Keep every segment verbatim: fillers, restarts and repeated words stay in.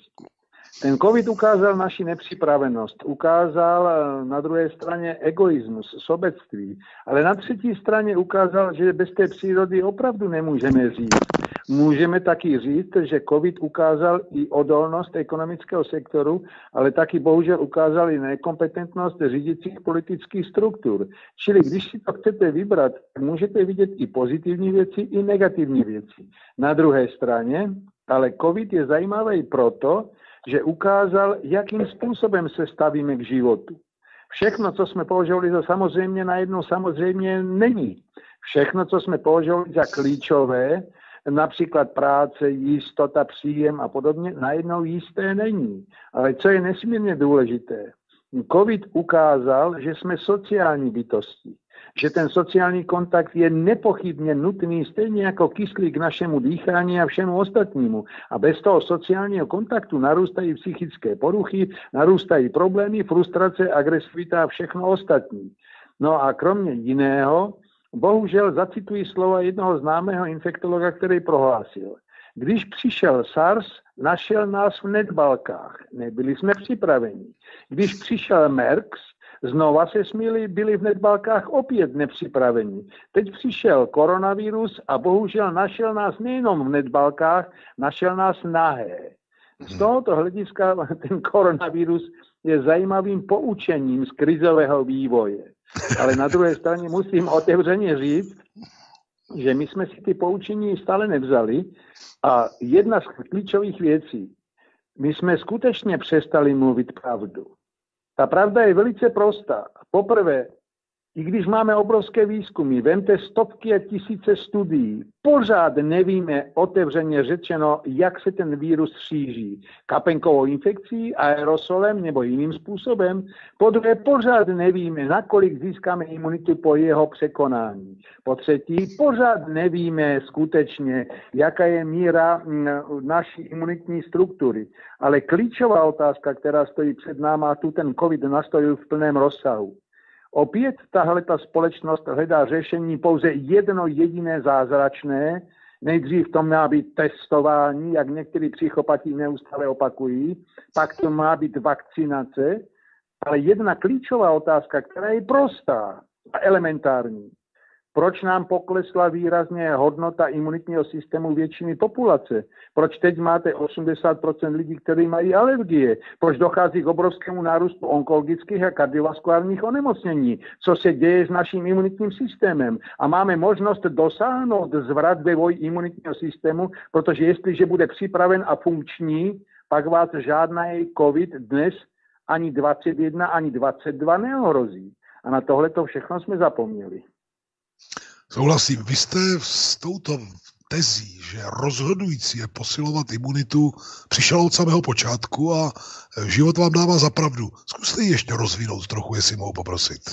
společnosti. Ten COVID ukázal naši nepřipravenost, ukázal na druhé straně egoismus, sobectví, ale na třetí straně ukázal, že bez té přírody opravdu nemůžeme říct. Můžeme taky říct, že COVID ukázal i odolnost ekonomického sektoru, ale taky bohužel ukázal i nekompetentnost řídících politických struktur. Čili když si to chcete vybrat, můžete vidět i pozitivní věci, i negativní věci. Na druhé straně, ale COVID je zajímavý proto, že ukázal, jakým způsobem se stavíme k životu. Všechno, co jsme považovali za samozřejmě, najednou samozřejmě není. Všechno, co jsme považovali za klíčové, například práce, jistota, příjem a podobně, najednou jisté není. Ale co je nesmírně důležité, COVID ukázal, že jsme sociální bytosti, že ten sociální kontakt je nepochybně nutný, stejně jako kyslík k našemu dýchání a všemu ostatnímu. A bez toho sociálního kontaktu narůstají psychické poruchy, narůstají problémy, frustrace, agresivita a všechno ostatní. No a kromě jiného, bohužel zacituji slova jednoho známého infektologa, který prohlásil: když přišel SARS, našel nás v nedbalkách. Nebyli jsme připraveni. Když přišel MERS, znova se smíli, byli v nedbalkách opět nepřipraveni. Teď přišel koronavirus a bohužel našel nás nejenom v nedbalkách, našel nás nahé. Z tohoto hlediska ten koronavirus je zajímavým poučením z krizového vývoje. Ale na druhé straně musím otevřeně říct, že my jsme si ty poučení stále nevzali a jedna z klíčových věcí, my jsme skutečně přestali mluvit pravdu. Ta pravda je velice prostá. Poprvé, i když máme obrovské výzkumy, vemte stovky a tisíce studií, pořád nevíme otevřeně řečeno, jak se ten vírus šíří. Kapénkovou infekcí, aerosolem nebo jiným způsobem. Po druhé, pořád nevíme, nakolik získáme imunitu po jeho překonání. Po třetí, pořád nevíme skutečně, jaká je míra naší imunitní struktury. Ale klíčová otázka, která stojí před náma, a tu ten COVID nastojil v plném rozsahu. Opět tahle ta společnost hledá řešení pouze jedno jediné zázračné. Nejdřív to má být testování, jak někteří psychopati neustále opakují, pak to má být vakcinace, ale jedna klíčová otázka, která je prostá a elementární. Proč nám poklesla výrazně hodnota imunitního systému většiny populace? Proč teď máte osmdesát procent lidí, kteří mají alergie? Proč dochází k obrovskému nárůstu onkologických a kardiovaskulárních onemocnění? Co se děje s naším imunitním systémem? A máme možnost dosáhnout zvrat ve vývoji imunitního systému, protože jestliže bude připraven a funkční, pak vás žádný COVID dnes ani dvacet jedna, ani dvacet dva neohrozí. A na tohle to všechno jsme zapomněli. Souhlasím. Vy jste s touto tezí, že rozhodující je posilovat imunitu, přišel od samého počátku a život vám dává za pravdu. Zkuste ji ještě rozvinout trochu, jestli mohu poprosit.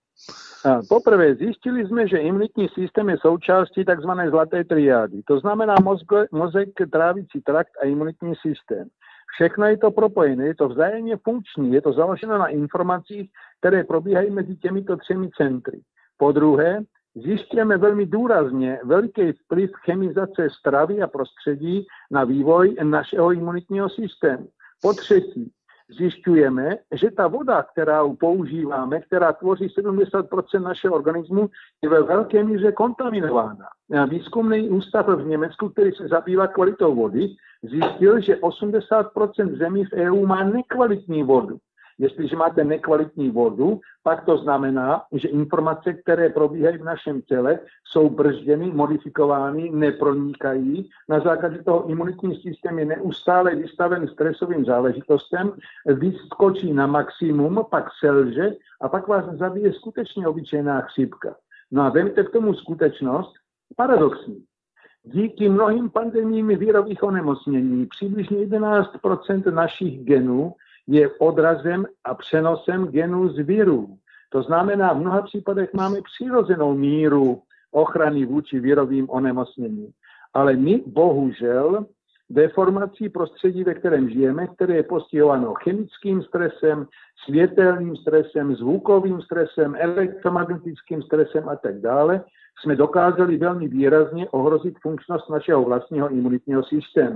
Poprvé zjistili jsme, že imunitní systém je součástí tzv. Zlaté triády. To znamená mozgo, mozek, trávicí trakt a imunitní systém. Všechno je to propojené, je to vzájemně funkční, je to založeno na informacích, které probíhají mezi těmito třemi centry. Po druhé, zjišťujeme velmi důrazně veliký vplyv chemizace stravy a prostředí na vývoj našeho imunitního systému. Po třetí, zjišťujeme, že ta voda, kterou používáme, která tvoří sedmdesát procent našeho organismu, je ve velké míře kontaminována. Výzkumný ústav v Německu, který se zabývá kvalitou vody, zjistil, že osmdesát procent zemí v E U má nekvalitní vodu. Jestliže máte nekvalitní vodu, pak to znamená, že informace, které probíhají v našem těle, jsou brzděny, modifikovány, nepronikají. Na základě toho imunitní systém je neustále vystaven stresovým záležitostem, vyskočí na maximum, pak selže a pak vás zabije skutečně obyčejná chřipka. No a vemte k tomu skutečnost, paradoxní. Díky mnohým pandemím virových onemocnění přibližně jedenáct procent našich genů je odrazem a přenosem genů z virů. To znamená, v mnoha případech máme přirozenou míru ochrany vůči virovým onemocněním. Ale my bohužel deformací prostředí, ve kterém žijeme, které je postihováno chemickým stresem, světelným stresem, zvukovým stresem, elektromagnetickým stresem a tak dále, jsme dokázali velmi výrazně ohrozit funkčnost našeho vlastního imunitního systému.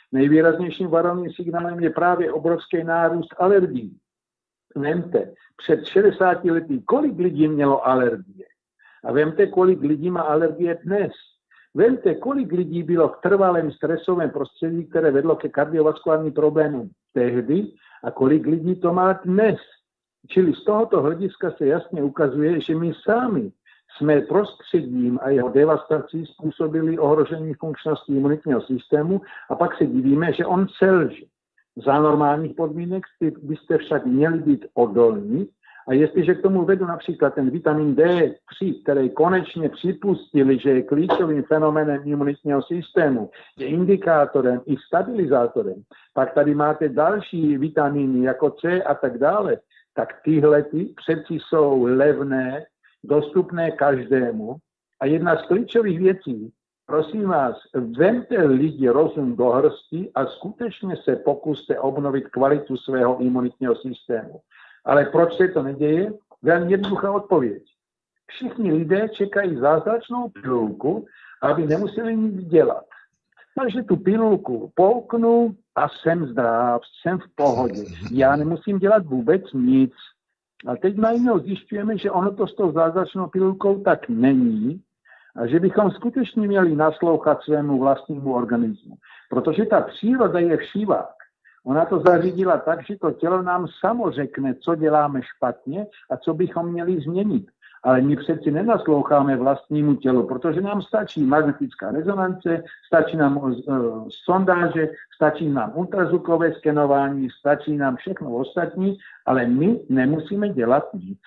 Nejvýraznějším varovným signálem je právě obrovský nárůst alergií. Vemte, před šedesáti lety, kolik lidí mělo alergie? A vemte, kolik lidí má alergie dnes. Vemte, kolik lidí bylo v trvalém stresovém prostředí, které vedlo ke kardiovaskulárním problémům tehdy a kolik lidí to má dnes. Čili z tohoto hlediska se jasně ukazuje, že my sami jsme prostředím a jeho devastací způsobili ohrožení funkčnosti imunitního systému a pak se divíme, že on selže. Za normálních podmínek byste však měli být odolní a jestliže k tomu vedu například ten vitamin D tři, který konečně připustili, že je klíčovým fenoménem imunitního systému, je indikátorem i stabilizátorem, pak tady máte další vitamíny jako C a tak dále, tak tyhle ty přeci jsou levné, dostupné každému. A jedna z klíčových věcí, prosím vás, vemte lidi rozum do hrsti a skutečně se pokuste obnovit kvalitu svého imunitního systému. Ale proč se to neděje? Velmi jednoduchá odpověď. Všichni lidé čekají zázračnou pilulku, aby nemuseli nic dělat. Takže tu pilulku polknu a jsem zdrav, jsem v pohodě. Já nemusím dělat vůbec nic. A teď najednou zjišťujeme, že ono to s tou zázračnou pilulkou tak není a že bychom skutečně měli naslouchat svému vlastnímu organismu. Protože ta příroda je všivák. Ona to zařídila tak, že to tělo nám samo řekne, co děláme špatně a co bychom měli změnit. Ale my přeci nenasloucháme vlastnímu tělu, protože nám stačí magnetická rezonance, stačí nám uh, sondáže, stačí nám ultrazvukové skenování, stačí nám všechno ostatní, ale my nemusíme dělat nic.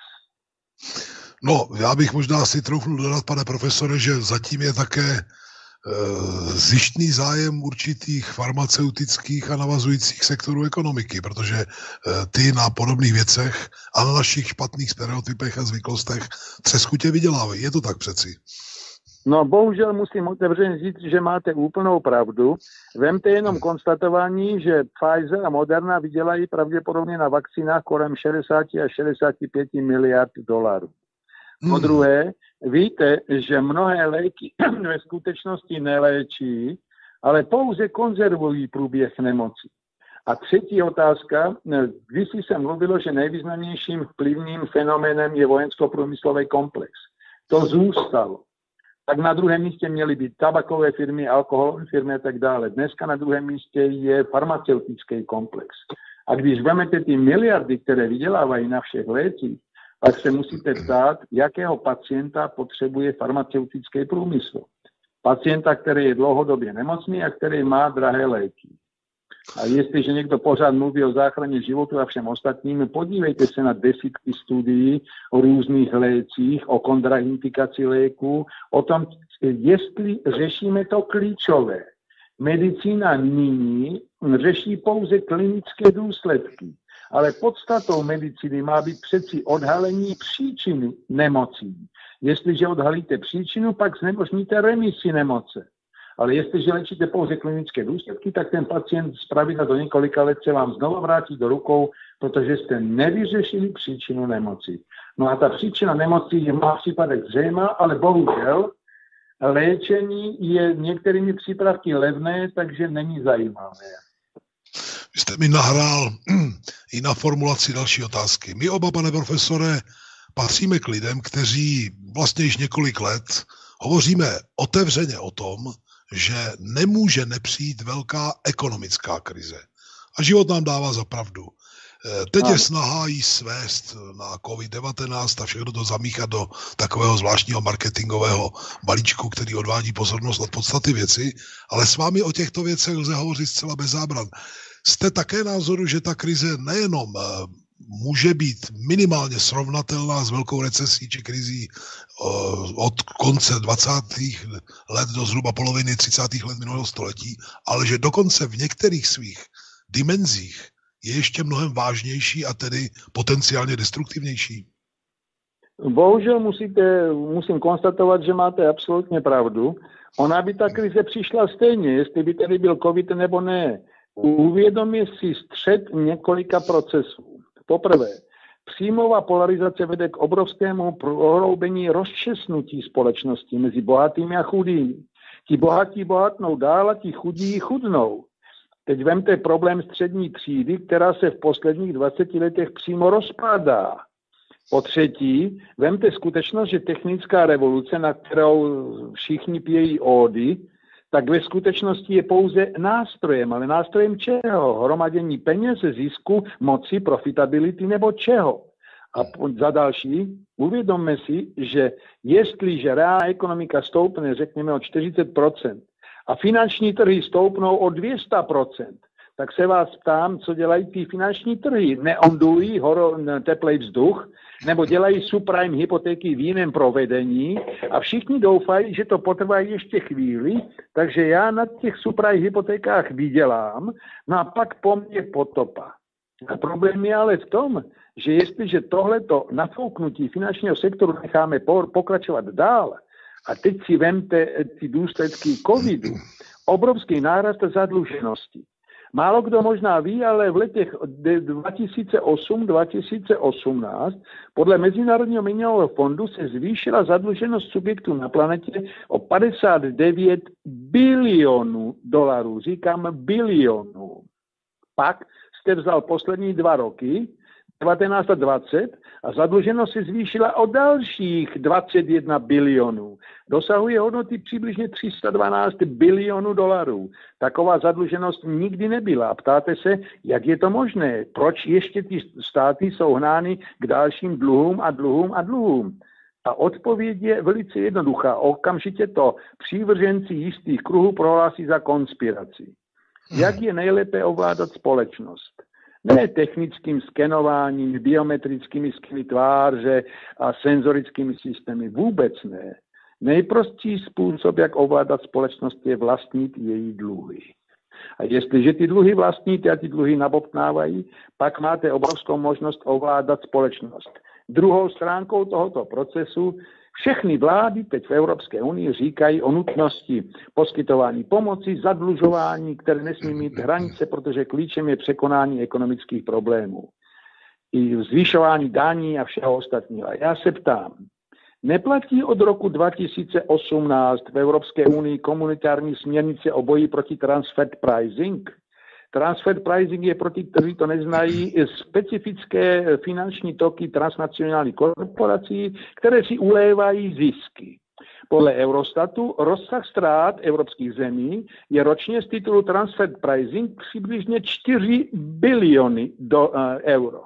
No, já bych možná si troufnul dodat, pane profesore, že zatím je také e, zjištný zájem určitých farmaceutických a navazujících sektorů ekonomiky, protože e, ty na podobných věcech a na našich špatných stereotypech a zvyklostech třeskutě vydělávají. Je to tak přeci? No, bohužel musím otevřeně říct, že máte úplnou pravdu. Vemte jenom konstatování, že Pfizer a Moderna vydělají pravděpodobně na vakcínách kolem šedesát až šedesát pět miliard dolarů. Po druhé, víte, že mnohé léky ve skutečnosti neléčí, ale pouze konzervují průběh nemoci. A třetí otázka, když jsem mluvilo, že nejvýznamnějším vplyvným fenoménem je vojensko-průmyslový komplex. To zůstalo. Tak na druhém místě měly být tabakové firmy, alkoholové firmy a tak dále. Dneska na druhém místě je farmaceutický komplex. A když vezmete ty miliardy, které vydělávají na všech lécích, tak se musíte ptát, jakého pacienta potřebuje farmaceutický průmysl. Pacienta, který je dlouhodobě nemocný a který má drahé léky. A jestliže někdo pořád mluví o záchraně životu a všem ostatním, podívejte se na desítky studií o různých lécích, o kontraindikaci léků, o tom, jestli řešíme to klíčové. Medicína nyní řeší pouze klinické důsledky, ale podstatou medicíny má být přeci odhalení příčiny nemocí. Jestliže odhalíte příčinu, pak znemožníte remisi nemoce. Ale jestliže léčíte pouze klinické důsledky, tak ten pacient zpravidla do několika let se vám znovu vrátí do rukou, protože jste nevyřešili příčinu nemoci. No a ta příčina nemoci je v mnoha případech zřejmá, ale bohužel léčení je některými přípravky levné, takže není zajímavé. Vy jste mi nahrál i na formulaci další otázky. My oba, pane profesore, patříme k lidem, kteří vlastně již několik let hovoříme otevřeně o tom, že nemůže nepřijít velká ekonomická krize. A život nám dává za pravdu. Teď je snaha jí svést na covid devatenáct a všechno to zamíchat do takového zvláštního marketingového balíčku, který odvádí pozornost od podstaty věci, ale s vámi o těchto věcech lze hovořit zcela bez zábran. Jste také názoru, že ta krize nejenom může být minimálně srovnatelná s velkou recesí či krizí od konce dvacátých let do zhruba poloviny třicátých let minulého století, ale že dokonce v některých svých dimenzích je ještě mnohem vážnější a tedy potenciálně destruktivnější? Bohužel musíte, musím konstatovat, že máte absolutně pravdu. Ona by ta krize přišla stejně, jestli by tady byl covid nebo ne. Uvědomí si střed několika procesů. Poprvé, příjmová polarizace vede k obrovskému prohloubení rozčesnutí společnosti mezi bohatými a chudými. Ti bohatí bohatnou dál a ti chudí chudnou. Teď vemte problém střední třídy, která se v posledních dvaceti letech přímo rozpadá. Po třetí, vemte skutečnost, že technická revoluce, na kterou všichni pějí ódy, tak ve skutečnosti je pouze nástrojem. Ale nástrojem čeho? Hromadění peněz, zisku, moci, profitability nebo čeho? A za další, uvědomme si, že jestliže reálná ekonomika stoupne, řekněme, o čtyřicet procent a finanční trhy stoupnou o dvě stě procent, tak se vás ptám, co dělají ty finanční trhy. Neondují horo, teplej vzduch, nebo dělají subprime hypotéky v jiném provedení a všichni doufají, že to potrvá ještě chvíli, takže já na těch subprime hypotékách vydělám, no a pak po mně potopa. A problém je ale v tom, že jestliže tohleto nafouknutí finančního sektoru necháme pokračovat dál, a teď si vemte ty důsledky covidu, obrovský nárast zadluženosti. Málo kdo možná ví, ale v letech dva tisíce osm dva tisíce osmnáct podle Mezinárodního měnového fondu se zvýšila zadluženost subjektů na planetě o padesát devět bilionů dolarů. Říkám bilionů. Pak jste vzal poslední dva roky, devatenáct a dvacet, a zadluženost se zvýšila o dalších dvacet jedna bilionů. Dosahuje hodnoty přibližně tři sta dvanáct bilionů dolarů. Taková zadluženost nikdy nebyla. Ptáte se, jak je to možné? Proč ještě ty státy jsou hnány k dalším dluhům a dluhům a dluhům? A odpověď je velice jednoduchá. Okamžitě to přívrženci jistých kruhů prohlásí za konspiraci. Jak je nejlépe ovládat společnost? Ne technickým skenováním, biometrickými skeny tváře a senzorickými systémy. Vůbec ne. Nejprostší způsob, jak ovládat společnost, je vlastnit její dluhy. A jestliže ty dluhy vlastníte a ty dluhy nabobtnávají, pak máte obrovskou možnost ovládat společnost. Druhou stránkou tohoto procesu všechny vlády teď v Evropské unii říkají o nutnosti poskytování pomoci, zadlužování, které nesmí mít hranice, protože klíčem je překonání ekonomických problémů. I zvyšování daní a všeho ostatního. A já se ptám, neplatí od roku dva tisíce osmnáct v Evropské unii komunitární směrnice o boji proti transfer pricing? Transfer pricing je pro ty, kteří to neznají, specifické finanční toky transnacionálních korporací, které si ulévají zisky. Podle Eurostatu rozsah ztrát evropských zemí je ročně z titulu transfer pricing přibližně čtyři biliony do, uh, euro.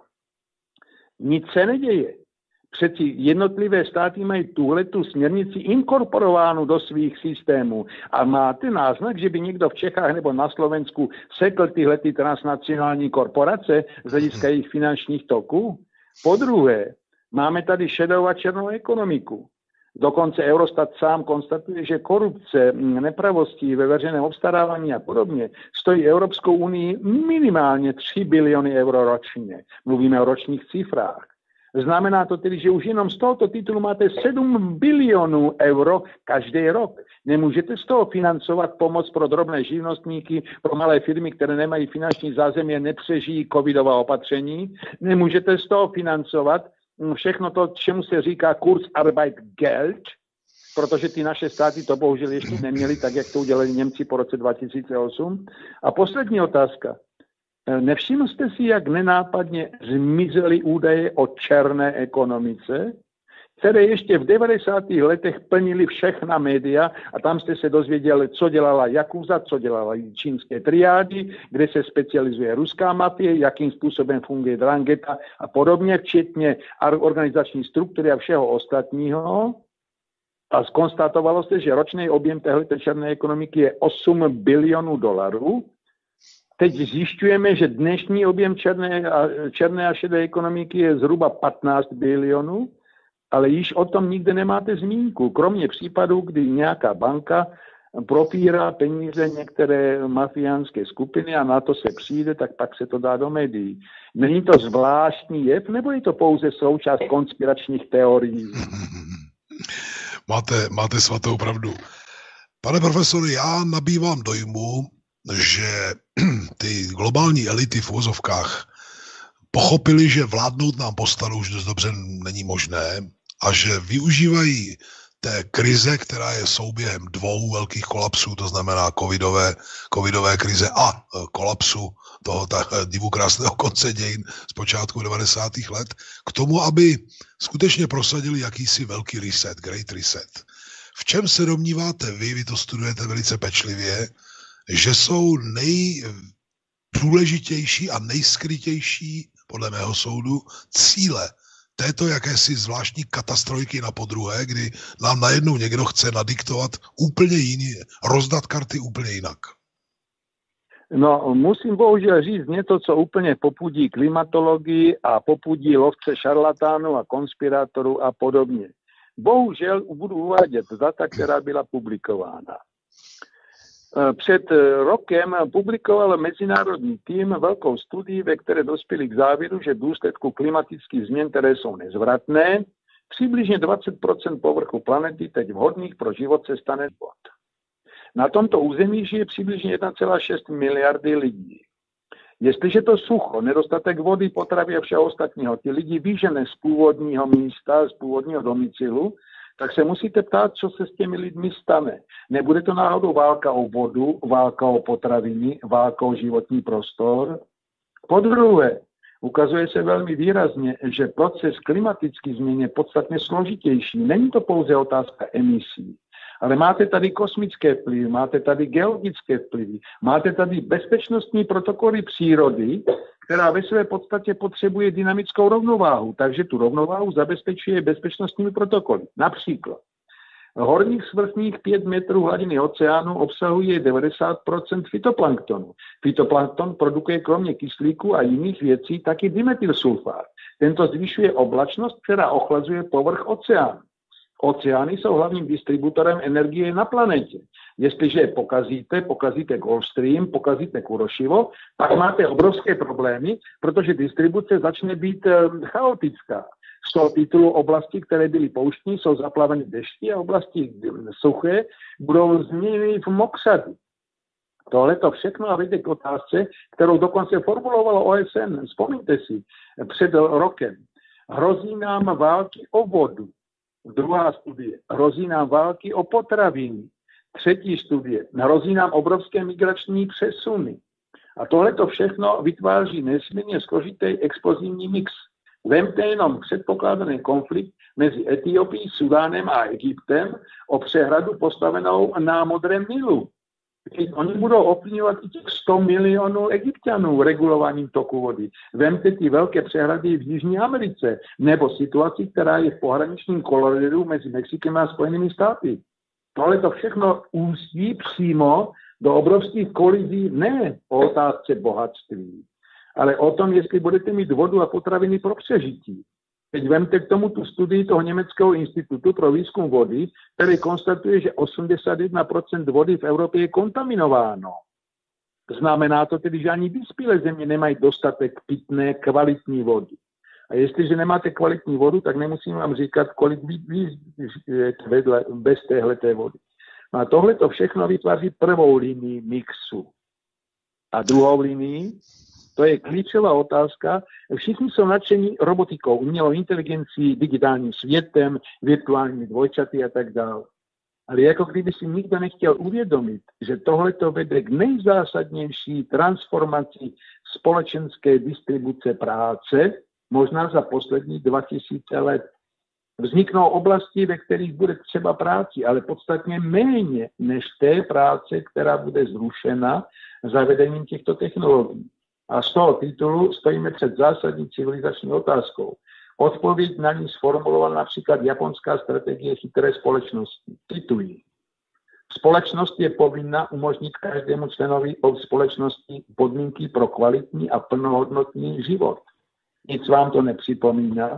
Nic se neděje. Přeci jednotlivé státy mají tuhletu směrnici inkorporovánu do svých systémů. A máte náznak, že by někdo v Čechách nebo na Slovensku sekl tyhle ty transnacionální korporace z hlediska jejich finančních toků? Po druhé, máme tady šedou a černou ekonomiku. Dokonce Eurostat sám konstatuje, že korupce, nepravosti ve veřejném obstarávání a podobně stojí Evropskou unii minimálně tři biliony euro ročně. Mluvíme o ročních cifrách. Znamená to tedy, že už jenom z tohoto titulu máte sedm bilionů euro každý rok. Nemůžete z toho financovat pomoc pro drobné živnostníky, pro malé firmy, které nemají finanční zázemí a nepřežijí covidová opatření. Nemůžete z toho financovat všechno to, čemu se říká Kurzarbeitgeld, protože ty naše státy to bohužel ještě neměly, tak jak to udělali Němci po roce dva tisíce osm. A poslední otázka. Nevšiml jste si, jak nenápadně zmizely údaje o černé ekonomice, které ještě v devadesátých letech plnily všechna média a tam jste se dozvěděli, co dělala Jakuza, co dělala čínské triády, kde se specializuje ruská mafie, jakým způsobem funguje Drangheta a podobně, včetně organizační struktury a všeho ostatního. A zkonstatovalo se, že ročný objem téhleté černé ekonomiky je osm bilionů dolarů. Teď zjišťujeme, že dnešní objem černé a, černé a šedé ekonomiky je zhruba patnáct bilionů, ale již o tom nikde nemáte zmínku, kromě případů, kdy nějaká banka propírá peníze některé mafiánské skupiny a na to se přijde, tak pak se to dá do médií. Není to zvláštní jev, nebo je to pouze součást konspiračních teorií? Máte, máte svatou pravdu. Pane profesore, já nabývám dojmu, že ty globální elity v uvozovkách pochopili, že vládnout nám po staru už dost dobře není možné a že využívají té krize, která je souběhem dvou velkých kolapsů, to znamená covidové, covidové krize a kolapsu toho divokrásného konce dějin z počátku devadesátých let, k tomu, aby skutečně prosadili jakýsi velký reset, great reset. V čem se domníváte vy, vy to studujete velice pečlivě, že jsou nejdůležitější a nejskrytější, podle mého soudu, cíle této jakési zvláštní katastrojky na podruhé, kdy nám najednou někdo chce nadiktovat úplně jiný, rozdat karty úplně jinak? No, musím bohužel říct něco, co úplně popudí klimatologii a popudí lovce šarlatánů a konspirátorů a podobně. Bohužel budu uvádět data, která byla publikována. Před rokem publikoval mezinárodní tým velkou studii, ve které dospěli k závěru, že v důsledku klimatických změn, které jsou nezvratné, přibližně dvacet procent povrchu planety teď vhodných pro život se stane vod. Na tomto území žije přibližně jedna celá šest miliardy lidí. Jestliže to sucho, nedostatek vody, potravy a všeho ostatního ty lidi vyžene z původního místa, z původního domicilu, tak se musíte ptát, co se s těmi lidmi stane. Nebude to náhodou válka o vodu, válka o potraviny, válka o životní prostor? Po druhé, ukazuje se velmi výrazně, že proces klimatický změn je podstatně složitější. Není to pouze otázka emisí, ale máte tady kosmické vplyvy, máte tady geologické vplyvy, máte tady bezpečnostní protokoly přírody, která ve své podstatě potřebuje dynamickou rovnováhu, takže tu rovnováhu zabezpečuje bezpečnostními protokoly. Například horních svrchních pět metrů hladiny oceánu obsahuje devadesát procent fytoplanktonu. Fytoplankton produkuje kromě kyslíku a jiných věcí taky dimethylsulfát. Tento zvyšuje oblačnost, která ochlazuje povrch oceánu. Oceány jsou hlavním distributorem energie na planetě. Jestliže je pokazíte, pokazíte Gulf Stream, pokazíte Kurošivo, pak máte obrovské problémy, protože distribuce začne být chaotická. Z toho titulu oblasti, které byly pouštní, jsou zaplaveny dešti a oblasti suché budou změněny v mokřady. Tohle to všechno a vede k otázce, kterou dokonce formulovalo O S N. Vzpomeňte si, před rokem. Hrozí nám války o vodu. Druhá studie. Hrozí nám války o potraviny. Třetí studie. Hrozí nám obrovské migrační přesuny. A tohle to všechno vytváří nesmírně složitý explozivní mix. Vemte jenom předpokládaný konflikt mezi Etiopií, Sudánem a Egyptem o přehradu postavenou na Modrém Nilu. Oni budou ovlivňovat i těch sto milionů Egypťanů regulováním toku vody. Vemte ty velké přehrady v Jižní Americe, nebo situaci, která je v pohraničním koloridu mezi Mexikem a Spojenými státy. Tohle to všechno ústí přímo do obrovských kolizí ne o otázce bohatství, ale o tom, jestli budete mít vodu a potraviny pro přežití. Teď vemte k tomu tu studii toho německého institutu pro výzkum vody, který konstatuje, že osmdesát jedna procent vody v Evropě je kontaminováno. Znamená to tedy, že ani vyspělé země nemají dostatek pitné, kvalitní vody. A jestliže nemáte kvalitní vodu, tak nemusím vám říkat, kolik vy žijete bez téhleté vody. A tohle to všechno vytváří prvou linii mixu. A druhou linii, to je klíčová otázka. Všichni jsou nadšení robotikou, umělou inteligencí, digitálním světem, virtuální dvojčaty a tak dále. Ale jako kdyby si nikdo nechtěl uvědomit, že tohle to vede k nejzásadnější transformaci společenské distribuce práce, možná za poslední dva tisíce let. Vzniknou oblasti, ve kterých bude třeba práci, ale podstatně méně než té práce, která bude zrušena zavedením těchto technologií. A z toho titulu stojíme před zásadní civilizační otázkou. Odpověď na ní sformulovala například japonská strategie chytré společnosti. Cituji. Společnost je povinna umožnit každému členovi od společnosti podmínky pro kvalitní a plnohodnotný život. Nic vám to nepřipomíná?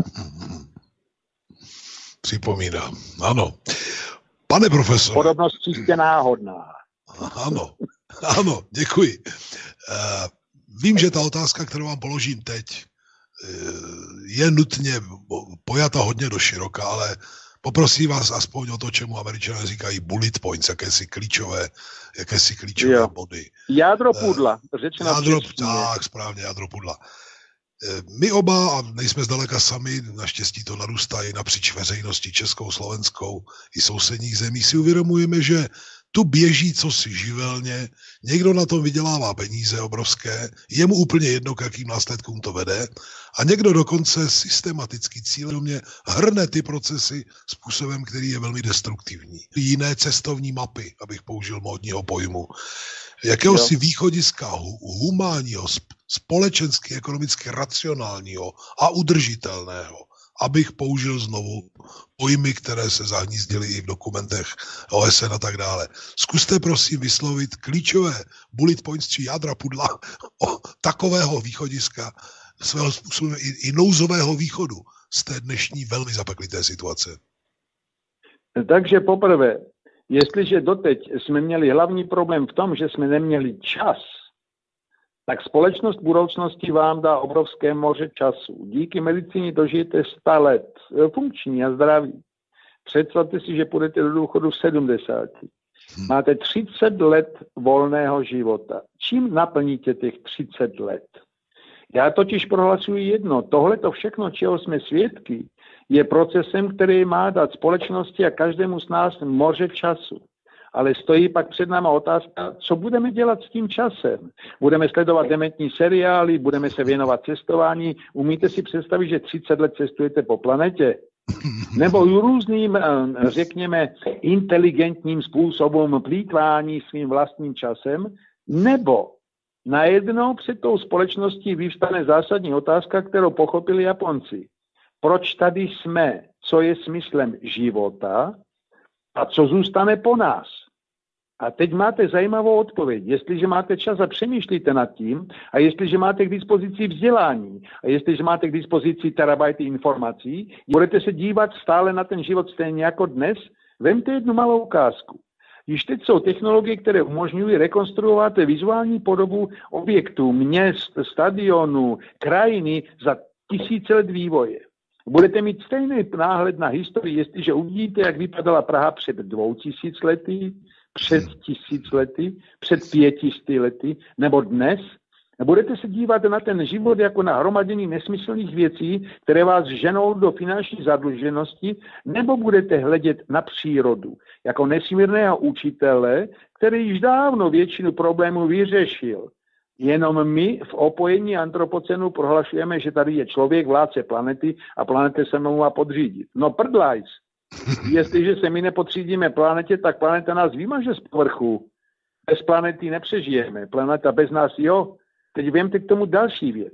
Připomíná, ano. Pane profesor. Podobnost čistě náhodná. Ano, ano, děkuji. Uh, vím, že ta otázka, kterou vám položím teď, je nutně pojata hodně do široka, ale poprosím vás aspoň o to, čemu Američané říkají bullet points, jakési klíčové, jakési klíčové jo. body. Jádro pudla, řečeno Jádro, tak, správně, jádro pudla. My oba, a nejsme zdaleka sami, naštěstí to narůstá i napříč veřejností českou, slovenskou i sousedních zemí, si uvědomujeme, že tu běží cosi živelně, někdo na tom vydělává peníze obrovské, je mu úplně jedno, k jakým následkům to vede, a někdo dokonce systematicky cíleně hrne ty procesy způsobem, který je velmi destruktivní. Jiné cestovní mapy, abych použil módního pojmu, jakéhosi východiska humánního, společensky, ekonomicky racionálního a udržitelného, abych použil znovu pojmy, které se zahnízdily i v dokumentech O S N a tak dále. Zkuste prosím vyslovit klíčové bullet points či jádra pudla o takového východiska, svého způsobu i, i nouzového východu z té dnešní velmi zapeklité situace. Takže poprvé, jestliže doteď jsme měli hlavní problém v tom, že jsme neměli čas, tak společnost budoucnosti vám dá obrovské moře času. Díky medicíně dožijete sto let, funkční a zdraví. Představte si, že půjdete do důchodu v sedmdesáti. Máte třicet let volného života. Čím naplníte těch třicet let? Já totiž prohlasuji jedno. Tohle to všechno, čeho jsme svědky, je procesem, který má dát společnosti a každému z nás moře času. Ale stojí pak před náma otázka, co budeme dělat s tím časem. Budeme sledovat dementní seriály, budeme se věnovat cestování. Umíte si představit, že třicet let cestujete po planetě? Nebo různým, řekněme, inteligentním způsobem plýtvání svým vlastním časem? Nebo najednou před tou společností vyvstane zásadní otázka, kterou pochopili Japonci. Proč tady jsme? Co je smyslem života? A co zůstane po nás? A teď máte zajímavou odpověď. Jestliže máte čas a přemýšlíte nad tím, a jestliže máte k dispozici vzdělání, a jestliže máte k dispozici terabajty informací, budete se dívat stále na ten život stejně jako dnes, vemte jednu malou ukázku. Již teď jsou technologie, které umožňují rekonstruovat vizuální podobu objektů, měst, stadionů, krajiny za tisíce let vývoje. Budete mít stejný náhled na historii, jestliže uvidíte, jak vypadala Praha před dvou tisíc lety, před tisíc lety, před pětisty lety, nebo dnes. Budete se dívat na ten život jako na hromadění nesmyslných věcí, které vás ženou do finanční zadluženosti, nebo budete hledět na přírodu jako nesmírného učitele, který již dávno většinu problémů vyřešil. Jenom my v opojení antropocenu prohlašujeme, že tady je člověk, vládce planety a planeta se mu má podřídit. No prdlajs. Jestliže se my nepodřídíme planetě, tak planeta nás vymaže z povrchu. Bez planety nepřežijeme. Planeta bez nás jo. Teď vemte k tomu další věc.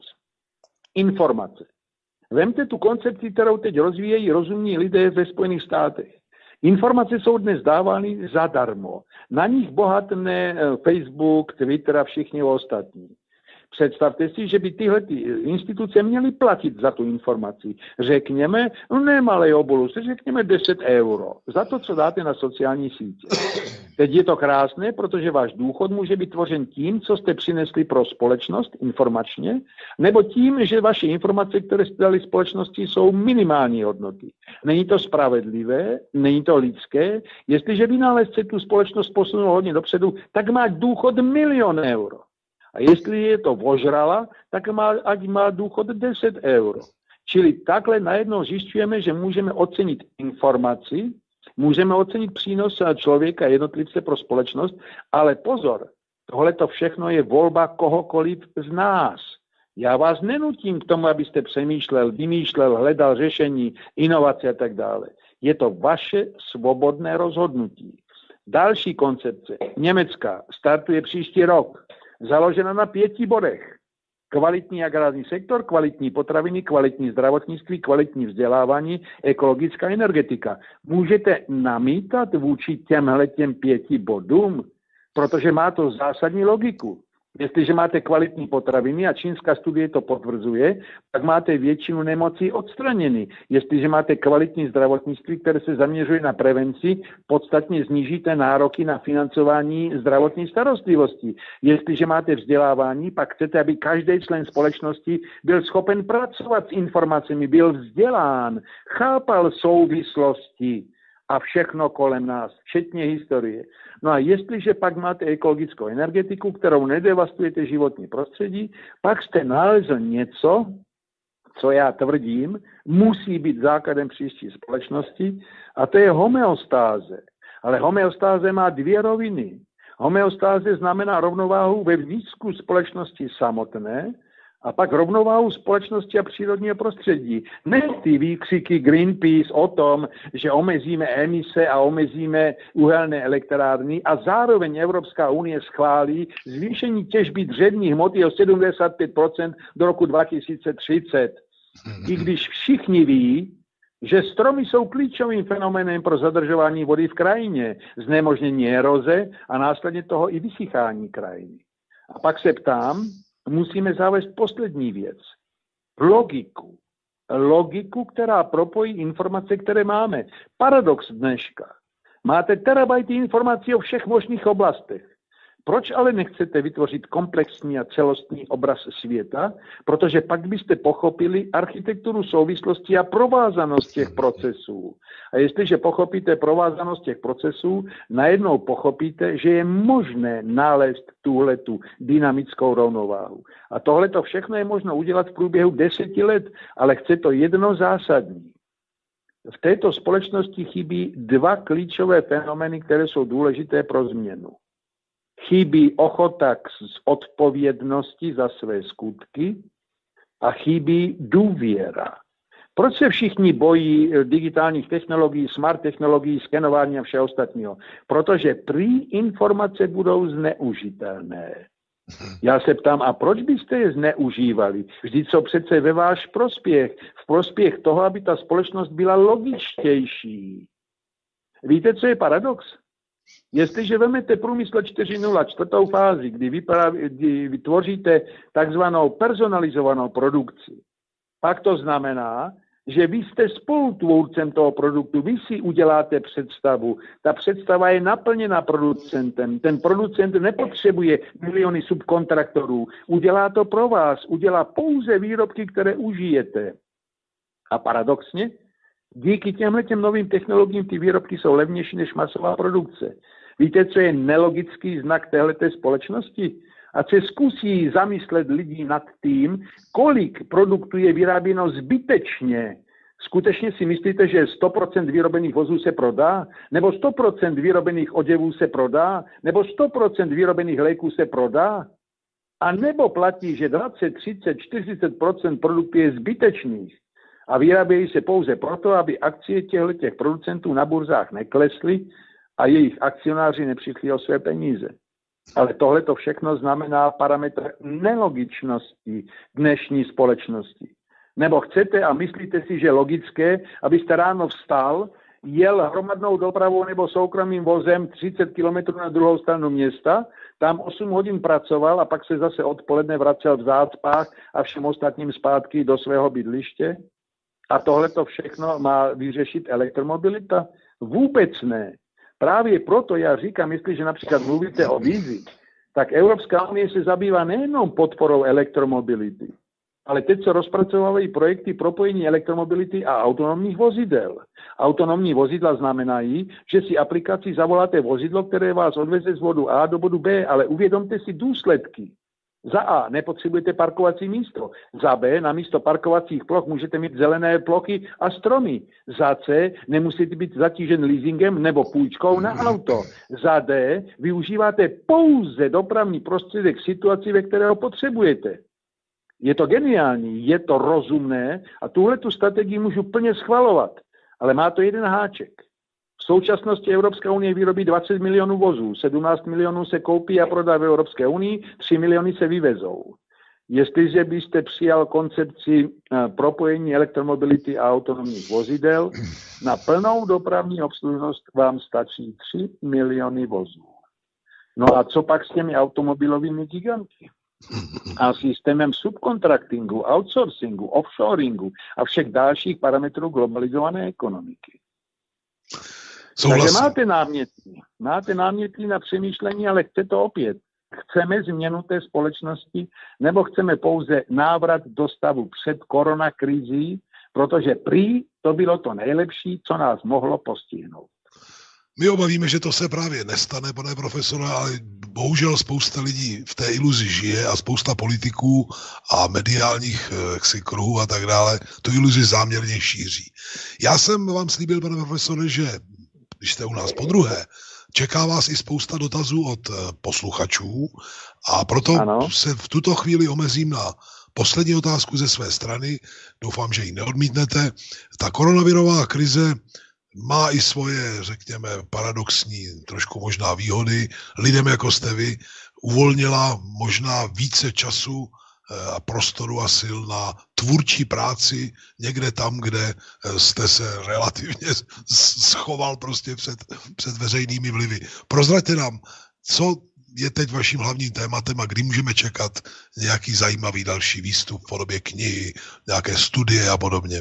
Informace. Vemte tu koncepci, kterou teď rozvíjejí rozumní lidé ve Spojených státech. Informace jsou dnes dávány zadarmo. Na nich bohatne Facebook, Twitter a všichni ostatní. Představte si, že by tyhle ty instituce měly platit za tu informaci. Řekněme, no nemalej obolus, řekněme deset euro za to, co dáte na sociální sítě. Teď je to krásné, protože váš důchod může být tvořen tím, co jste přinesli pro společnost informačně, nebo tím, že vaše informace, které jste dali společnosti, jsou minimální hodnoty. Není to spravedlivé, není to lidské. Jestliže vynálezce tu společnost posunul hodně dopředu, tak má důchod milion euro. A jestli je to ožrala, tak má, ať má důchod deset euro. Čili takhle najednou zjišťujeme, že můžeme ocenit informaci, můžeme ocenit přínos člověka, jednotlivce pro společnost, ale pozor, tohle to všechno je volba kohokoliv z nás. Já vás nenutím k tomu, abyste přemýšlel, vymýšlel, hledal řešení, inovace a tak dále. Je to vaše svobodné rozhodnutí. Další koncepce, německá, startuje příští rok. Založena na pěti bodech. Kvalitní agrární sektor, kvalitní potraviny, kvalitní zdravotnictví, kvalitní vzdělávání, ekologická energetika. Můžete namítat vůči těmhle těm pěti bodům, protože má to zásadní logiku. Jestliže máte kvalitní potraviny, a čínská studie to potvrzuje, tak máte většinu nemocí odstraněny. Jestliže máte kvalitní zdravotnictví, které se zaměřuje na prevenci, podstatně snížíte nároky na financování zdravotní starostlivosti. Jestliže máte vzdělávání, pak chcete, aby každý člen společnosti byl schopen pracovat s informacemi, byl vzdělán, chápal souvislosti a všechno kolem nás, včetně historie. No a jestliže pak máte ekologickou energetiku, kterou nedevastujete životní prostředí, pak jste nalezl něco, co já tvrdím, musí být základem příští společnosti, a to je homeostáze. Ale homeostáze má dvě roviny. Homeostáze znamená rovnováhu ve vnitřku společnosti samotné a pak rovnováhu společnosti a přírodního prostředí. Ne ty výkřiky Greenpeace o tom, že omezíme emise a omezíme uhelné elektrárny a zároveň Evropská unie schválí zvýšení těžby dřevní hmoty o sedmdesát pět procent do roku dva tisíce třicet. I když všichni ví, že stromy jsou klíčovým fenoménem pro zadržování vody v krajině, znemožnění eroze a následně toho i vysychání krajiny. A pak se ptám, musíme zavést poslední věc. Logiku. Logiku, která propojí informace, které máme. Paradox dneška. Máte terabajty informací o všech možných oblastech. Proč ale nechcete vytvořit komplexní a celostní obraz světa? Protože pak byste pochopili architekturu souvislosti a provázanost těch procesů. A jestliže pochopíte provázanost těch procesů, najednou pochopíte, že je možné nalézt tuhletu dynamickou rovnováhu. A tohleto všechno je možno udělat v průběhu deseti let, ale chce to jedno zásadní. V této společnosti chybí dva klíčové fenomény, které jsou důležité pro změnu. Chybí ochota k odpovědnosti za své skutky a chybí důvěra. Proč se všichni bojí digitálních technologií, smart technologií, skenování a všeho ostatního? Protože prý informace budou zneužitelné. Já se ptám, a proč byste je zneužívali? Vždyť jsou přece ve váš prospěch, v prospěch toho, aby ta společnost byla logičtější. Víte, co je paradox? Jestliže vezmete průmysl čtyři nula, čtvrtou fázi, kdy, vypraví, kdy vytvoříte takzvanou personalizovanou produkci, pak to znamená, že vy jste spolutvůrcem toho produktu, vy si uděláte představu. Ta představa je naplněna producentem. Ten producent nepotřebuje miliony subkontraktorů. Udělá to pro vás, udělá pouze výrobky, které užijete. A paradoxně, díky těmhletěm novým technologiím ty výrobky jsou levnější než masová produkce. Víte, co je nelogický znak téhleté společnosti? A se zkusí zamyslet lidí nad tím, kolik produktů je vyráběno zbytečně. Skutečně si myslíte, že sto procent vyrobených vozů se prodá? Nebo sto procent vyrobených oděvů se prodá? Nebo sto procent vyrobených léků se prodá? A nebo platí, že dvacet, třicet, čtyřicet procent produktů je zbytečných a vyrábějí se pouze proto, aby akcie těchto producentů na burzách neklesly a jejich akcionáři nepřišli o své peníze. Ale tohle to všechno znamená parametr nelogičnosti dnešní společnosti. Nebo chcete a myslíte si, že je logické, abyste ráno vstal, jel hromadnou dopravou nebo soukromým vozem třicet kilometrů na druhou stranu města, tam osm hodin pracoval a pak se zase odpoledne vracel v zácpách a všem ostatním zpátky do svého bydliště? A tohle to všechno má vyřešit elektromobilita? Vůbec ne. Právě proto já říkám, jestliže například mluvíte o vizi, tak Evropská unie se zabývá nejenom podporou elektromobility, ale teď se rozpracovávají projekty propojení elektromobility a autonomních vozidel. Autonomní vozidla znamenají, že si aplikací zavoláte vozidlo, které vás odveze z bodu A do bodu B, ale uvědomte si důsledky. Za A nepotřebujete parkovací místo. Za B na místo parkovacích ploch můžete mít zelené plochy a stromy. Za C nemusíte být zatížen leasingem nebo půjčkou na auto. Za D využíváte pouze dopravní prostředek v situaci, ve které ho potřebujete. Je to geniální, je to rozumné a tuhletu strategii můžu plně schvalovat. Ale má to jeden háček. V současnosti Evropská unie vyrobí dvacet milionů vozů, sedmnáct milionů se koupí a prodá v Evropské unii, tři miliony se vyvezou. Jestliže byste přijal koncepci propojení elektromobility a autonomních vozidel, na plnou dopravní obslužnost vám stačí tři miliony vozů. No a co pak s těmi automobilovými giganty? A systémem subkontraktingu, outsourcingu, offshoringu a všech dalších parametrů globalizované ekonomiky. Souhlasím. Takže máte náměty, máte náměty na přemýšlení, ale chce to opět. Chceme změnu té společnosti, nebo chceme pouze návrat do stavu před koronakrizí, protože prý to bylo to nejlepší, co nás mohlo postihnout. My oba víme, že to se právě nestane, pane profesore, ale bohužel spousta lidí v té iluzi žije a spousta politiků a mediálních jaksi, kruhů a tak dále tu iluzi záměrně šíří. Já jsem vám slíbil, pane profesore, že když jste u nás podruhé, čeká vás i spousta dotazů od posluchačů a proto ano. se v tuto chvíli omezím na poslední otázku ze své strany. Doufám, že ji neodmítnete. Ta koronavirová krize má i svoje, řekněme, paradoxní, trošku možná výhody. Lidem, jako jste vy, uvolnila možná více času a prostoru a sil na tvůrčí práci někde tam, kde jste se relativně schoval prostě před, před veřejnými vlivy. Prozraďte nám, co je teď vaším hlavním tématem a kdy můžeme čekat nějaký zajímavý další výstup v podobě knihy, nějaké studie a podobně.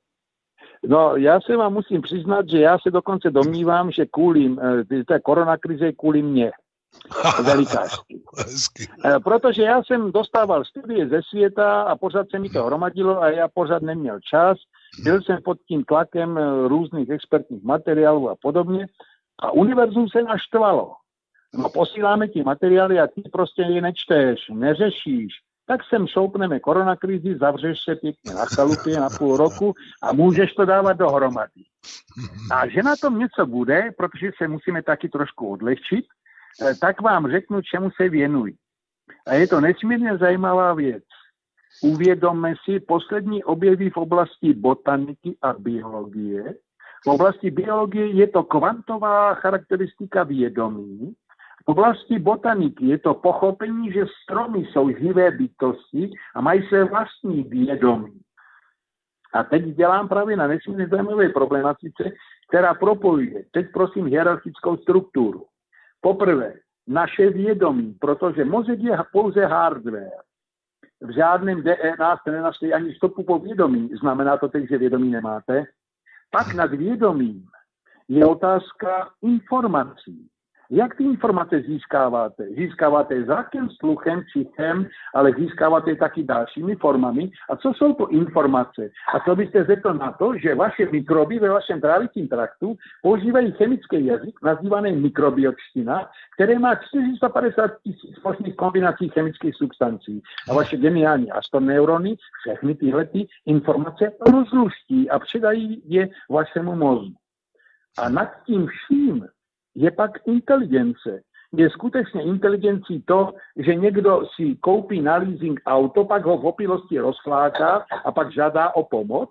No, já se vám musím přiznat, že já se dokonce domnívám, že kvůli té koronakrize je kvůli mně. Velikářský. Protože já jsem dostával studie ze světa a pořád se mi to hromadilo a já pořád neměl čas. Byl jsem pod tím tlakem různých expertních materiálů a podobně a univerzum se naštvalo. No, posíláme ti materiály a ty prostě je nečteš, neřešíš. Tak sem šoupneme koronakrizi, zavřeš se pěkně na chalupě na půl roku a můžeš to dávat dohromady. A že na tom něco bude, protože se musíme taky trošku odlehčit, tak vám řeknu, čemu se věnuji. A je to nesmírně zajímavá věc. Uvědomme si poslední objevy v oblasti botaniky a biologie. V oblasti biologie je to kvantová charakteristika vědomí. V oblasti botaniky je to pochopení, že stromy jsou živé bytosti a mají své vlastní vědomí. A teď dělám právě na nesmírně zajímavé problematice, která propojuje, teď prosím, hierarchickou strukturu. Poprvé, naše vědomí, protože mozek je pouze hardware. V žádném D N A jste nenašli ani stopu po vědomí, znamená to teď, že vědomí nemáte. Pak nad vědomím je otázka informací. Jak ty informace získáváte? Získáváte zrakem, sluchem, čichem, ale získáváte taky dalšími formami. A co jsou to informace? A co byste řekl na to, že vaše mikroby ve vašem trávicím traktu používají chemický jazyk, nazývaný mikrobiočtina, které má čtyři sta padesát tisíc možných kombinací chemických substancí. A vaše geniální astroneurony všechny tyhle ty informace rozluští a předají je vašemu mozku. A nad tím vším je pak inteligence. Je skutečně inteligencí to, že někdo si koupí na leasing auto, pak ho v opilosti rozfláká a pak žádá o pomoc?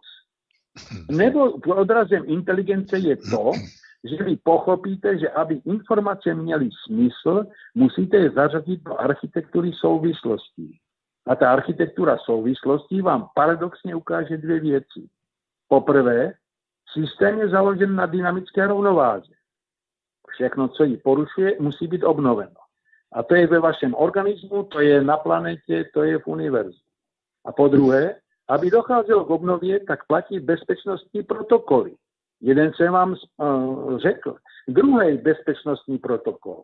Nebo odrazem inteligence je to, že vy pochopíte, že aby informace měly smysl, musíte je zařadit do architektury souvislostí. A ta architektura souvislostí vám paradoxně ukáže dvě věci. Poprvé, systém je založen na dynamické rovnováze. Všechno, co ji porušuje, musí být obnoveno. A to je ve vašem organismu, to je na planetě, to je v univerzu. A po druhé, aby docházelo k obnově, tak platí bezpečnostní protokoly. Jeden jsem vám uh, řekl. Druhý bezpečnostní protokol.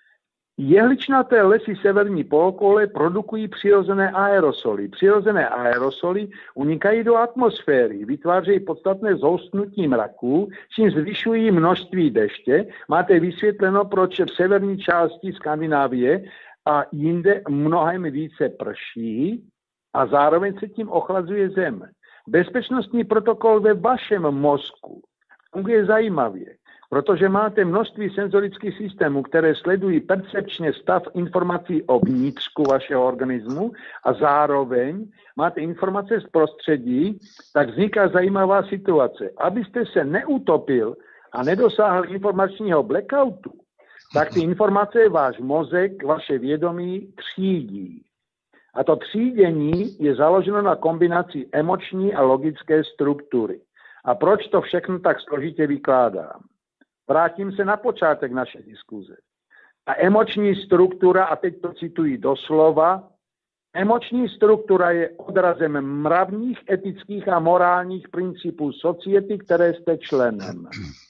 Jehličnaté lesy severní polokoule produkují přirozené aerosoly. Přirozené aerosoly unikají do atmosféry, vytvářejí podstatné zhoustnutí mraků, čím zvyšují množství deště. Máte vysvětleno, proč v severní části Skandinávie a jinde mnohem více prší a zároveň se tím ochlazuje zem. Bezpečnostní protokol ve vašem mozku funguje zajímavě. Protože máte množství senzorických systémů, které sledují percepčně stav informací o vnitřku vašeho organismu a zároveň máte informace z prostředí, tak vzniká zajímavá situace. Abyste se neutopil a nedosáhl informačního blackoutu, tak ty informace váš mozek, vaše vědomí třídí. A to třídění je založeno na kombinaci emoční a logické struktury. A proč to všechno tak složitě vykládám? Vrátím se na počátek naší diskuze. A emoční struktura, a teď to cituji doslova, emoční struktura je odrazem mravních, etických a morálních principů society, které jste členem.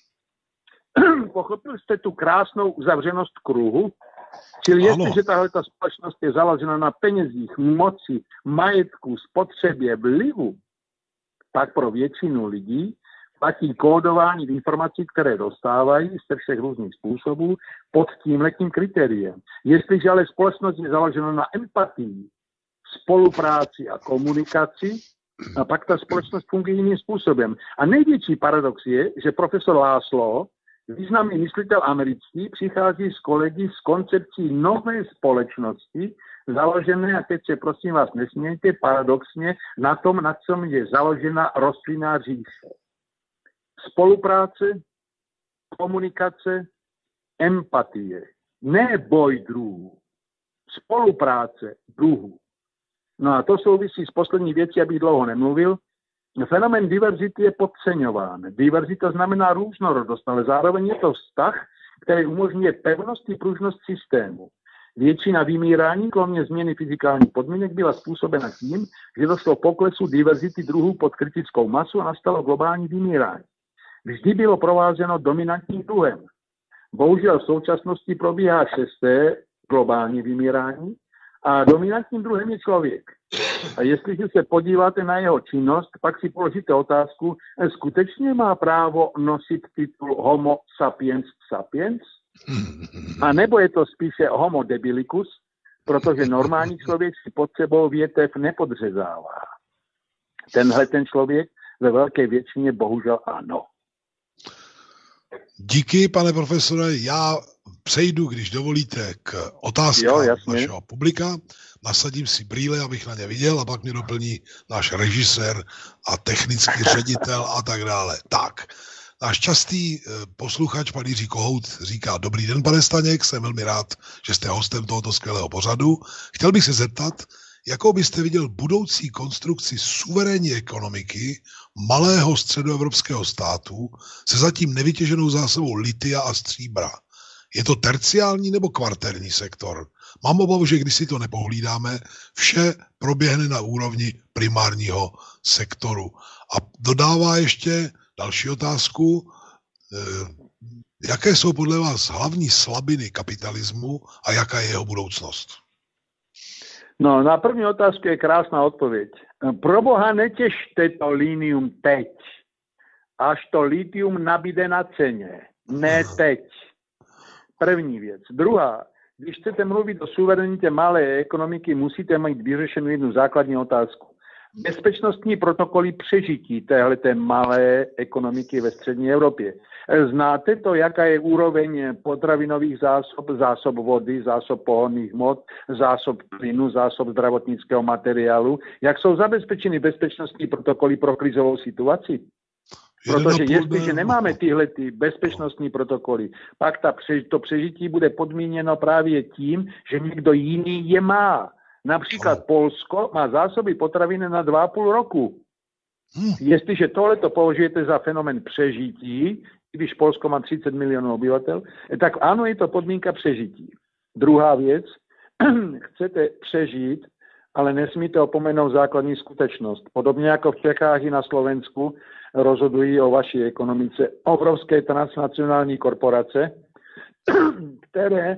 Pochopil jste tu krásnou uzavřenost kruhu? Čili jestliže tahle společnost je založena na penězích, moci, majetku, spotřebě, vlivu, tak pro většinu lidí platí kódování informací, které dostávají ze všech různých způsobů pod tímhletím kritériem. Jestliže ale společnost je založena na empatii, spolupráci a komunikaci, a pak ta společnost funguje jiným způsobem. A největší paradox je, že profesor László, významný myslitel americký, přichází s kolegy s koncepcí nové společnosti, založené, a teď se prosím vás nesmějte, paradoxně na tom, na čem je založena rostlinná říše. Spolupráce, komunikace, empatie. Ne boj druhů. Spolupráce druhů. No a to souvisí s poslední věcí, abych dlouho nemluvil. Fenomén diverzity je podceňován. Diverzita znamená různorodost, ale zároveň je to vztah, který umožňuje pevnost i pružnost systému. Většina vymírání, kromě změny fyzikálních podmínek, byla způsobena tím, že došlo k poklesu diverzity druhů pod kritickou masu a nastalo globální vymírání. Vždy bylo provázeno dominantním druhem. Bohužel v současnosti probíhá šesté globální vymírání a dominantním druhem je člověk. A jestliže se podíváte na jeho činnost, pak si položíte otázku, skutečně má právo nosit titul Homo sapiens sapiens? A nebo je to spíše Homo debilicus, protože normální člověk si pod sebou větev nepodřezává. Tenhle ten člověk ve velké většině bohužel ano. Díky, pane profesore. Já přejdu, když dovolíte, k otázkám jo, vašeho publika. Nasadím si brýle, abych na ně viděl, a pak mě doplní náš režisér a technický ředitel a tak dále. Tak, náš častý posluchač, pan Jiří Kohout, říká: Dobrý den, pane Staněk, jsem velmi rád, že jste hostem tohoto skvělého pořadu. Chtěl bych se zeptat, jakou byste viděl budoucí konstrukci suverénní ekonomiky malého středoevropského státu se zatím nevytěženou zásobou litia a stříbra. Je to terciální nebo kvartérní sektor? Mám obavu, že když si to nepohlídáme, vše proběhne na úrovni primárního sektoru. A dodává ještě další otázku. Jaké jsou podle vás hlavní slabiny kapitalismu a jaká je jeho budoucnost? No, na první otázku je krásná odpověď. Pro boha netěžte to linium teď, až to litium nabíde na ceně. Ne teď. První věc. Druhá, když chcete mluvit o suverenitě malé ekonomiky, musíte mít vyřešenou jednu základní otázku. Bezpečnostní protokoly přežití téhleté malé ekonomiky ve střední Evropě. Znáte to, jaká je úroveň potravinových zásob, zásob vody, zásob pohonných hmot, zásob plynu, zásob zdravotnického materiálu? Jak jsou zabezpečeny bezpečnostní protokoly pro krizovou situaci? Protože jestliže nemáme tyhle ty bezpečnostní protokoly, pak ta, to přežití bude podmíněno právě tím, že někdo jiný je má. Například Polsko má zásoby potravin na dva a půl roku. Jestliže tohleto považujete za fenomén přežití, když Polsko má třicet milionů obyvatel, tak ano, je to podmínka přežití. Druhá věc, chcete přežít, ale nesmíte opomenout základní skutečnost. Podobně jako v Čechách i na Slovensku rozhodují o vaší ekonomice obrovské transnacionální korporace, které,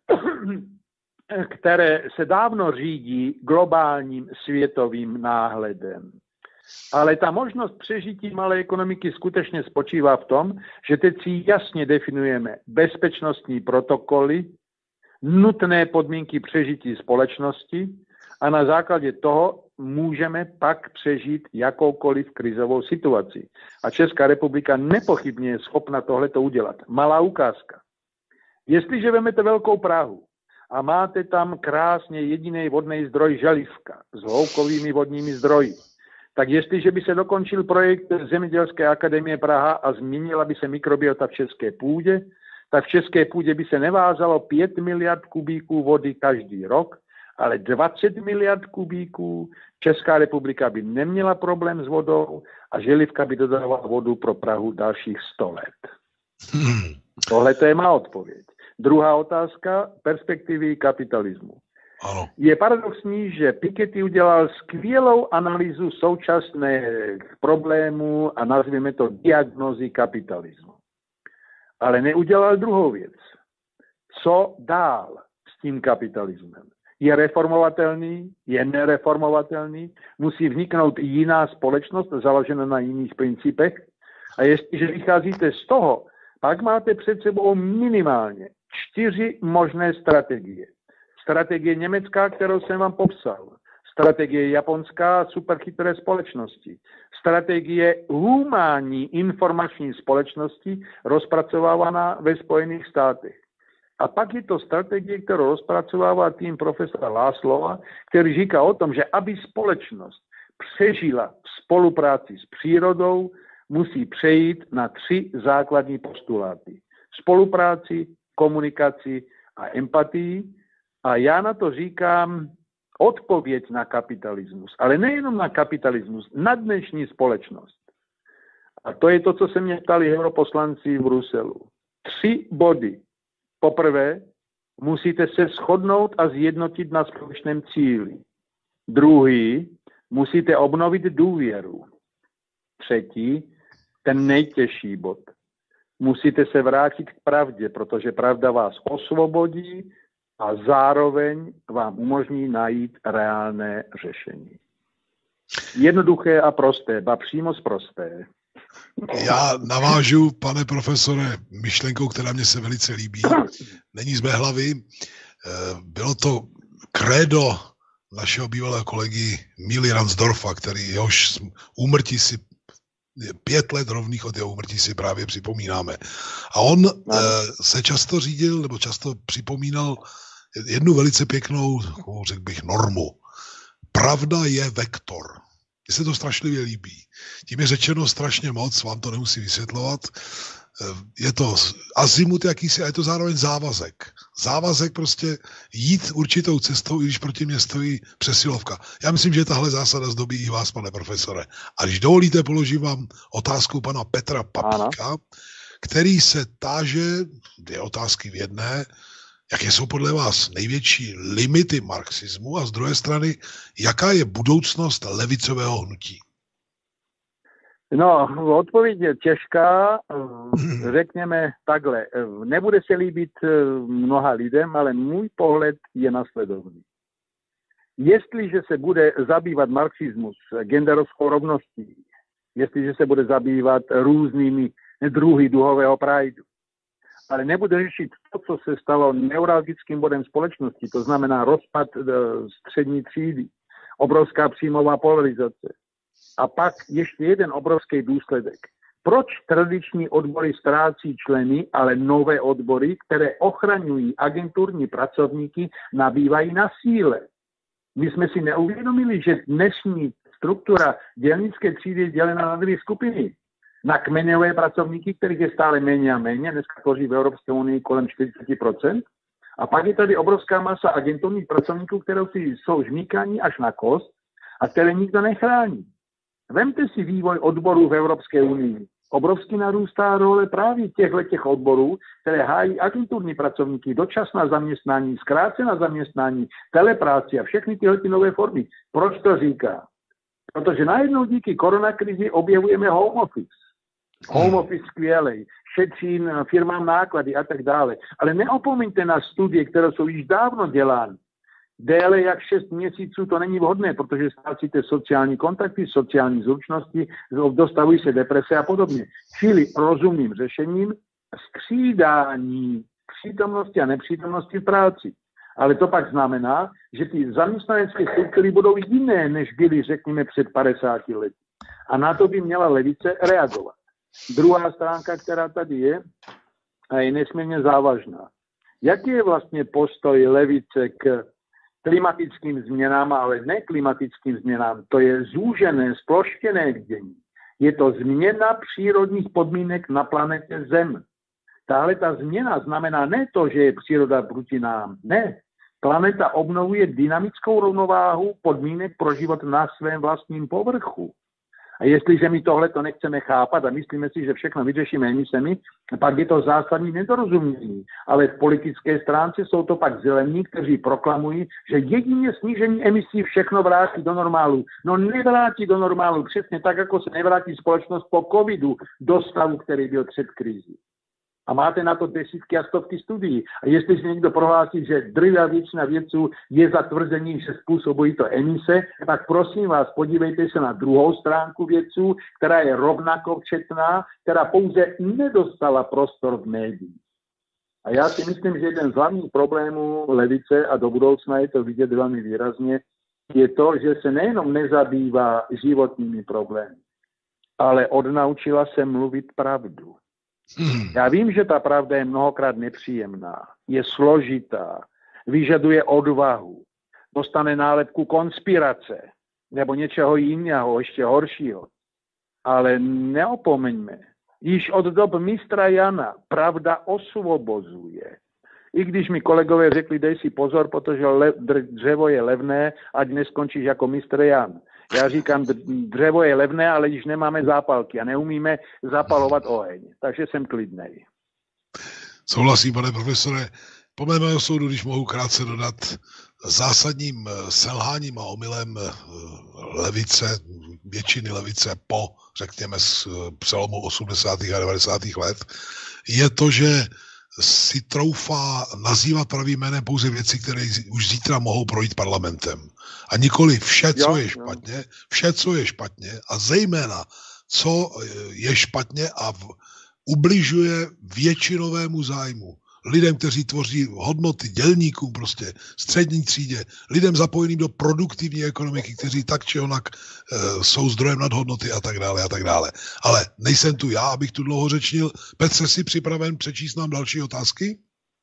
které se dávno řídí globálním světovým náhledem. Ale ta možnost přežití malé ekonomiky skutečně spočívá v tom, že teď si jasně definujeme bezpečnostní protokoly, nutné podmínky přežití společnosti a na základě toho můžeme pak přežít jakoukoliv krizovou situaci. A Česká republika nepochybně je schopna tohleto udělat. Malá ukázka. Jestliže vezmete Velkou Prahu a máte tam krásně jediný vodný zdroj Želivka s hloubkovými vodními zdroji, tak jestliže by se dokončil projekt Zemědělské akademie Praha a změnila by se mikrobiota v české půdě, tak v české půdě by se nevázalo pět miliard kubíků vody každý rok, ale dvacet miliard kubíků. Česká republika by neměla problém s vodou a Želivka by dodávala vodu pro Prahu dalších sto let. Hmm. Tohle je má odpověď. Druhá otázka, perspektivy kapitalismu. Ano. Je paradoxní, že Piketty udělal skvělou analýzu současných problémů a nazveme to diagnózy kapitalismu. Ale neudělal druhou věc. Co dál s tím kapitalismem? Je reformovatelný, je nereformovatelný, musí vzniknout jiná společnost založená na jiných principech. A jestliže vycházíte z toho, pak máte před sebou minimálně čtyři možné strategie. Strategie německá, kterou jsem vám popsal. Strategie japonská superchytré společnosti. Strategie humánní informační společnosti rozpracovávaná ve Spojených státech. A pak je to strategie, kterou rozpracovává tým profesora Láslova, který říká o tom, že aby společnost přežila v spolupráci s přírodou, musí přejít na tři základní postuláty. Spolupráci, komunikaci a empatii. A já na to říkám odpověď na kapitalismus. Ale nejenom na kapitalismus, na dnešní společnost. A to je to, co se mě ptali europoslanci v Bruselu. Tři body. Poprvé, musíte se shodnout a zjednotit na společném cíli. Druhý, musíte obnovit důvěru. Třetí, ten nejtěžší bod. Musíte se vrátit k pravdě, protože pravda vás osvobodí a zároveň vám umožní najít reálné řešení. Jednoduché a prosté, ba přímo sprosté. Já navážu, pane profesore, myšlenkou, která mě se velice líbí. Není z mé hlavy. Bylo to krédo našeho bývalého kolegy Mili Ransdorfa, který jehož úmrtí si pět let rovných od jeho úmrtí si právě připomínáme. A on se často řídil, nebo často připomínal jednu velice pěknou, řekl bych, normu. Pravda je vektor. Mně se to strašlivě líbí. Tím je řečeno strašně moc, vám to nemusím vysvětlovat. Je to azimut jakýsi a je to zároveň závazek. Závazek prostě jít určitou cestou, i když proti mě stojí přesilovka. Já myslím, že tahle zásada zdobí i vás, pane profesore. A když dovolíte, položím vám otázku pana Petra Papíka, ano, který se táže, dvě otázky v jedné, jaké jsou podle vás největší limity marxismu a z druhé strany, jaká je budoucnost levicového hnutí? No, odpověď je těžká, řekněme takhle. Nebude se líbit mnoha lidem, ale můj pohled je nasledovný. Jestliže se bude zabývat marxismus genderovskou rovností, jestliže se bude zabývat různými druhy duhového prajdu, ale nebude řešit to, co se stalo neuralgickým bodem společnosti, to znamená rozpad střední třídy, obrovská příjmová polarizace. A pak ještě jeden obrovský důsledek. Proč tradiční odbory ztrácí členy, ale nové odbory, které ochraňují agenturní pracovníky, nabývají na síle? My jsme si neuvědomili, že dnešní struktura dělnické třídy je dělena na dvě skupiny. Na kmeňové pracovníky, kterých je stále méně a méně, dneska tvoří v Evropské unii kolem čtyřicet procent. A pak je tady obrovská masa agenturních pracovníků, které jsou žmýkaní až na kost a které nikdo nechrání. Vemte si vývoj odborů v Evropské unii. Obrovsky narůstá role právě těchto odborů, které hájí agenturní pracovníky, dočasná zaměstnání, zkrácená zaměstnání, telepráci a všechny tyhle nové formy. Proč to říká? Protože najednou díky koronakrizi objevujeme home office. Home office skvělej, šetří firmám náklady a tak dále. Ale neopomeňte na studie, které jsou již dávno dělány. Déle jak šest měsíců to není vhodné, protože ztrácíte sociální kontakty, sociální zručnosti, dostavují se deprese a podobně. Čili rozumným řešením střídání přítomnosti a nepřítomnosti v práci. Ale to pak znamená, že ty zaměstnanecké struktury budou jiné, než byly, řekněme, před padesáti lety. A na to by měla levice reagovat. Druhá stránka, která tady je, je nesmírně závažná. Jaký je vlastně postoj levice k klimatickým změnám, ale ne klimatickým změnám? To je zúžené, sploštěné dění. Je to změna přírodních podmínek na planetě Zem. Tahle ta změna znamená ne to, že je příroda proti nám. Ne. Planeta obnovuje dynamickou rovnováhu podmínek pro život na svém vlastním povrchu. A jestliže my tohle to nechceme chápat a myslíme si, že všechno vyřešíme emisemi, pak je to zásadní nedorozumění. Ale v politické stránce jsou to pak zelení, kteří proklamují, že jedině snížení emisí všechno vrátí do normálu. No nevrátí do normálu, přesně tak, jako se nevrátí společnost po covidu do stavu, který byl před krizí. A máte na to desítky a stovky studií. A jestliže někdo prohlásí, že drvivá většina vědců je za tvrzení, že způsobují to emise, tak prosím vás, podívejte se na druhou stránku vědců, která je rovnako četná, která pouze nedostala prostor v médiích. A já si myslím, že jeden z hlavních problémů levice, a do budoucna je to vidět velmi výrazně, je to, že se nejenom nezabývá životními problémy, ale odnaučila se mluvit pravdu. Hmm. Já vím, že ta pravda je mnohokrát nepříjemná, je složitá, vyžaduje odvahu, dostane nálepku konspirace nebo něčeho jiného, ještě horšího. Ale neopomeňme, již od dob mistra Jana pravda osvobozuje. I když mi kolegové řekli, dej si pozor, protože le, dřevo je levné, ať neskončíš jako mistr Jan. Já říkám, dřevo je levné, ale když nemáme zápalky a neumíme zapalovat oheň. Takže jsem klidnej. Souhlasím, pane profesore. Po mého soudu, když mohu krátce dodat, zásadním selháním a omylem levice, většiny levice po, řekněme, přelomu osmdesátých a devadesátých let, je to, že si troufá nazývat pravým jménem pouze věci, které už zítra mohou projít parlamentem. A nikoli vše, co je špatně, vše, co je špatně a zejména, co je špatně a v, ubližuje většinovému zájmu. Lidem, kteří tvoří hodnoty, dělníkům prostě, střední třídě, lidem zapojeným do produktivní ekonomiky, kteří tak či onak e, jsou zdrojem nadhodnoty a tak dále a tak dále. Ale nejsem tu já, abych tu dlouho řečnil. Petře, jsi připraven přečíst nám další otázky?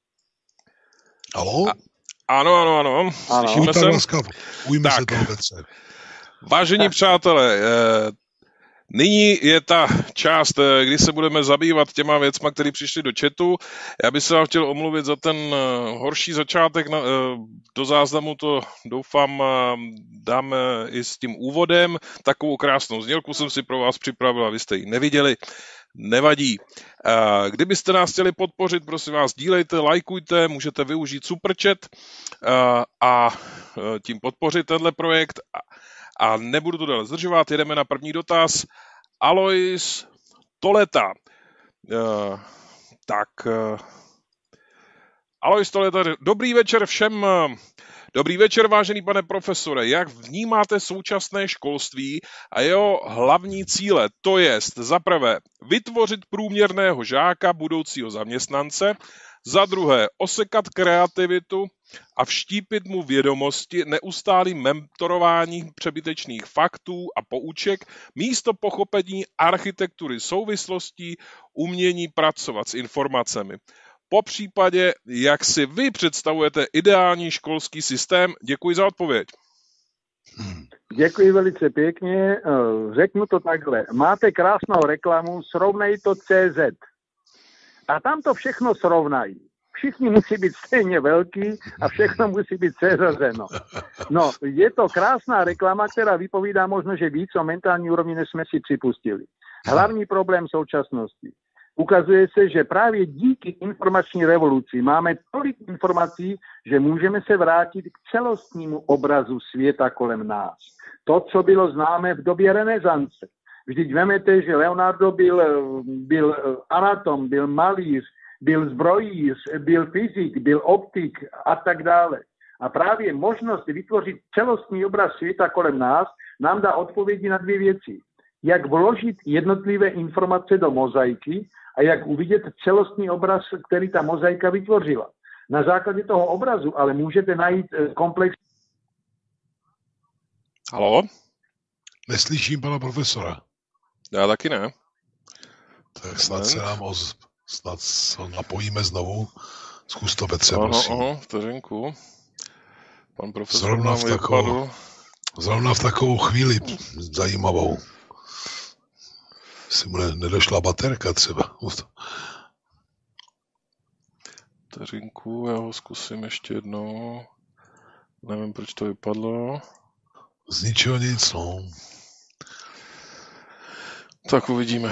Haló? A, ano, ano, ano. Slyšíme se? Ujme se toho, Petře. Vážení přátelé, e, nyní je ta část, kdy se budeme zabývat těma věcma, které přišly do chatu. Já bych se vám chtěl omluvit za ten horší začátek. Do záznamu to doufám dáme i s tím úvodem. Takovou krásnou znělku jsem si pro vás připravil a vy jste ji neviděli. Nevadí. Kdybyste nás chtěli podpořit, prosím vás, dílejte, lajkujte, můžete využít superchat a tím podpořit tenhle projekt. A nebudu to dále zdržovat, jedeme na první dotaz. Alois Toleta. Uh, tak, uh, Alois Toleta, dobrý večer všem. Dobrý večer, vážený pane profesore. Jak vnímáte současné školství a jeho hlavní cíle? To jest, za prvé, vytvořit průměrného žáka, budoucího zaměstnance, za druhé, osekat kreativitu a vštípit mu vědomosti neustálým mentorováním přebytečných faktů a pouček místo pochopení architektury souvislostí, umění pracovat s informacemi. Po případě, jak si vy představujete ideální školský systém? Děkuji za odpověď. Děkuji velice pěkně. Řeknu to takhle. Máte krásnou reklamu, srovnej to C Z. A tam to všechno srovnají. Všichni musí být stejně velký a všechno musí být seřazeno. No, je to krásná reklama, která vypovídá možno, že víc o mentální úrovni, než jsme si připustili. Hlavní problém současnosti. Ukazuje se, že právě díky informační revoluci máme tolik informací, že můžeme se vrátit k celostnímu obrazu světa kolem nás. To, co bylo známé v době renesance. Vždyť vemete, že Leonardo byl, byl anatom, byl malíř, byl zbrojíř, byl fyzik, byl optik a tak dále. A právě možnost vytvořit celostní obraz světa kolem nás nám dá odpovědi na dvě věci. Jak vložit jednotlivé informace do mozaiky a jak uvidět celostní obraz, který ta mozaika vytvořila. Na základě toho obrazu ale můžete najít komplex. Haló? Neslyším pana profesora. Já taky ne. Tak snad se nám oz... snad ho napojíme znovu. Zkus to, Petře, prosím. Aha, aha, vteřinku. Pan profesor zrovna v, takovou, zrovna v takovou chvíli zajímavou. Si mu ne, nedošla baterka třeba. Vteřinku, já ho zkusím ještě jednou. Nevím, proč to vypadlo. Z ničeho nic, no. Tak uvidíme.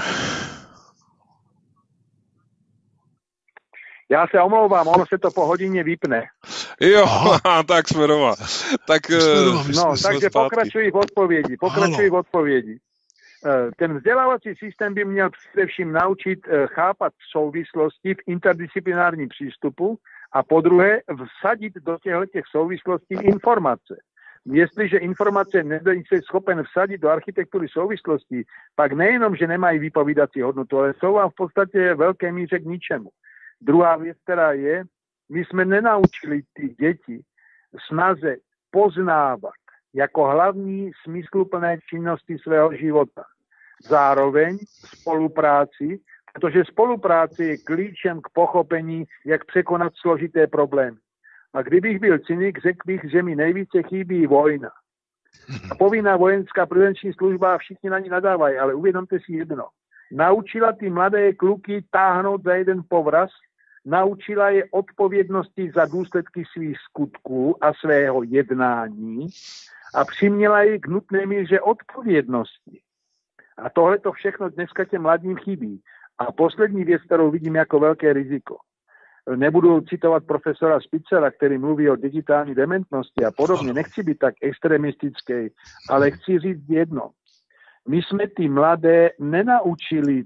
Já se omlouvám, ono se to po hodině vypne. Jo, tak jsme doma. Tak, jsme doma, no, takže pokračuji v odpovědi. Pokračuji v odpovědi. Ten vzdělávací systém by měl především naučit chápat souvislosti v interdisciplinárním přístupu a po druhé vsadit do těchto souvislostí informace. Jestliže informace nejsi schopen vsadit do architektury souvislostí, pak nejenom, že nemají vypovídací hodnotu, ale jsou vám v podstatě velké míře k ničemu. Druhá věc, která je, my jsme nenaučili ty děti snaze poznávat jako hlavní smysluplné činnosti svého života. Zároveň spolupráci, protože spolupráce je klíčem k pochopení, jak překonat složité problémy. A kdybych byl cynik, řekl bych, že mi nejvíce chybí vojna. A povinná vojenská prevenční služba, všichni na ní nadávají, ale uvědomte si jedno. Naučila ty mladé kluky táhnout za jeden povraz, naučila je odpovědnosti za důsledky svých skutků a svého jednání a přiměla je k nutné míře odpovědnosti. A tohle to všechno dneska těm mladým chybí. A poslední věc, kterou vidím jako velké riziko. Nebudu citovat profesora Spitzera, který mluví o digitální dementnosti a podobně. Nechci být tak extremistický, ale chci říct jedno. My jsme ty mladé nenaučili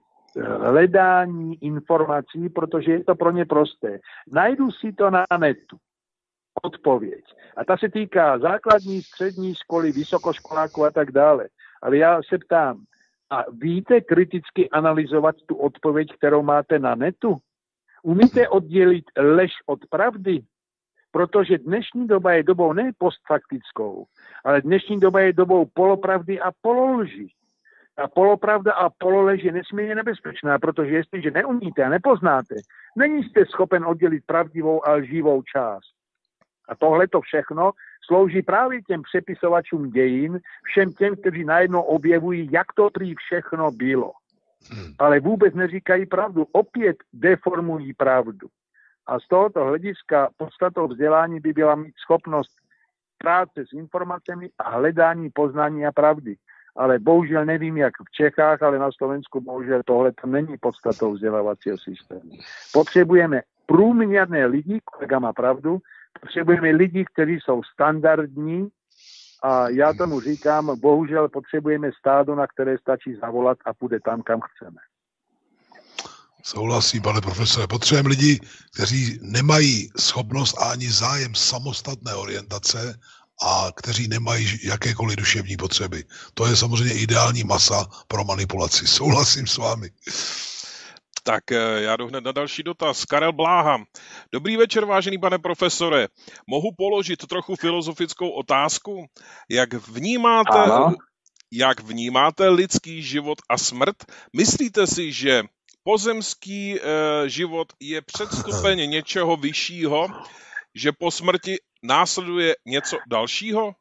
hledání informací, protože je to pro ně prosté. Najdu si to na netu. Odpověď. A ta se týká základní, střední školy, vysokoškoláků a tak dále. Ale já se ptám, a víte kriticky analyzovat tu odpověď, kterou máte na netu? Umíte oddělit lež od pravdy? Protože dnešní doba je dobou ne postfaktickou, ale dnešní doba je dobou polopravdy a pololži. A polopravda a pololež je nesmírně nebezpečná, protože jestliže neumíte a nepoznáte, není jste schopen oddělit pravdivou a lživou část. A tohle to všechno slouží právě těm přepisovačům dějin, všem těm, kteří najednou objevují, jak to prý všechno bylo. Hmm. Ale vůbec neříkají pravdu, opět deformují pravdu. A z tohoto hlediska podstatou vzdělání by byla mít schopnost práce s informacemi a hledání poznání a pravdy. Ale bohužel nevím, jak v Čechách, ale na Slovensku bohužel tohle to není podstatou vzdělávacího systému. Potřebujeme průměrné lidi, kolega má pravdu, potřebujeme lidi, kteří jsou standardní a já tomu říkám, bohužel potřebujeme stádo, na které stačí zavolat a půjde tam, kam chceme. Souhlasím, pane profesore. Potřebujeme lidi, kteří nemají schopnost a ani zájem samostatné orientace a kteří nemají jakékoliv duševní potřeby. To je samozřejmě ideální masa pro manipulaci. Souhlasím s vámi. Tak já jdu hned na další dotaz. Karel Bláha. Dobrý večer, vážený pane profesore. Mohu položit trochu filozofickou otázku? Jak vnímáte, jak vnímáte lidský život a smrt? Myslíte si, že pozemský e, život je předstupeň něčeho vyššího, že po smrti následuje něco dalšího?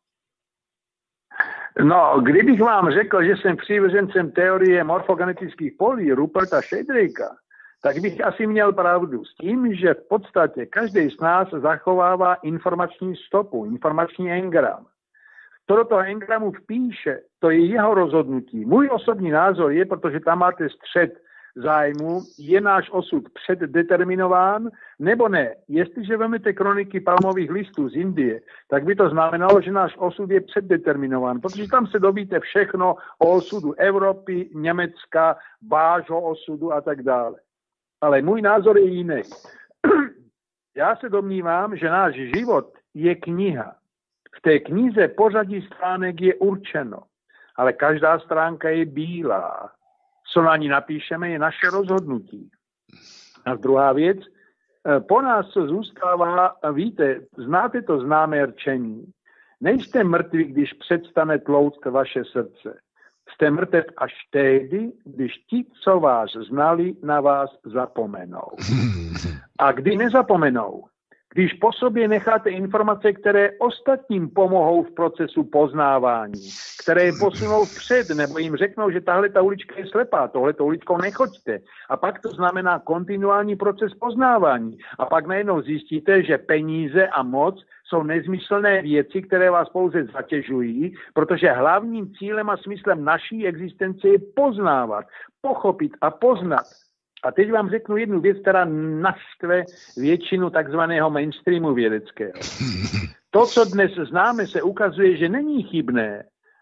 No, kdybych vám řekl, že jsem přívržencem teorie morfogenetických polí Ruperta Sheldrake'a, tak bych asi měl pravdu s tím, že v podstatě každý z nás zachovává informační stopu, informační engram. To do toho engramu vpíše, to je jeho rozhodnutí. Můj osobní názor je, protože tam máte střed zájmu, je náš osud předdeterminován, nebo ne. Jestliže vezmete kroniky palmových listů z Indie, tak by to znamenalo, že náš osud je předdeterminován, protože tam se dovíte všechno o osudu Evropy, Německa, vášho osudu a tak dále. Ale můj názor je jiný. Já se domnívám, že náš život je kniha. V té knize pořadí stránek je určeno, ale každá stránka je bílá. Co na ní napíšeme, je naše rozhodnutí. A druhá věc, po nás, co zůstává, víte, znáte to známé rčení. Nejste mrtví, když přestane tlouct vaše srdce. Jste mrtev až tehdy, když ti, co vás znali, na vás zapomenou. A kdy nezapomenou? Když po sobě necháte informace, které ostatním pomohou v procesu poznávání, které je posunou vpřed, nebo jim řeknou, že tahle ta ulička je slepá, tohleto uličkou nechoďte. A pak to znamená kontinuální proces poznávání. A pak najednou zjistíte, že peníze a moc jsou nezmyslné věci, které vás pouze zatěžují, protože hlavním cílem a smyslem naší existence je poznávat, pochopit a poznat. A teď vám řeknu jednu věc, která naštve většinu takzvaného mainstreamu vědeckého. To, co dnes známe, se ukazuje, že není chybné,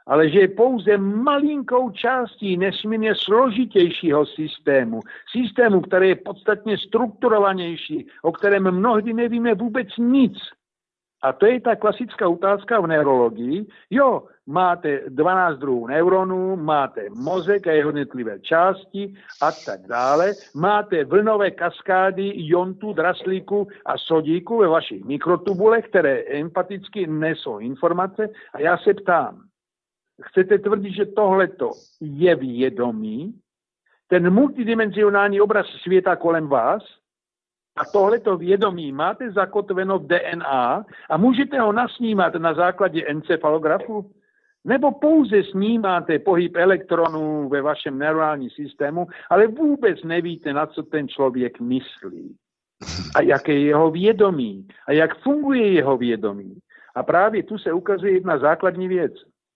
ale že je pouze malinkou částí nesmírně složitějšího systému. Systému, který je podstatně strukturovanější, o kterém mnohdy nevíme vůbec nic. A to je ta klasická otázka v neurologii. Jo, máte dvanáct druhů neuronů, máte mozek a jeho jednotlivé části a tak dále. Máte vlnové kaskády iontu, draslíku a sodíku ve vašich mikrotubulech, které empaticky nesou informace. A já se ptám, chcete tvrdit, že tohleto je vědomí, ten multidimenzionální obraz světa kolem vás, a tohleto vědomí máte zakotveno v D N A a můžete ho nasnímat na základě encefalografu? Nebo pouze snímáte pohyb elektronů ve vašem neurálním systému, ale vůbec nevíte, na co ten člověk myslí. A jaké je jeho vědomí. A jak funguje jeho vědomí. A právě tu se ukazuje jedna základní věc.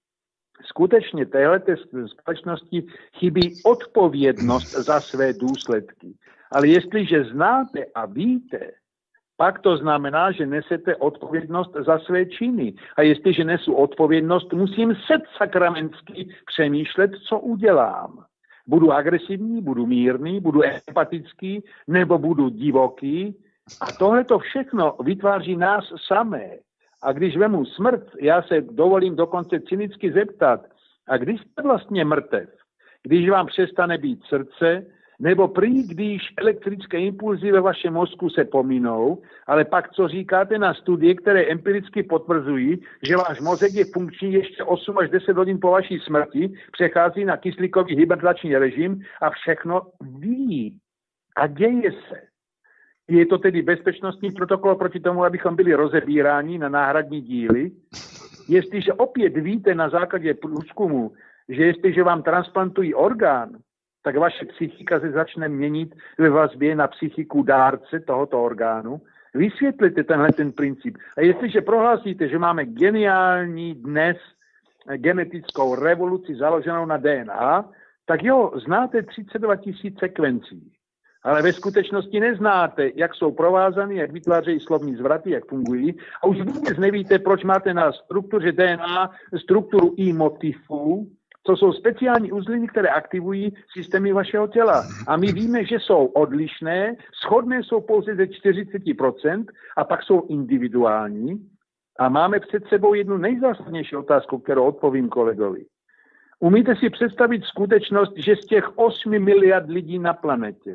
Skutečně téhleté společnosti chybí odpovědnost za své důsledky. Ale jestliže znáte a víte, pak to znamená, že nesete odpovědnost za své činy. A jestliže nesu odpovědnost, musím set sakramentsky přemýšlet, co udělám. Budu agresivní, budu mírný, budu empatický, nebo budu divoký. A tohle to všechno vytváří nás samé. A když vemu smrt, já se dovolím dokonce cynicky zeptat, a když jste vlastně mrtev, když vám přestane být srdce, nebo prý, když elektrické impulzy ve vašem mozku se pominou, ale pak co říkáte na studie, které empiricky potvrzují, že váš mozek je funkční ještě osm až deset hodin po vaší smrti, přechází na kyslíkový hibernační režim a všechno ví a děje se. Je to tedy bezpečnostní protokol proti tomu, abychom byli rozebíráni na náhradní díly. Jestliže opět víte na základě průzkumu, že jestliže vám transplantují orgán, tak vaše psychika se začne měnit ve vazbě na psychiku dárce tohoto orgánu. Vysvětlete tenhle ten princip. A jestliže prohlásíte, že máme geniální dnes genetickou revoluci založenou na D N A, tak jo, znáte třicet dva tisíc sekvencí. Ale ve skutečnosti neznáte, jak jsou provázaný, jak vytvářejí slovní zvraty, jak fungují. A už vůbec nevíte, proč máte na struktuře D N A strukturu e-motifů, co jsou speciální uzliny, které aktivují systémy vašeho těla. A my víme, že jsou odlišné, shodné jsou pouze ze čtyřicet procent a pak jsou individuální. A máme před sebou jednu nejzásadnější otázku, kterou odpovím kolegovi. Umíte si představit skutečnost, že z těch osmi miliard lidí na planetě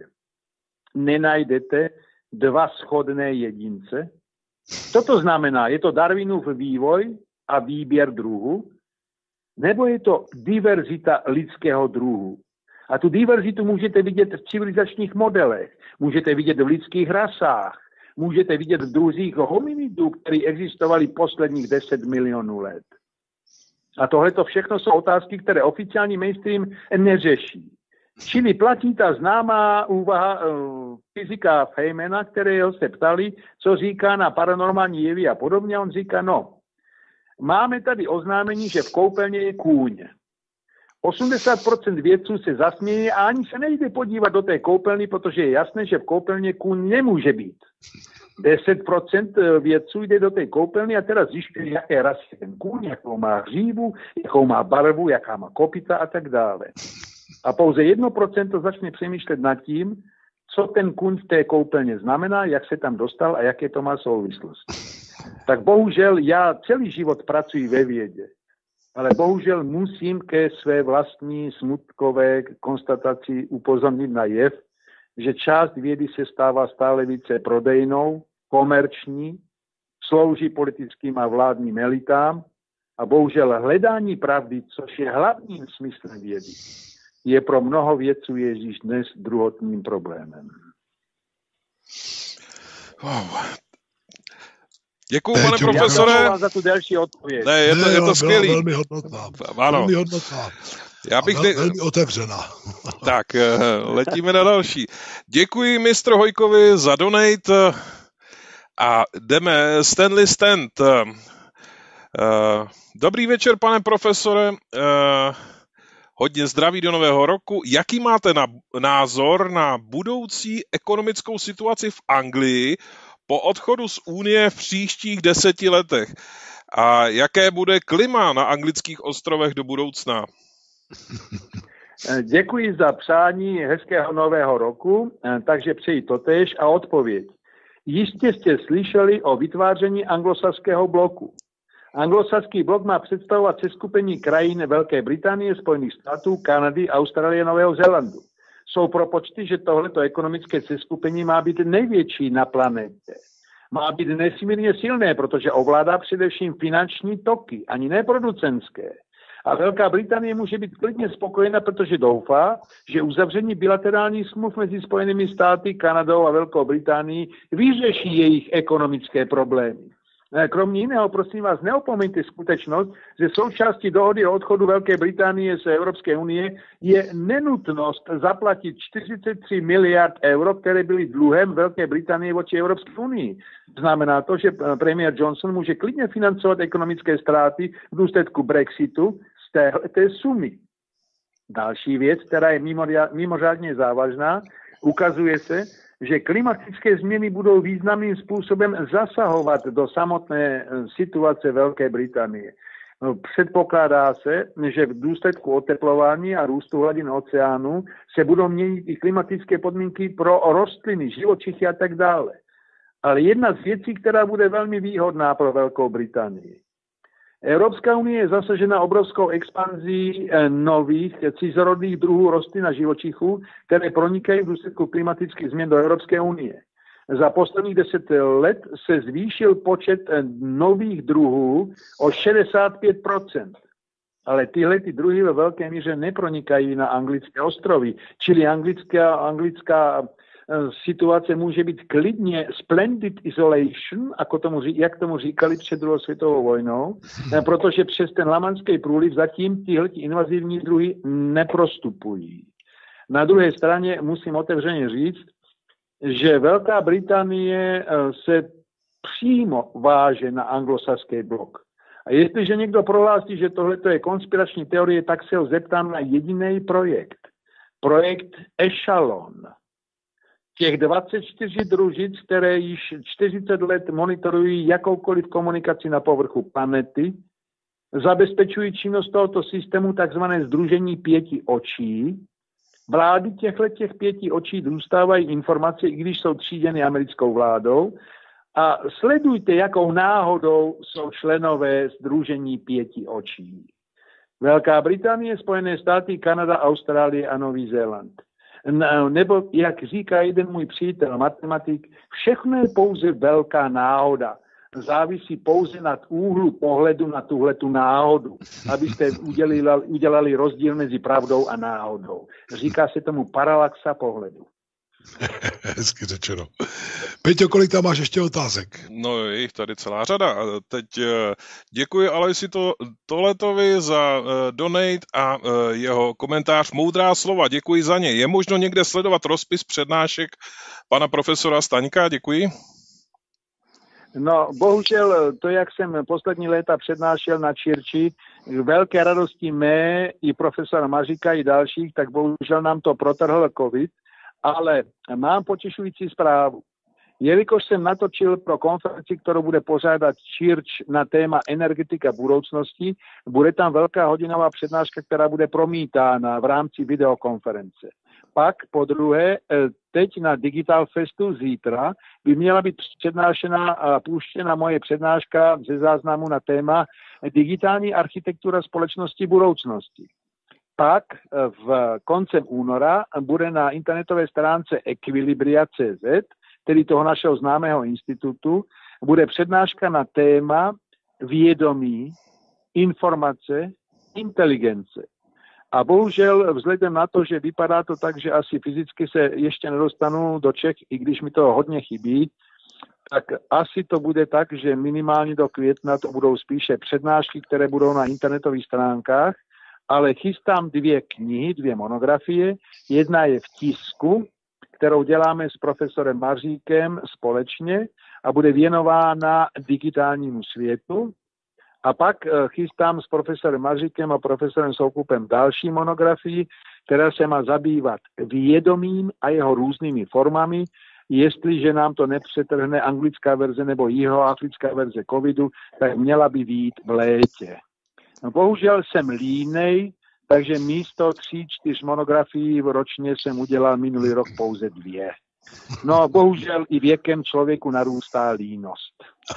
nenajdete dva shodné jedince? Co to znamená? Je to Darwinův vývoj a výběr druhu? Nebo je to diverzita lidského druhu? A tu diverzitu můžete vidět v civilizačních modelech, můžete vidět v lidských rasách, můžete vidět v druzích hominidů, které existovaly posledních deset milionů let. A tohle to všechno jsou otázky, které oficiální mainstream neřeší. Čili platí ta známá úvaha uh, fyzika Feynmana, kterého se ptali, co říká na paranormální jevy a podobně. On říká, no, máme tady oznámení, že v koupelně je kůň. osmdesát procent vědců se zasměje a ani se nejde podívat do té koupelny, protože je jasné, že v koupelně kůň nemůže být. deset procent vědců jde do té koupelny a teda zjišťuje, jaké rasy je ten kůň, jakou má hřívu, jakou má barvu, jaká má kopyta a tak dále. A pouze jedno procento začne přemýšlet nad tím, co ten kůň v té koupelně znamená, jak se tam dostal a jaké to má souvislosti. Tak bohužel já celý život pracuji ve vědě, ale bohužel musím ke své vlastní smutkové konstataci upozornit na jev, že část vědy se stává stále více prodejnou, komerční, slouží politickým a vládním elitám a bohužel hledání pravdy, což je hlavním smyslem vědy, je pro mnoho vědců Ježíš dnes druhotným problémem. Wow. Děkuju, pane profesore. Já za tu další odpověď. Ne, je to, je to skvělý. Velmi hodnotná. Ano. Velmi hodnotná. Já bych vel, ne... velmi otevřená. Tak, letíme na další. Děkuji mistru Hojkovi za donate a jdeme Stanley Stent. Dobrý večer, pane profesore. Hodně zdraví do nového roku. Jaký máte na, názor na budoucí ekonomickou situaci v Anglii po odchodu z Unie v příštích deseti letech? A jaké bude klima na anglických ostrovech do budoucna? Děkuji za přání hezkého nového roku, takže přeji totéž a odpověď. Jistě jste slyšeli o vytváření anglosaského bloku. Anglosaský blok má představovat seskupení krajín Velké Británie, Spojených států, Kanady, Austrálie a Nového Zélandu. Jsou propočty, že tohleto ekonomické seskupení má být největší na planetě. Má být nesmírně silné, protože ovládá především finanční toky, ani ne producentské. A Velká Británie může být klidně spokojena, protože doufá, že uzavření bilaterálních smluv mezi Spojenými státy, Kanadou a Velkou Británií vyřeší jejich ekonomické problémy. Kromě jiného, prosím vás, neopomeňte skutečnost, že součástí dohody o odchodu Velké Británie z Evropské unie je nenutnost zaplatit čtyřicet tři miliard euro, které byly dluhem Velké Británie vůči Evropské unii. Znamená to, že premiér Johnson může klidně financovat ekonomické ztráty v důsledku Brexitu z této sumy. Další věc, která je mimořádně závažná, ukazuje se, že klimatické změny budou významným způsobem zasahovat do samotné situace Velké Británie. Předpokládá se, že v důsledku oteplování a růstu hladin oceánu se budou měnit i klimatické podmínky pro rostliny, živočichy a tak dále. Ale jedna z věcí, která bude velmi výhodná pro Velkou Británii. Evropská unie je zasažena obrovskou expanzí nových cizorodých druhů rostlin a živočichů, které pronikají v důsledku klimatických změn do Evropské unie. Za posledních deset let se zvýšil počet nových druhů o šedesát pět procent. Ale tyhle ty druhy ve velké míře nepronikají na anglické ostrovy, čili anglická, anglická situace může být klidně splendid isolation, jako tomu, jak tomu říkali před druhou světovou vojnou, protože přes ten lamanský průliv zatím tyhle invazivní druhy neprostupují. Na druhé straně musím otevřeně říct, že Velká Británie se přímo váže na anglosaský blok. A jestliže někdo prohlásí, že tohle je konspirační teorie, tak se ho zeptám na jediný projekt. Projekt Echelon. Těch dvacet čtyři družic, které již čtyřicet let monitorují jakoukoliv komunikaci na povrchu planety, zabezpečují činnost tohoto systému takzvané sdružení pěti očí. Vlády těchto těch pěti očí dostávají informace, i když jsou tříděny americkou vládou. A sledujte, jakou náhodou jsou členové sdružení pěti očí. Velká Británie, Spojené státy, Kanada, Austrálie a Nový Zéland. Nebo, jak říká jeden můj přítel, matematik, všechno je pouze velká náhoda. Závisí pouze na úhlu pohledu na tuhletu náhodu, abyste udělali, udělali rozdíl mezi pravdou a náhodou. Říká se tomu paralaxa pohledu. Hezky řečeno. Peťo, kolik tam máš ještě otázek? No, je jich tady celá řada. Teď děkuji Aloisi to, Toletovi za uh, donate a uh, jeho komentář Moudrá slova. Děkuji za ně. Je možno někde sledovat rozpis přednášek pana profesora Staňka? Děkuji. No, bohužel to, jak jsem poslední léta přednášel na Čirči, k velké radosti mé i profesora Maříka i dalších, tak bohužel nám to protrhl covid, ale mám potěšující zprávu. Jelikož jsem natočil pro konferenci, kterou bude pořádat Church na téma energetika budoucnosti, bude tam velká hodinová přednáška, která bude promítána v rámci videokonference. Pak po druhé, teď na Digital Festu zítra by měla být přednášena a puštěna moje přednáška ze záznamu na téma digitální architektura společnosti budoucnosti. Pak v koncem února bude na internetové stránce Equilibria tečka cé zet, tedy toho našeho známého institutu, bude přednáška na téma vědomí, informace, inteligence. A bohužel vzhledem na to, že vypadá to tak, že asi fyzicky se ještě nedostanu do Čech, i když mi to hodně chybí, tak asi to bude tak, že minimálně do května to budou spíše přednášky, které budou na internetových stránkách, ale chystám dvě knihy, dvě monografie. Jedna je v tisku, kterou děláme s profesorem Maříkem společně a bude věnována digitálnímu světu. A pak chystám s profesorem Maříkem a profesorem Soukupem další monografii, která se má zabývat vědomím a jeho různými formami, jestliže nám to nepřetrhne anglická verze nebo jihoafrická verze covidu, tak měla by být v létě. No, bohužel jsem línej, takže místo tří, čtyř monografií ročně jsem udělal minulý rok pouze dvě. No, bohužel i věkem člověku narůstá línost.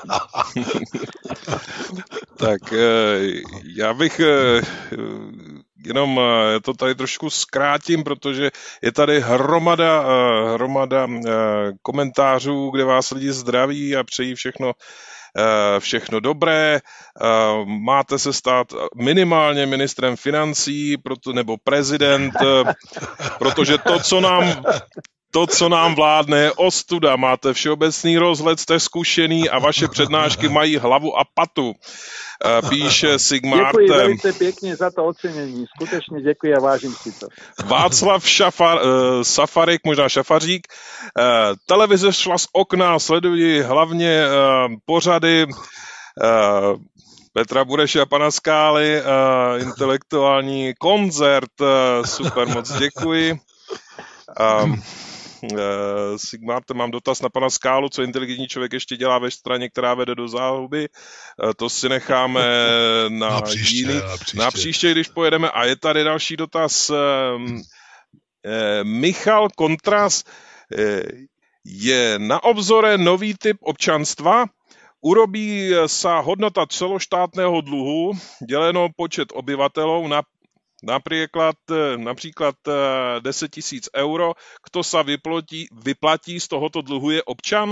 Tak já bych jenom to tady trošku zkrátím, protože je tady hromada, hromada komentářů, kde vás lidi zdraví a přejí všechno všechno dobré, máte se stát minimálně ministrem financí proto, nebo prezident, protože to, co nám To, co nám vládne, je ostuda. Máte všeobecný rozhled, jste zkušený a vaše přednášky mají hlavu a patu. Píše Sigmarte. Děkuji velice pěkně za to ocenění. Skutečně děkuji a vážím si to. Václav Šafar, uh, Safarik, možná Šafařík. Uh, televize šla z okna, sleduji hlavně uh, pořady uh, Petra Bureše a pana Skály, uh, intelektuální koncert. Uh, super, moc děkuji. Um, Uh, Sigmarte, mám dotaz na pana Skálu, co inteligentní člověk ještě dělá ve straně, která vede do záhuby. Uh, to si necháme na, na, příště, jiný, na, příště. na příště, když pojedeme. A je tady další dotaz. Uh, uh, Michal Kontras, uh, je na obzore nový typ občanstva? Urobí sa hodnota celoštátného dluhu děleno počet obyvatelů na Například, například deset tisíc euro, kto sa vyplatí, vyplatí z tohoto dluhu je občan?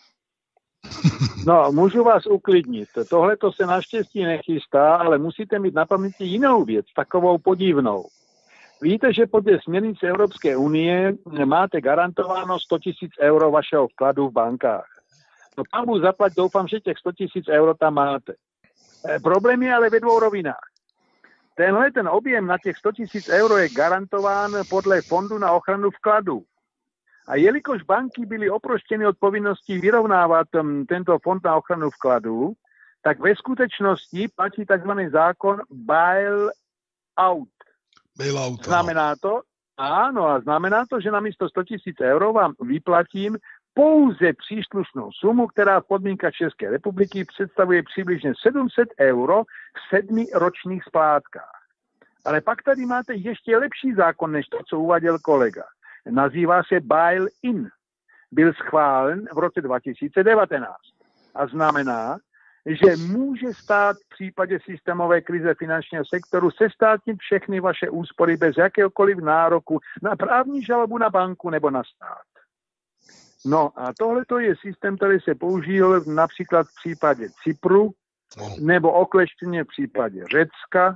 No, můžu vás uklidnit. Tohle to se naštěstí nechystá, ale musíte mít na paměti jinou věc, takovou podivnou. Víte, že podle směrnice Evropské unie máte garantováno sto tisíc euro vašeho vkladu v bankách. No, pán Bůh zaplať, doufám, že těch sto tisíc euro tam máte. E, problém je ale ve dvou rovinách. Tenhle ten objem na těch sto tisíc euro je garantován podle Fondu na ochranu vkladu. A jelikož banky byly oproštěny od povinnosti vyrovnávat um, tento fond na ochranu vkladu, tak ve skutečnosti platí takzvaný zákon bail-out. Bail-out. Znamená to, áno, a znamená to, že namísto sto tisíc euro vám vyplatím pouze příslušnou sumu, která v podmínkách České republiky představuje přibližně sedm set euro v sedmi ročních splátkách. Ale pak tady máte ještě lepší zákon, než to, co uváděl kolega. Nazývá se bail-in. Byl schválen v roce dva tisíce devatenáct a znamená, že může stát v případě systémové krize finančního sektoru sestátnit všechny vaše úspory bez jakéhokoliv nároku na právní žalobu na banku nebo na stát. No a tohle je systém, který se použil například v případě Cypru nebo okleštěně v případě Řecka.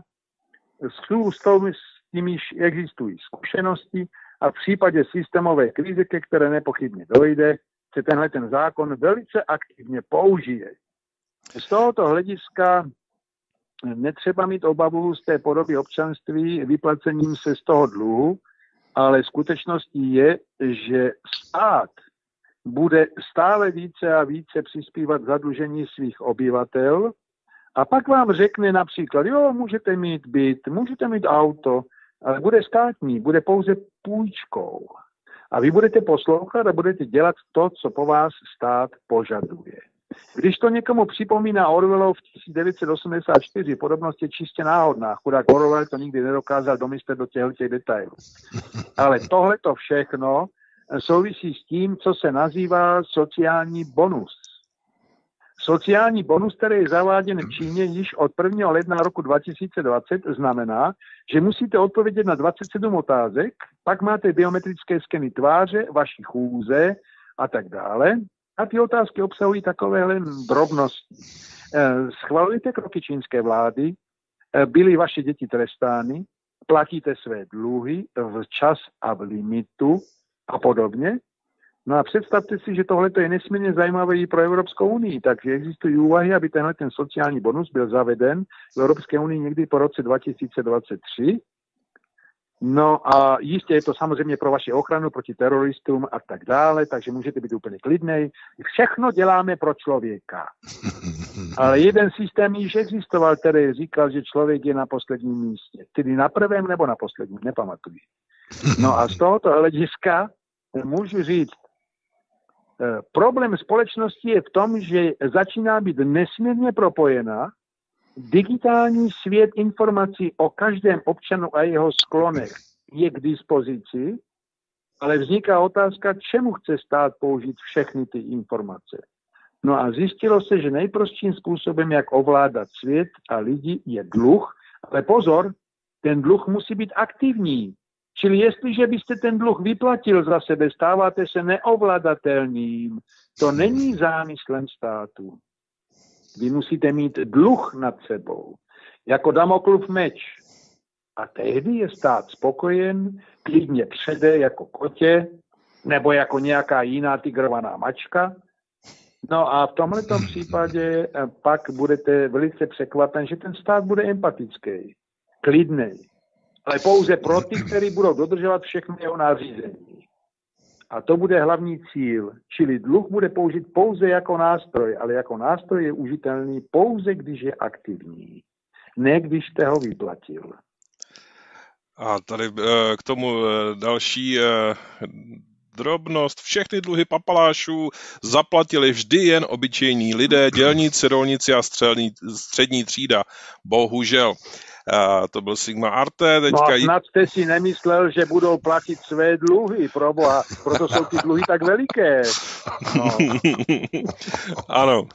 S tím již existují zkušenosti a v případě systémové krize, ke které nepochybně dojde, se tenhle ten zákon velice aktivně použije. Z tohoto hlediska netřeba mít obavu z té podoby občanství vyplacením se z toho dluhu, ale skutečností je, že stát bude stále více a více přispívat zadlužení svých obyvatel a pak vám řekne například, jo, můžete mít byt, můžete mít auto, ale bude státní, bude pouze půjčkou. A vy budete poslouchat a budete dělat to, co po vás stát požaduje. Když to někomu připomíná Orwellov tisíc devět set osmdesát čtyři, podobnost je čistě náhodná. Chudák Orwell to nikdy nedokázal domyslet do těchto detailů. Ale tohle to všechno souvisí s tím, co se nazývá sociální bonus. Sociální bonus, který je zaváděn v Číně již od prvního ledna roku dva tisíce dvacet, znamená, že musíte odpovědět na dvacet sedm otázek, pak máte biometrické skeny tváře, vaší chůze a tak dále. A ty otázky obsahují takovéhle drobnosti. Schvalujete kroky čínské vlády, byly vaše děti trestány, platíte své dluhy včas a v limitu a podobně. No a představte si, že tohle je nesmírně zajímavé i pro Evropskou unii, takže existují úvahy, aby tenhle ten sociální bonus byl zaveden v Evropské unii někdy po roce dva tisíce dvacet tři. No a jistě je to samozřejmě pro vaši ochranu proti teroristům a tak dále, takže můžete být úplně klidnej. Všechno děláme pro člověka. Ale jeden systém již existoval, který říkal, že člověk je na posledním místě. Tedy na prvém nebo na posledním, nepamatuji. No a z tohoto hlediska můžu říct, Problém společnosti je v tom, že začíná být nesmírně propojená. Digitální svět informací o každém občanu a jeho sklonech je k dispozici, ale vzniká otázka, čemu chce stát použít všechny ty informace. No a zjistilo se, že nejprostším způsobem, jak ovládat svět a lidi, je dluh, ale pozor, ten dluh musí být aktivní. Čili jestliže byste ten dluh vyplatil za sebe, stáváte se neovladatelným. To není zámyslem státu. Vy musíte mít dluh nad sebou, jako Damoklův meč. A tehdy je stát spokojen, klidně přede jako kotě, nebo jako nějaká jiná tigrovaná mačka. No a v tomto případě pak budete velice překvapen, že ten stát bude empatický, klidný. Ale pouze pro ty, kteří budou dodržovat všechny jeho nařízení. A to bude hlavní cíl. Čili dluh bude použit pouze jako nástroj, ale jako nástroj je užitelný pouze, když je aktivní. Ne, když jste ho vyplatil. A tady k tomu další drobnost. Všechny dluhy papalášů zaplatili vždy jen obyčejní lidé, dělníci, rolníci a střední, střední třída. Bohužel. Uh, to byl Sigma Arte. Teďka... No a snad jste si nemyslel, že budou platit své dluhy, proboha, proto jsou ty dluhy tak veliké. No. Ano.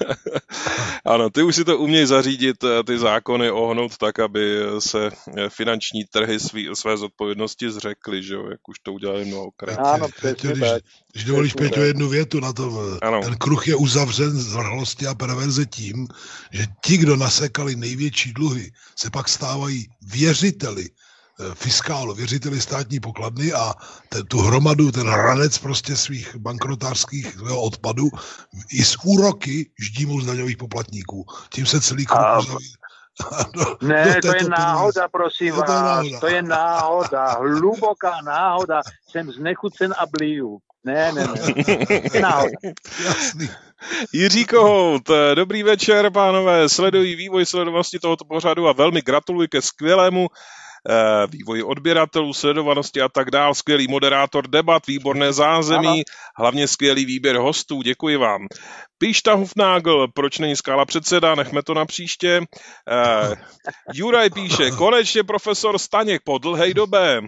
Ano, ty už si to umějí zařídit, ty zákony ohnout tak, aby se finanční trhy svý, své zodpovědnosti zřekly, že jo, jak už to udělali mnohokrát. Ano, přesně když, tak. Když dovolíš, Péťo, jednu větu na to, ano. Ten kruh je uzavřen z vrhlosti a perverze tím, že ti, kdo nasekali největší dluhy, se pak stávají věřiteli fiskálu, věřiteli státní pokladny a ten, tu hromadu, ten ranec prostě svých bankrotářských odpadů i z úroky ždímou z daňových poplatníků. Tím se celý kruh uzaví. No, ne, to je náhoda, prosím vás. To je náhoda. to je náhoda, hluboká náhoda. Jsem znechucen a bliju. Ne, ne, ne. Náhoda. Jasný. Jiří Kohout, dobrý večer, pánové. Sledují vývoj sledovanosti tohoto pořadu a velmi gratuluji ke skvělému eh, vývoji odběratelů, sledovanosti a tak dál. Skvělý moderátor debat, výborné zázemí, Aha. hlavně skvělý výběr hostů. Děkuji vám. Píšta Hufnagl, proč není Skála předseda, nechme to na příště. Eh, Juraj píše, konečně profesor Staněk po dlhé době.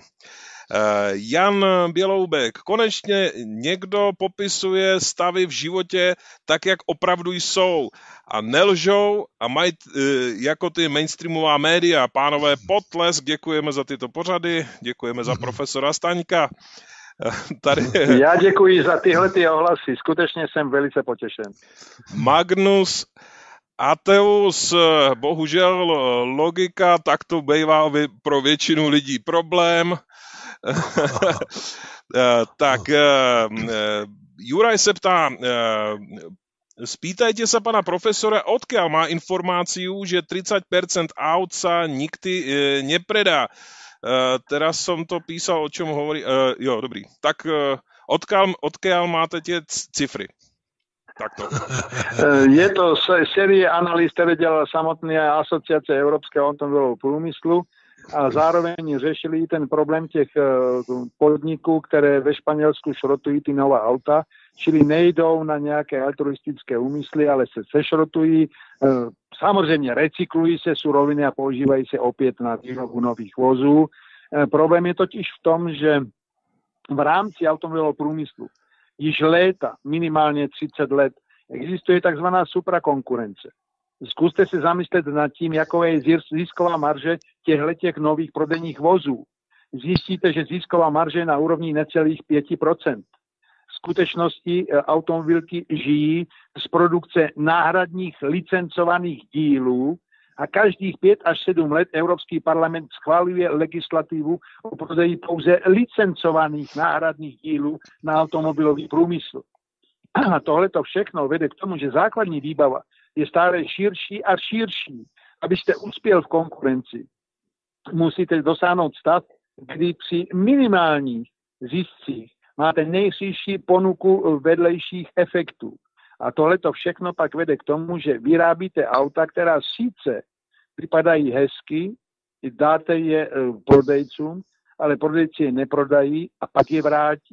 Jan Běloubek, konečně někdo popisuje stavy v životě tak, jak opravdu jsou a nelžou a mají jako ty mainstreamová média. Pánové, potlesk, děkujeme za tyto pořady, děkujeme za profesora Staňka. Tady... Já děkuji za tyhle ty ohlasy, skutečně jsem velice potěšen. Magnus Ateus, bohužel logika, tak to bývá pro většinu lidí problém. Tak Juraj se ptá, spýtajte sa pana profesora, odkiaľ má informáciu, že tridsať percent aut sa nikdy nepredá. Teraz som to písal, o čom hovorí. Jo, dobrý. Tak odkiaľ, odkiaľ máte tie cifry? Takto. Je to série analýz, které dělala samotná asociace Evropského automobilového průmyslu a zároveň řešili ten problém těch podniků, které ve Španělsku šrotují ty nová auta, čili nejdou na nějaké altruistické úmysly, ale se sešrotují. Samozřejmě recyklují se suroviny a používají se opět na výrobu nových vozů. Problém je totiž v tom, že v rámci automobilového průmyslu již léta, minimálně třicet let, existuje takzvaná suprakonkurence. Zkuste se zamyslet nad tím, jakou je zisková marže těchto nových prodejních vozů. Zjistíte, že zisková marže je na úrovni necelých pět procent. V skutečnosti automobilky žijí z produkce náhradních licencovaných dílů a každých pět až sedm let Evropský parlament schváluje legislativu o prodeji pouze licencovaných náhradních dílů na automobilový průmysl. A tohleto všechno vede k tomu, že základní výbava je stále širší a širší. Abyste uspěl v konkurenci, musíte dosáhnout stav, kdy při minimálních ziscích máte nejširší ponuku vedlejších efektů. A tohleto všechno pak vede k tomu, že vyrábíte auta, která sice vypadají hezky, dáte je prodejcům, ale prodejci je neprodají a pak je vrátí.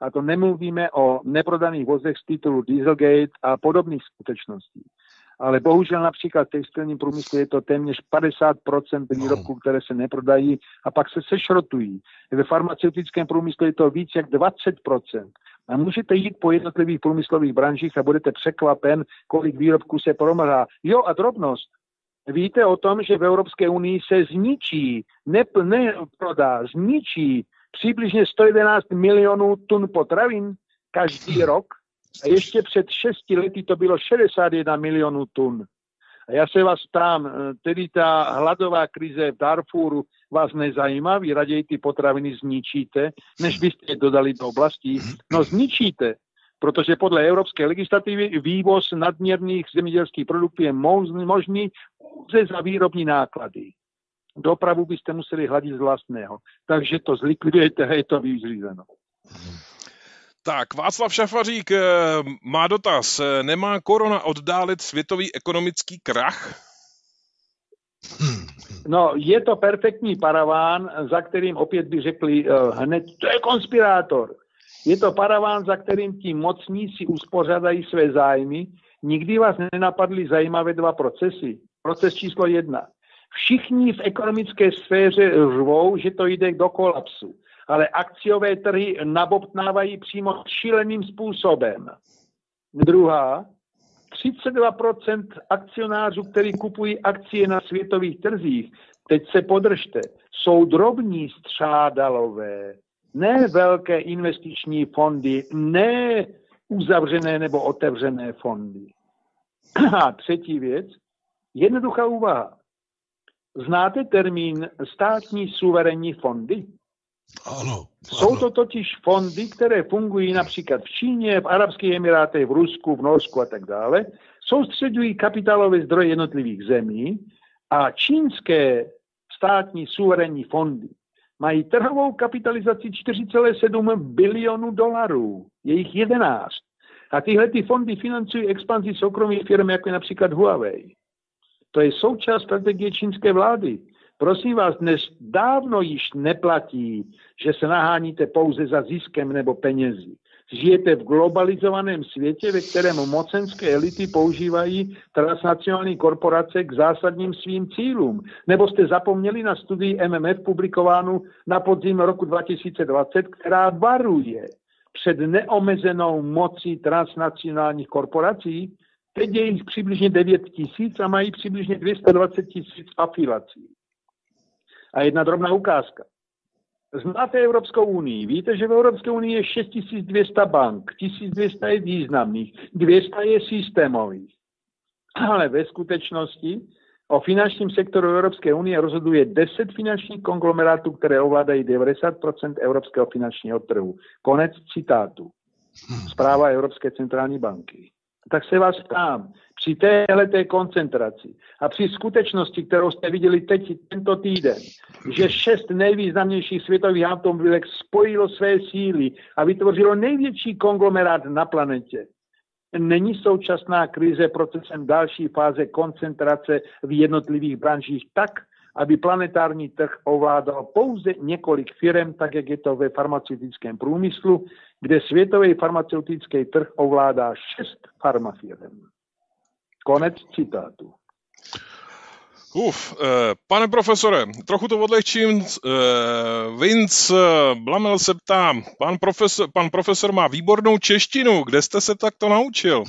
A to nemluvíme o neprodaných vozech z titulu Dieselgate a podobných skutečností. Ale bohužel například v textilním průmyslu je to téměř padesát procent výrobků, které se neprodají a pak se sešrotují. Ve farmaceutickém průmyslu je to víc jak dvacet procent. A můžete jít po jednotlivých průmyslových branžích a budete překvapen, kolik výrobků se promrhá. Jo, a drobnost. Víte o tom, že v Evropské unii se zničí, neprodá, zničí přibližně sto jedenáct milionů tun potravin každý rok? A ještě před šesti lety to bylo šedesát jedna milionů tun. A já se vás ptám, tedy ta hladová krize v Darfuru vás nezajímá? Vy raději ty potraviny zničíte, než byste je dodali do oblastí? No zničíte, protože podle evropské legislativy vývoz nadměrných zemědělských produktů je možný pouze za výrobní náklady. Dopravu byste museli hladit z vlastného. Takže to zlikvidujete a je to vyřízeno. Tak, Václav Šafařík má dotaz. Nemá korona oddálit světový ekonomický krach? No, je to perfektní paraván, za kterým opět by řekli uh, hned, to je konspirátor. Je to paraván, za kterým ti mocníci uspořádají své zájmy. Nikdy vás nenapadly zajímavé dva procesy. Proces číslo jedna. Všichni v ekonomické sféře řvou, že to jde do kolapsu. Ale akciové trhy nabobtnávají přímo šíleným způsobem. Druhá, třicet dva procent akcionářů, kteří kupují akcie na světových trzích, teď se podržte, jsou drobní střádalové, ne velké investiční fondy, ne uzavřené nebo otevřené fondy. A třetí věc, jednoduchá úvaha. Znáte termín státní suverénní fondy? Ano. Jsou to totiž fondy, které fungují například v Číně, v Arabských Emirátech, v Rusku, v Norsku a tak dále. Soustředují kapitálové zdroje jednotlivých zemí a čínské státní suverénní fondy mají trhovou kapitalizaci čtyři celé sedm bilionů dolarů. Je jich jedenáct. A tyhle ty fondy financují expanzi soukromých firm, jako je například Huawei. To je součást strategie čínské vlády. Prosím vás, dnes dávno již neplatí, že se naháníte pouze za ziskem nebo penězi. Žijete v globalizovaném světě, ve kterém mocenské elity používají transnacionální korporace k zásadním svým cílům. Nebo jste zapomněli na studii M M F publikovanou na podzim roku dva tisíce dvacet, která varuje před neomezenou mocí transnacionálních korporací. Teď je jich přibližně devět tisíc a mají přibližně dvě stě dvacet tisíc afilací. A jedna drobná ukázka. Znáte Evropskou unii. Víte, že v Evropské unii je šest tisíc dvě stě bank, tisíc dvě stě je významných, dvě stě je systémových. Ale ve skutečnosti o finančním sektoru Evropské unie rozhoduje deset finančních konglomerátů, které ovládají devadesát procent evropského finančního trhu. Konec citátu. Zpráva Evropské centrální banky. Tak se vás ptám, při téhleté koncentraci a při skutečnosti, kterou jste viděli teď tento týden, že šest nejvýznamnějších světových automobilek spojilo své síly a vytvořilo největší konglomerát na planetě, není současná krize procesem další fáze koncentrace v jednotlivých branžích tak, aby planetární trh ovládal pouze několik firem, tak jak je to ve farmaceutickém průmyslu, kde světový farmaceutický trh ovládá šest farmafirem. Konec citátu. Uf, eh, pane profesore, trochu to odlehčím. Eh, Vince Blamel se ptá, pan profesor, pan profesor má výbornou češtinu, kde jste se takto naučil?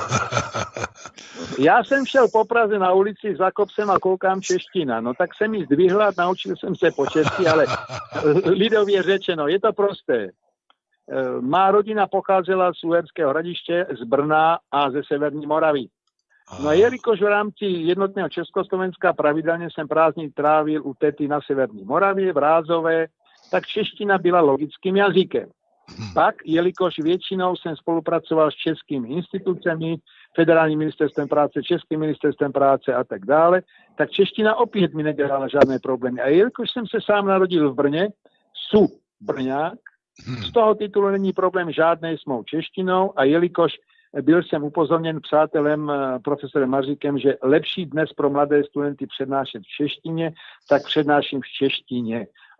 Já jsem šel po Praze na ulici za kopcem a koukám čeština. No tak jsem ji zdvihla, naučil jsem se po česky, ale lidově řečeno, je to prosté. Má rodina pocházela z Uherského Hradiště, z Brna a ze Severní Moravy. No jelikož v rámci jednotného Československa pravidelně jsem prázdniny trávil u tety na Severní Moravě, v Rázové, tak čeština byla logickým jazykem. Pak, jelikož většinou jsem spolupracoval s českými institucemi, Federálním ministerstvem práce, Českým ministerstvem práce a tak dále, tak čeština opět mi nedělala žádné problémy. A jelikož jsem se sám narodil v Brně, su Brňák, z toho titulu není problém žádný s mou češtinou a jelikož byl jsem upozorněn přátelem profesorem Maříkem, že lepší dnes pro mladé studenty přednášet v češtině, tak přednáším v češtině.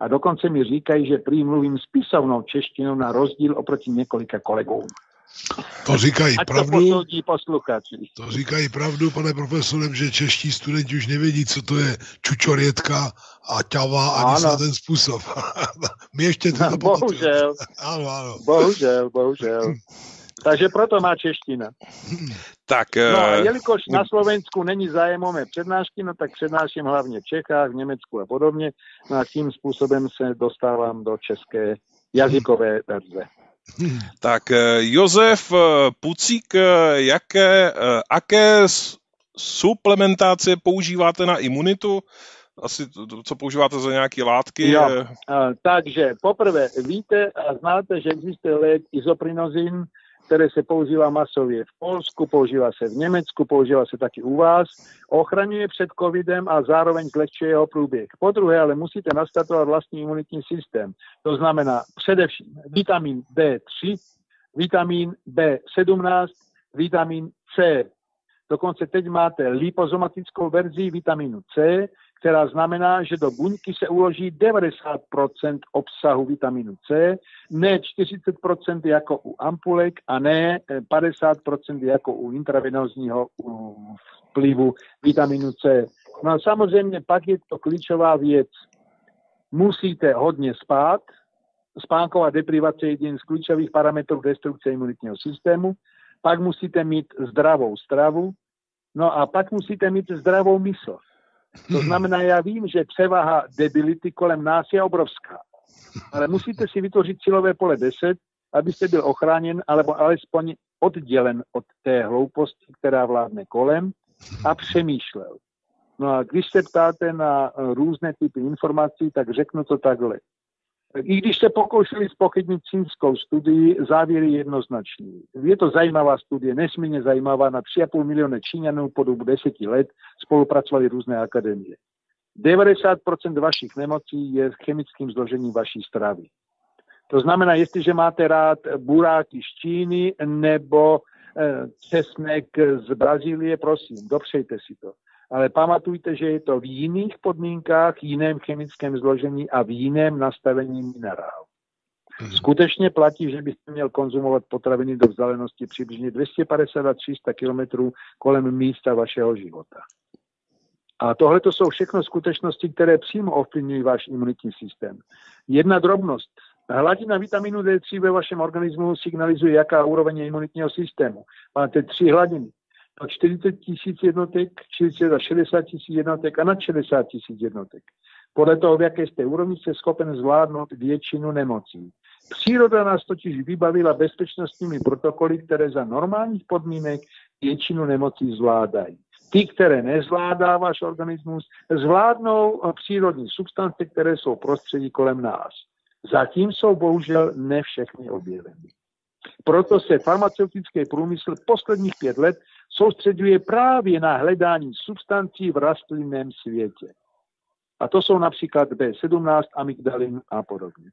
A dokonce mi říkají, že prý mluvím spisovnou češtinou na rozdíl oproti několika kolegům. To říkají Ať pravdu. To posoudí posluchači. To říkají pravdu, pane profesorem, že čeští studenti už nevědí, co to je čučorětka a ťava ani na ten způsob. My ještě to Bohužel. Ano, ano. Bohužel, bohužel. Takže proto má čeština. Tak, no a jelikož na Slovensku není zájem o mé přednášky, no tak přednáším hlavně v Čechách, v Německu a podobně. No a tím způsobem se dostávám do české jazykové verze. Tak Josef Pucík, jaké, aké suplementace používáte na imunitu? Asi, co používáte za nějaké látky? Jo, takže poprvé víte a znáte, že existuje lék izoprinozin, které se používá masově v Polsku, používá se v Německu, používá se taky u vás, ochraňuje před covidem a zároveň zlehčuje jeho průběh. Po druhé, ale musíte nastartovat vlastní imunitní systém. To znamená především vitamin bé tři, vitamin bé sedmnáct, vitamin C. Dokonce teď máte lipozomatickou verzi vitaminu C, která znamená, že do buňky se uloží devadesát procent obsahu vitaminu C, ne čtyřicet procent jako u ampulek a ne padesát procent jako u intravenózního vplyvu vitaminu C. No a samozřejmě pak je to klíčová věc. Musíte hodně spát. Spánková deprivace je jeden z klíčových parametrů destrukce imunitního systému. Pak musíte mít zdravou stravu. No a pak musíte mít zdravou mysl. To znamená, já vím, že převaha debility kolem nás je obrovská. Ale musíte si vytvořit silové pole deset, abyste byl ochráněn, alebo alespoň oddělen od té hlouposti, která vládne kolem a přemýšlel. No a když se ptáte na různé typy informací, tak řeknu to takhle. I když se pokoušeli zpochybnit čínskou studii, závěr je jednoznačný. Je to zajímavá studie, nesmírně zajímavá, na tři a půl milionu Číňanů po dobu deseti let spolupracovali různé akademie. devadesát procent vašich nemocí je chemickým zložením vaší stravy. To znamená, jestliže máte rád buráky z Číny nebo eh, česnek z Brazílie, prosím, dopřejte si to. Ale pamatujte, že je to v jiných podmínkách, jiném chemickém zložení a v jiném nastavení minerálu. Skutečně platí, že byste měl konzumovat potraviny do vzdálenosti přibližně dvě stě padesát až tři sta kilometrů kolem místa vašeho života. A tohle to jsou všechno skutečnosti, které přímo ovlivňují váš imunitní systém. Jedna drobnost. Hladina vitaminu dé tři ve vašem organismu signalizuje, jaká úroveň je imunitního systému. Máte tři hladiny. Na čtyřicet tisíc jednotek, čtyřicet až šedesát tisíc jednotek a nad šedesát tisíc jednotek. Podle toho, v jaké jste úrovni, jste schopen zvládnout většinu nemocí. Příroda nás totiž vybavila bezpečnostními protokoly, které za normálních podmínek většinu nemocí zvládají. Ty, které nezvládá váš organismus, zvládnou přírodní substance, které jsou v prostředí kolem nás. Zatím jsou bohužel ne všechny objeveny. Proto se farmaceutický průmysl posledních pět let soustředuje právě na hledání substancí v rastlinném světě. A to jsou například bé sedmnáct, amygdalin a podobně.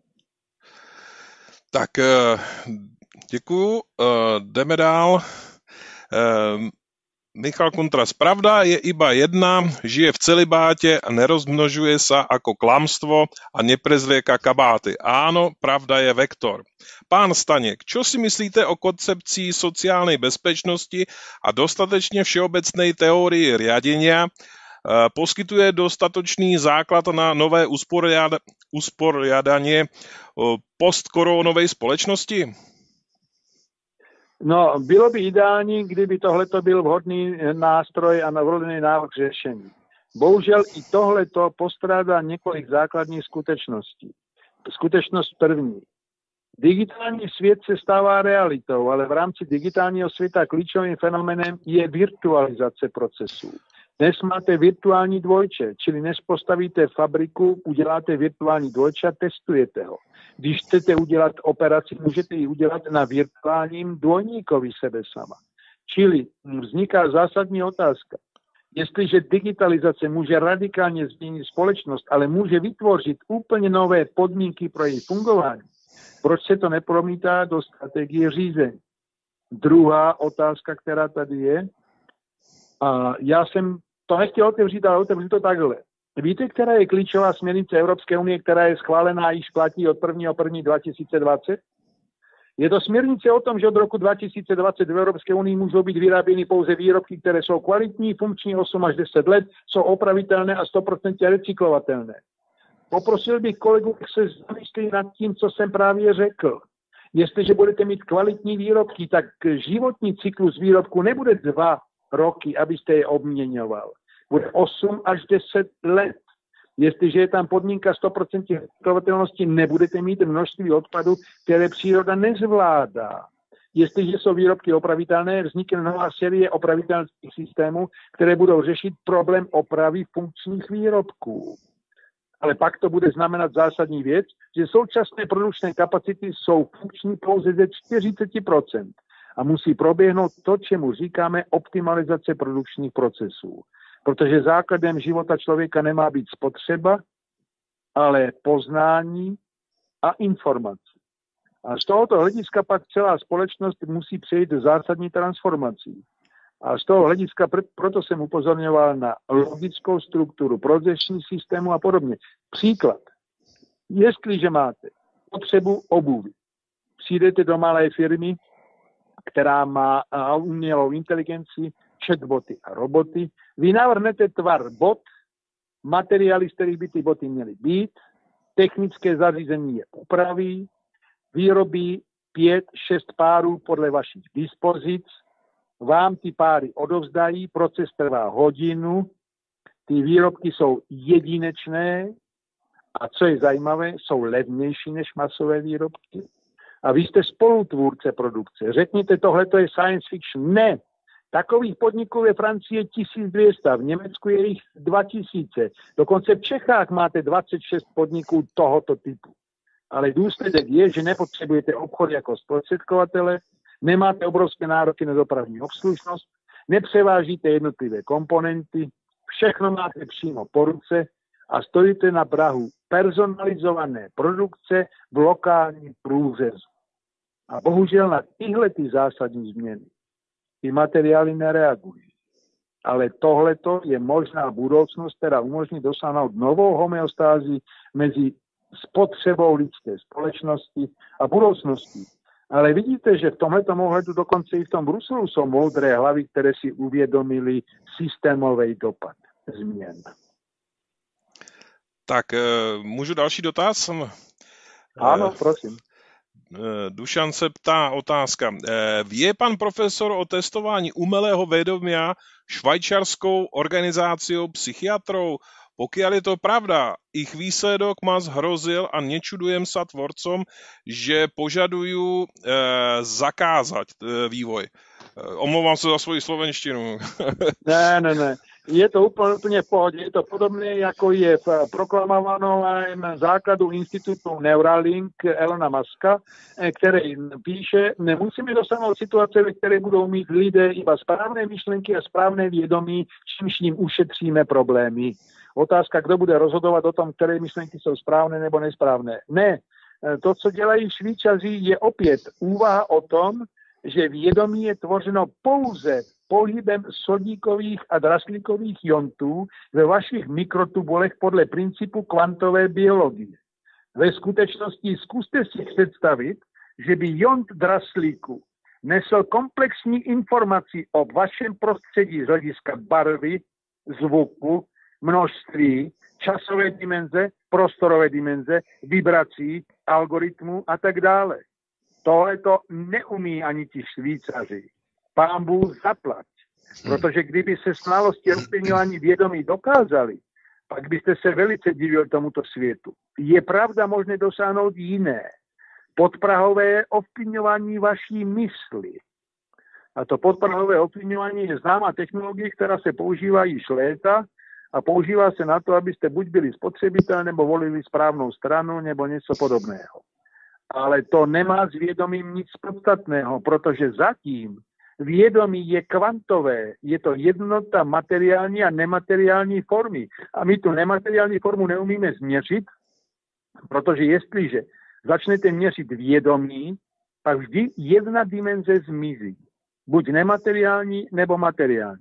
Tak děkuju. Jdeme dál. Michal Kontras. Pravda je iba jedna, žije v celibáte a nerozmnožuje sa ako klamstvo a neprezlieka kabáty. Áno, pravda je vektor. Pán Staněk, čo si myslíte o koncepcii sociálnej bezpečnosti a dostatečne všeobecnej teórii riadenia? Poskytuje dostatočný základ na nové usporiada- usporiadanie postkoronovej společnosti? No, bylo by ideální, kdyby tohleto byl vhodný nástroj a vhodný návrh řešení. Bohužel i tohleto postrádá několik základních skutečností. Skutečnost první. Digitální svět se stává realitou, ale v rámci digitálního světa klíčovým fenomenem je virtualizace procesů. Dnes máte virtuální dvojče, čili než postavíte fabriku, uděláte virtuální dvojče a testujete ho. Když chcete udělat operaci, můžete ji udělat na virtuálním dvojníkovi sebe sama. Čili vzniká zásadní otázka. Jestliže digitalizace může radikálně změnit společnost, ale může vytvořit úplně nové podmínky pro její fungování, proč se to nepromítá do strategie řízení? Druhá otázka, která tady je, a já jsem to nechtěl otevřít, ale otevřít to takhle. Víte, která je klíčová směrnice Evropské unie, která je schválená a již platí od prvního prvního dva tisíce dvacet? Je to směrnice o tom, že od roku dva tisíce dvacet v Evropské unii můžou být vyráběny pouze výrobky, které jsou kvalitní, funkční osm až deset let, jsou opravitelné a sto procent recyklovatelné. Poprosil bych kolegu, jak se zamyslí nad tím, co jsem právě řekl. Jestliže budete mít kvalitní výrobky, tak životní cyklus výrobku nebude dva roky, abyste je obměňoval. Bude osm až deset let. Jestliže je tam podmínka sto procent recyklovatelnosti, nebudete mít množství odpadu, které příroda nezvládá. Jestliže jsou výrobky opravitelné, vznikne nová série opravitelných systémů, které budou řešit problém opravy funkčních výrobků. Ale pak to bude znamenat zásadní věc, že současné produkčné kapacity jsou funkční pouze ze čtyřicet procent a musí proběhnout to, čemu říkáme optimalizace produkčních procesů. Protože základem života člověka nemá být spotřeba, ale poznání a informace. A z tohoto hlediska pak celá společnost musí přejít do zásadní transformací. A z toho hlediska proto jsem upozorňoval na logickou strukturu, procesní systému a podobně. Příklad. Jestliže máte potřebu obuvy, přijdete do malé firmy, která má umělou inteligenci, chatboty a roboty, vy navrhnete tvar bot, materiály, z kterých by ty boty měly být, technické zařízení je upraví, vyrobí pět, šest párů podle vašich dispozic, vám ty páry odovzdají, proces trvá hodinu, ty výrobky jsou jedinečné a co je zajímavé, jsou levnější než masové výrobky. A vy jste spolutvůrce produkce. Řekněte, tohle to je science fiction. Ne. Takových podniků ve Francii je tisíc dvě stě, v Německu je jich dva tisíce. Dokonce v Čechách máte dvacet šest podniků tohoto typu. Ale důsledek je, že nepotřebujete obchod jako zprostředkovatele, nemáte obrovské nároky na dopravní obslužnost, nepřevážíte jednotlivé komponenty, všechno máte přímo po ruce a stojíte na prahu personalizované produkce v lokálním průřezu. A bohužel na tyhle ty zásadní změny ty materiály nereagují. Ale tohleto je možná budoucnost, která umožní dosáhnout novou homeostázi mezi spotřebou lidské společnosti a budoucností. Ale vidíte, že v tomhletom ohledu dokonce i v tom Bruselu jsou moudré hlavy, které si uvědomili systémový dopad změn. Tak, můžu další dotaz? Ano, prosím. Dušan se ptá otázka. Vie pan profesor o testování umelého vedomia švajčiarskou organizáciou psychiatrov? Pokiaľ je to pravda, ich výsledok ma zhrozil a nečudujem sa tvorcom, že požadujú e, zakázať e, vývoj. E, omlouvám se za svoji slovenštinu. Ne, ne, ne. Je to úplně, úplně v pohodě. Je to podobné, jako je v proklamovaném základu institutu Neuralink Elona Muska, který píše, nemusíme dosáhnout situace, ve které budou mít lidé iba správné myšlenky a správné vědomí, čímž jim ušetříme problémy. Otázka, kdo bude rozhodovat o tom, které myšlenky jsou správné nebo nesprávné. Ne, to, co dělají Švýcaři, je opět úvaha o tom, že vědomí je tvořeno pouze pohybem sodíkových a draslíkových iontů ve vašich mikrotubulech podle principu kvantové biologie. Ve skutečnosti zkuste si představit, že by iont draslíku nesl komplexní informaci o vašem prostředí z hlediska barvy, zvuku, množství, časové dimenze, prostorové dimenze, vibrací, algoritmů a tak dále. Tohle to neumí ani ti Švýcaři. Pán Bůh zaplať. Protože kdyby se znalosti ovplyvňování vědomí dokázali, pak byste se velice divili tomuto světu. Je pravda možné dosáhnout jiné. Podprahové ovplyvňování vaší mysli. A to podprahové ovplyvňování je známá technologie, která se používá již léta a používá se na to, abyste buď byli spotřebitel, nebo volili správnou stranu, nebo něco podobného. Ale to nemá s vědomím nic podstatného, protože zatím vědomí je kvantové, je to jednota materiální a nemateriální formy. A my tu nemateriální formu neumíme změřit, protože jestliže začnete měřit vědomí, pak vždy jedna dimenze zmizí. Buď nemateriální, nebo materiální.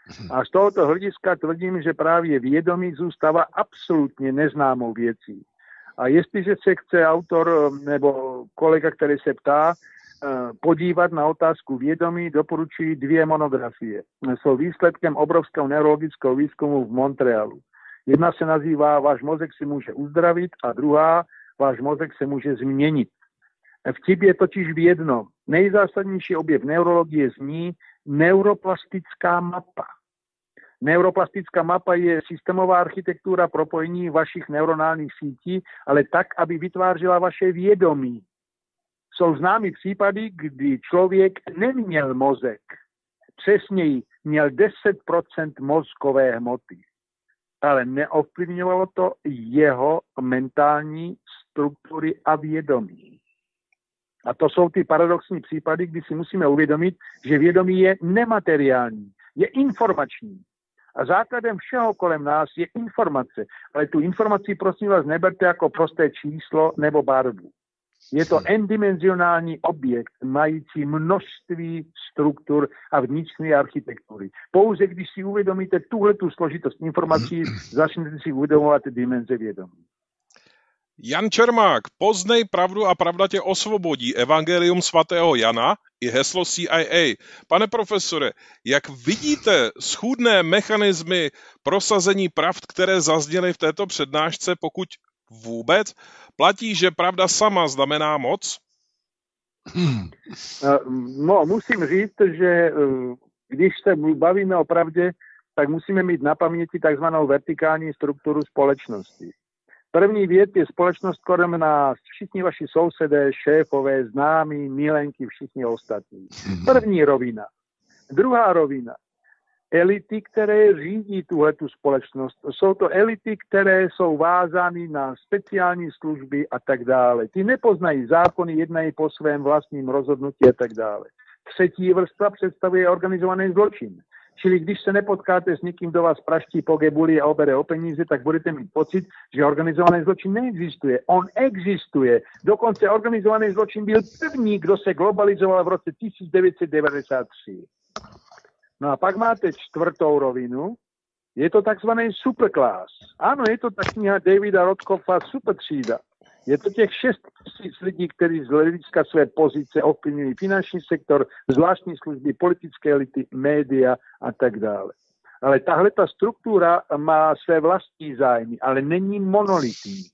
A z tohoto hlediska tvrdím, že právě vědomí zůstává absolutně neznámou věcí. A jestliže se chce autor nebo kolega, který se ptá, podívat na otázku vědomí, doporučuji dvě monografie. Jsou výsledkem obrovského neurologického výzkumu v Montrealu. Jedna se nazývá Váš mozek si může uzdravit a druhá Váš mozek se může změnit. Vtip je totiž v jednom. Nejzásadnější objev neurologie zní neuroplastická mapa. Neuroplastická mapa je systémová architektura propojení vašich neuronálních sítí, ale tak, aby vytvářela vaše vědomí. Jsou známy případy, kdy člověk neměl mozek. Přesněji měl deset procent mozkové hmoty. Ale neovlivňovalo to jeho mentální struktury a vědomí. A to jsou ty paradoxní případy, kdy si musíme uvědomit, že vědomí je nemateriální, je informační. A základem všeho kolem nás je informace. Ale tu informaci, prosím vás, neberte jako prosté číslo nebo barvu. Je to endimenzionální objekt, mající množství struktur a vnitřní architektury. Pouze když si uvědomíte tuhletu složitost informací, začnete si uvědomovat dimenze vědomí. Jan Čermák, poznej pravdu a pravda tě osvobodí, evangelium svatého Jana i heslo C I A. Pane profesore, jak vidíte schůdné mechanismy prosazení pravd, které zazněly v této přednášce, pokud vůbec? Platí, že pravda sama znamená moc? No, musím říct, že když se bavíme o pravdě, tak musíme mít na paměti takzvanou vertikální strukturu společnosti. První věc je společnost kolem nás, všichni vaši sousedé, šéfové, známí, milenky, všichni ostatní. První rovina. Druhá rovina. Elity, které řídí tuhletu společnost. Jsou to elity, které jsou vázány na speciální služby a tak dále. Ty nepoznají zákony, jednají po svém vlastním rozhodnutí a tak dále. Třetí vrstva představuje organizovaný zločin. Čili když se nepotkáte s někým, kdo vás praští po gebuli a obere o peníze, tak budete mít pocit, že organizovaný zločin neexistuje. On existuje. Dokonce organizovaný zločin byl první, kdo se globalizoval v roce tisíc devět set devadesát tři. No a pak máte čtvrtou rovinu, je to takzvaný superclass. Ano, je to ta kniha Davida Rothkopfa Supertřída. Je to těch šest tisíc lidí, kteří z hlediska své pozice ovlivňují finanční sektor, zvláštní služby, politické elity, média a tak dále. Ale tahle ta struktura má své vlastní zájmy, ale není monolitní.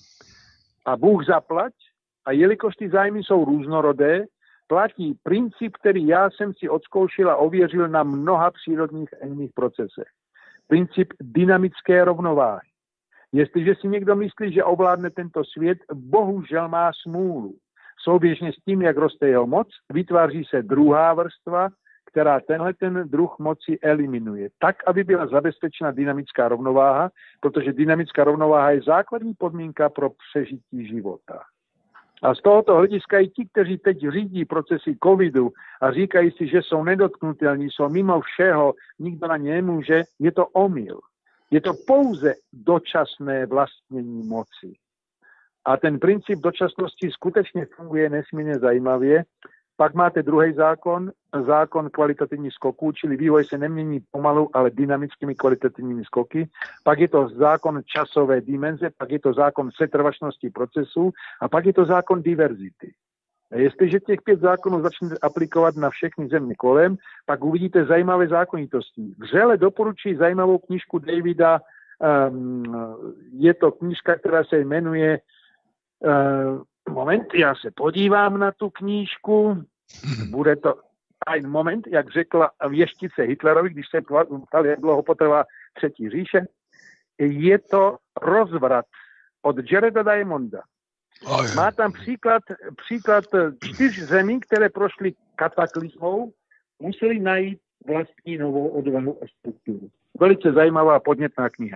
A Bůh zaplať, a jelikož ty zájmy jsou různorodé, platí princip, který já jsem si odzkoušel a ověřil na mnoha přírodních a jiných procesech. Princip dynamické rovnováhy. Jestliže si někdo myslí, že ovládne tento svět, bohužel má smůlu. Souběžně s tím, jak roste jeho moc, vytváří se druhá vrstva, která tenhle ten druh moci eliminuje. Tak, aby byla zabezpečena dynamická rovnováha, protože dynamická rovnováha je základní podmínka pro přežití života. A z tohoto hlediska i ti, kteří teď řídí procesy covidu a říkají si, že jsou nedotknutelní, jsou mimo všeho, nikdo na ně nemůže, je to omyl. Je to pouze dočasné vlastnění moci. A ten princip dočasnosti skutečně funguje nesmírně zajímavě. Pak máte druhý zákon, zákon kvalitativních skoků, čili vývoj se nemění pomalu, ale dynamickými kvalitativními skoky. Pak je to zákon časové dimenze, pak je to zákon setrvačnosti procesů a pak je to zákon diverzity. A jestliže těch pět zákonů začnete aplikovat na všechny země kolem, pak uvidíte zajímavé zákonitosti. Vřele doporučuji zajímavou knížku Davida, um, je to knížka, která se jmenuje uh, moment, já se podívám na tu knížku, bude to ein moment, jak řekla věštice Hitlerovi, když se ptal, jak dlouho potrvá třetí říše, je to Rozvrat od Jareda Diamonda. Má tam příklad, příklad čtyř zemí, které prošly kataklizmou, museli najít vlastní novou odvahu a strukturu. Velice zajímavá podnětná kniha.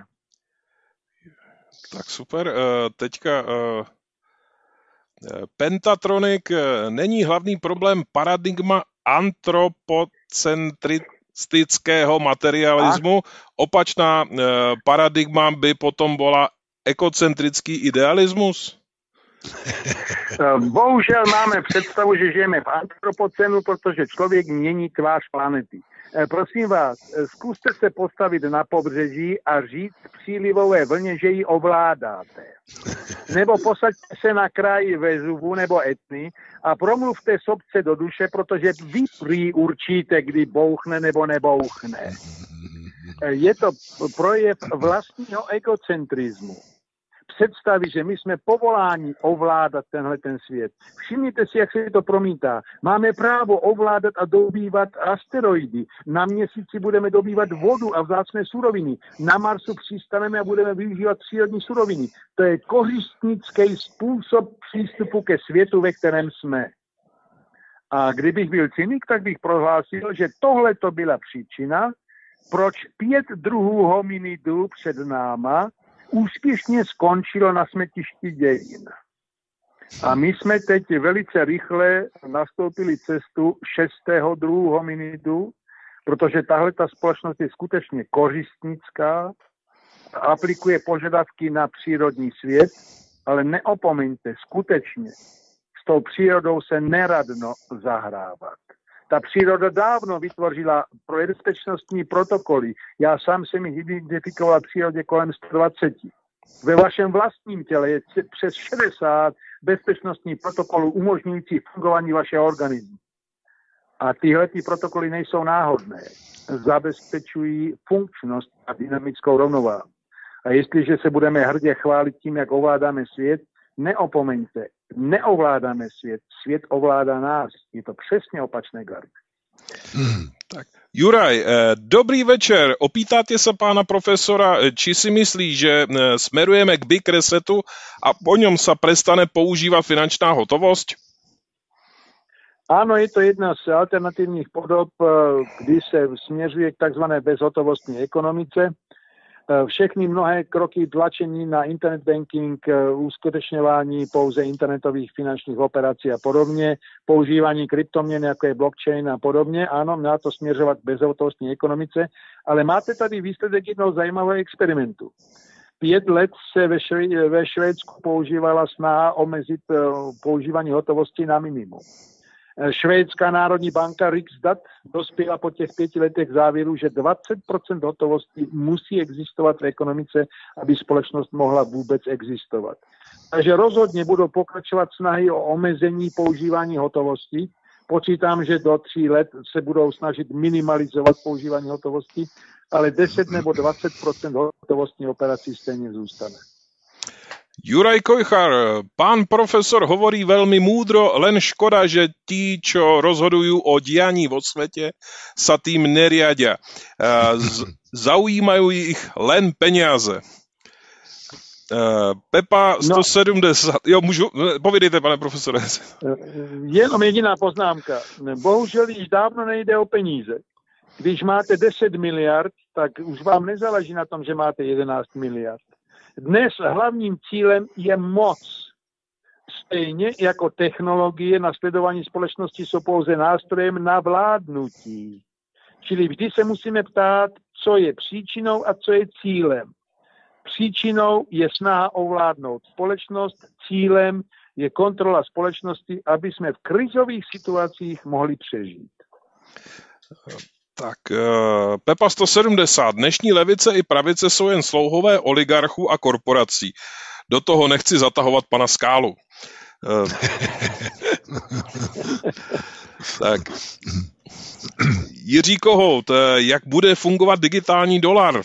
Tak super. Teďka Pentatronic, není hlavní problém paradigma antropocentristického materialismu. Opačná paradigma by potom bola ekocentrický idealismus? Bohužel máme představu, že žijeme v antropocenu, protože člověk mění tvář planety. Prosím vás, zkuste se postavit na pobřeží a říct přílivové vlně, že ji ovládáte. Nebo posaďte se na kraji Vezuvu nebo Etny a promluvte sobce do duše, protože vy prý určíte, kdy bouchne nebo nebouchne. Je to projev vlastního egocentrizmu. Představy, že my jsme povoláni ovládat tenhle ten svět. Všimněte si, jak se to promítá. Máme právo ovládat a dobývat asteroidy. Na Měsíci budeme dobývat vodu a vzácné suroviny. Na Marsu přistaneme a budeme využívat přírodní suroviny. To je kořistnický způsob přístupu ke světu, ve kterém jsme. A kdybych byl cynik, tak bych prohlásil, že tohle to byla příčina, proč pět druhů hominidů před náma úspěšně skončilo na smetišti dějin. A my jsme teď velice rychle nastoupili cestu šestého druhu hominidu, protože tahle ta společnost je skutečně kořistnická, aplikuje požadavky na přírodní svět, ale neopomeňte, skutečně s tou přírodou se neradno zahrávat. Ta příroda dávno vytvořila pro bezpečnostní protokoly. Já sám jsem jich identifikoval přírodě kolem sto dvacet. Ve vašem vlastním těle je přes šedesát bezpečnostních protokolů umožňujících fungování vašeho organismu. A tyhle ty protokoly nejsou náhodné. Zabezpečují funkčnost a dynamickou rovnováhu. A jestliže se budeme hrdě chválit tím, jak ovládáme svět, neopomeňte, neovládáme svět, svět ovládá nás. Je to přesně opačné, Gary. Hmm, tak. Juraj, dobrý večer. Opýtáte se pána profesora, či si myslí, že smerujeme k big resetu a po něm se prestane používat finančná hotovost? Ano, je to jedna z alternativních podob, kdy se směřuje k takzvané bezhotovostní ekonomice. Všechny mnohé kroky tlačení na internet banking, uskutečňování pouze internetových finančních operací a podobně, používání kryptoměn, jako je blockchain a podobně, ano, má to směřovat k bezhotovostní ekonomice, ale máte tady výsledek jednoho zajímavého experimentu. Pět let se ve, Švě- ve Švédsku používala snaha omezit používání hotovosti na minimum. Švédská národní banka Riksdag dospěla po těch pěti letech k závěru, že dvacet procent hotovosti musí existovat v ekonomice, aby společnost mohla vůbec existovat. Takže rozhodně budou pokračovat snahy o omezení používání hotovosti. Počítám, že do tří let se budou snažit minimalizovat používání hotovosti, ale deset nebo dvacet procent hotovostní operací stejně zůstane. Juraj Kojchar, pán profesor hovorí veľmi múdro, len škoda, že tí, čo rozhodujú o dianí vo svete, sa tým neriadia. Z- zaujímajú ich len peniaze. Pepa sto sedmdesát, no, jo, můžu, povídejte, pane profesore. Jenom jediná poznámka. Bohužel již dávno nejde o peníze. Když máte deset miliard, tak už vám nezáleží na tom, že máte jedenáct miliard. Dnes hlavním cílem je moc. Stejně jako technologie na sledování společnosti jsou pouze nástrojem na vládnutí. Čili vždy se musíme ptát, co je příčinou a co je cílem. Příčinou je snaha ovládnout společnost, cílem je kontrola společnosti, aby jsme v krizových situacích mohli přežít. Tak, Pepa sto sedmdesát. Dnešní levice i pravice jsou jen slouhové oligarchů a korporací. Do toho nechci zatahovat pana Skálu. Tak. Jiří Kohout, jak bude fungovat digitální dolar?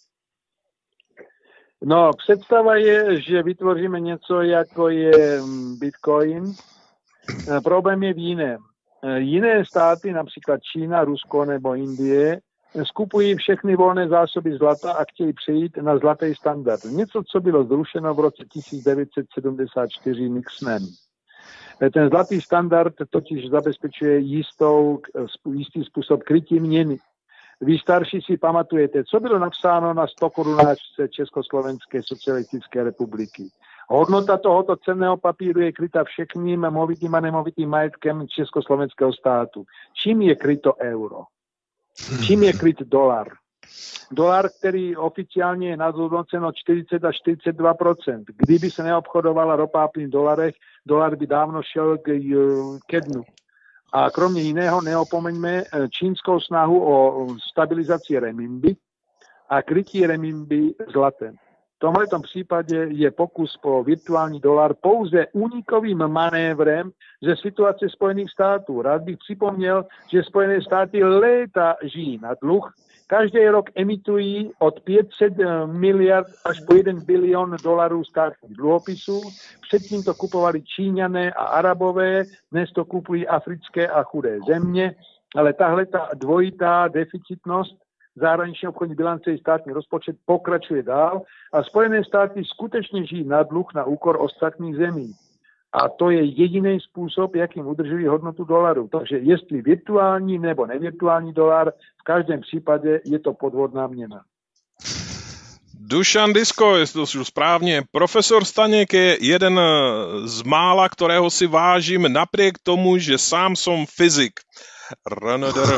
No, představa je, že vytvoříme něco, jako je Bitcoin. Problém je v jiném. Jiné státy, například Čína, Rusko nebo Indie, skupují všechny volné zásoby zlata a chtějí přejít na zlatý standard. Něco, co bylo zrušeno v roce tisíc devět set sedmdesát čtyři Nixonem. Ten zlatý standard totiž zabezpečuje jistou, jistý způsob krytí měny. Vy starší si pamatujete, co bylo napsáno na sto korunáčce Československé socialistické republiky. Hodnota tohoto cenného papíru je kryta všetkým movitým a nemovitým majetkem Československého státu. Čím je kryto euro? Čím je kryt dolar? Dolar, který oficiálně je nadhodnoceno čtyřicet až čtyřicet dva procent. Kdyby se neobchodovala ropa a plyn v dolarech, dolar by dávno šel k, ke dnu. A kromě jiného neopomeňme čínskou snahu o stabilizaci renminbi a krytí renminbi zlatem. V tomto případě je pokus po virtuální dolar pouze únikovým manévrem ze situace Spojených států. Rád bych připomněl, že Spojené státy léta žijí na dluh. Každý rok emitují od pět set miliard až po jeden bilion dolarů státních dluhopisů. Předtím to kupovali Číňané a Arabové, dnes to kupují africké a chudé země, ale tahle ta dvojitá deficitnost zahraniční obchodní bilance i státní rozpočet pokračuje dál a Spojené státy skutečně žijí na dluh na úkor ostatních zemí. A to je jediný způsob, jakým udržují hodnotu dolaru. Takže jestli virtuální nebo nevirtuální dolar, v každém případě je to podvodná měna. Dušan Disko, jestli to šlo správně. Profesor Staněk je jeden z mála, kterého si vážím napriek tomu, že sám som fyzik. Rnodr.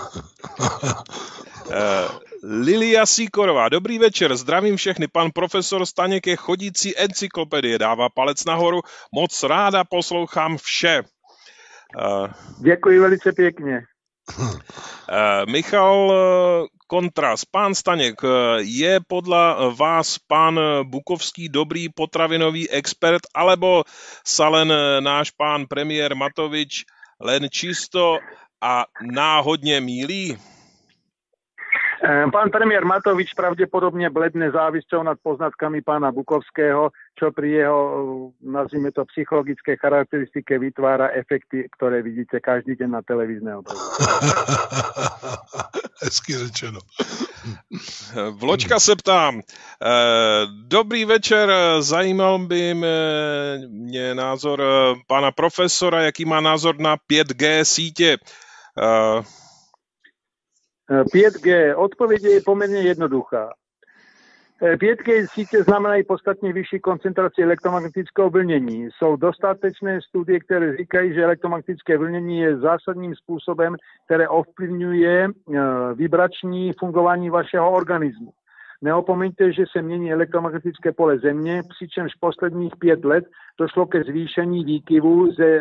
Lilia Sýkorová, dobrý večer, zdravím všechny, pan profesor Staněk je chodící encyklopedie, dává palec nahoru, moc ráda poslouchám vše. Děkuji velice pěkně. Michal Kontras, pán Staněk, je podle vás pán Bukovský dobrý potravinový expert, alebo sa len náš pán premiér Matovič len čisto a náhodně mýlí? Pán premiér Matovič pravděpodobně bledne závisťou nad poznatkami pána Bukovského, čo pri jeho, nazvime to, psychologické charakteristike vytvára efekty, které vidíte každý den na televizné obrazovce. Hezky řečeno. Vločka se ptám. Dobrý večer, zajímal by mě názor pana profesora, jaký má názor na pět G sítě. pět G, odpověď je poměrně jednoduchá. pět G sítě znamenají podstatně vyšší koncentraci elektromagnetického vlnění. Jsou dostatečné studie, které říkají, že elektromagnetické vlnění je zásadním způsobem, které ovlivňuje vibrační fungování vašeho organismu. Neopomeňte, že se mění elektromagnetické pole Země, přičemž posledních pět let došlo ke zvýšení výkyvů ze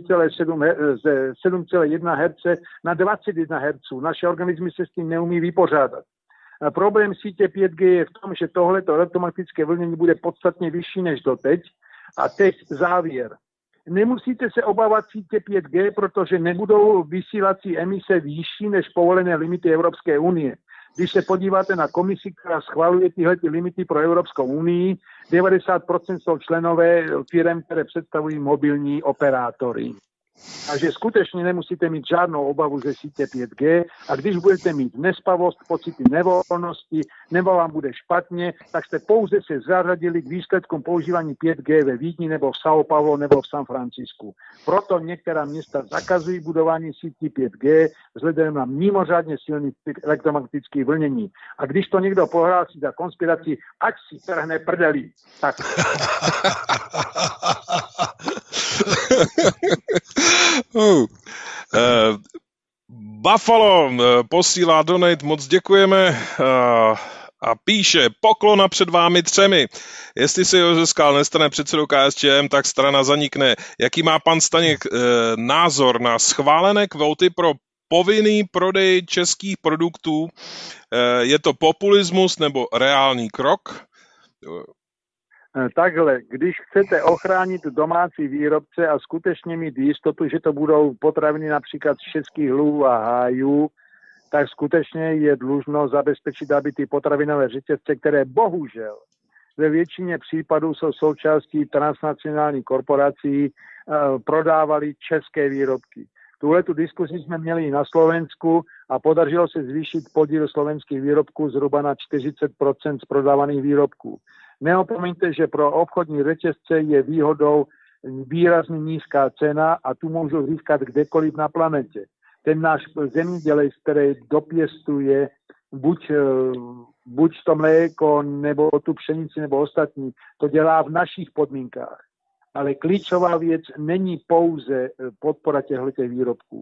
sedm celá jedna hertz na dvacet jedna hertz. Naše organismy se s tím neumí vypořádat. A problém sítě pět G je v tom, že tohleto elektromagnetické vlnění bude podstatně vyšší než doteď. A teď závěr. Nemusíte se obávat sítě pět G, protože nebudou vysílací emise vyšší než povolené limity Evropské unie. Když se podíváte na komisi, která schvaluje tyhle limity pro Evropskou unii, devadesát procent jsou členové firem, které představují mobilní operátory. Takže skutečně nemusíte mít žádnou obavu ze sítě pět G a když budete mít nespavost, pocity nevolnosti, nebo vám bude špatně, tak jste pouze se zařadili k výsledkům používání pět G ve Vídni nebo v São Paulo nebo v San Francisku. Proto některá města zakazují budování sítí pět G vzhledem na mimořádně silný elektromagnetický vlnění. A když to někdo pohlásí za konspiraci, ať si trhne prdeli. Tak. uh, uh, Buffalo uh, posílá donate, moc děkujeme uh, a píše, poklona před vámi třemi. Jestli se Josef Skál nestane předsedou K S Č M, tak strana zanikne. Jaký má pan Staněk uh, názor na schválené kvóty pro povinný prodej českých produktů? Uh, je to populismus nebo reálný krok? Uh, Takhle, když chcete ochránit domácí výrobce a skutečně mít jistotu, že to budou potraviny například z českých lův a hájů, tak skutečně je dlužno zabezpečit, aby ty potravinové řetězce, které bohužel ve většině případů jsou součástí transnacionálních korporací, prodávali české výrobky. Tuhle tu diskusi jsme měli na Slovensku a podařilo se zvýšit podíl slovenských výrobků zhruba na čtyřicet procent z prodávaných výrobků. Neopomeňte, že pro obchodní řetězce je výhodou výrazně nízká cena a tu můžou získat kdekoliv na planetě. Ten náš zemědělec, který dopěstuje buď, buď to mléko, nebo tu pšenici, nebo ostatní, to dělá v našich podmínkách. Ale klíčová věc není pouze podpora těchto výrobků.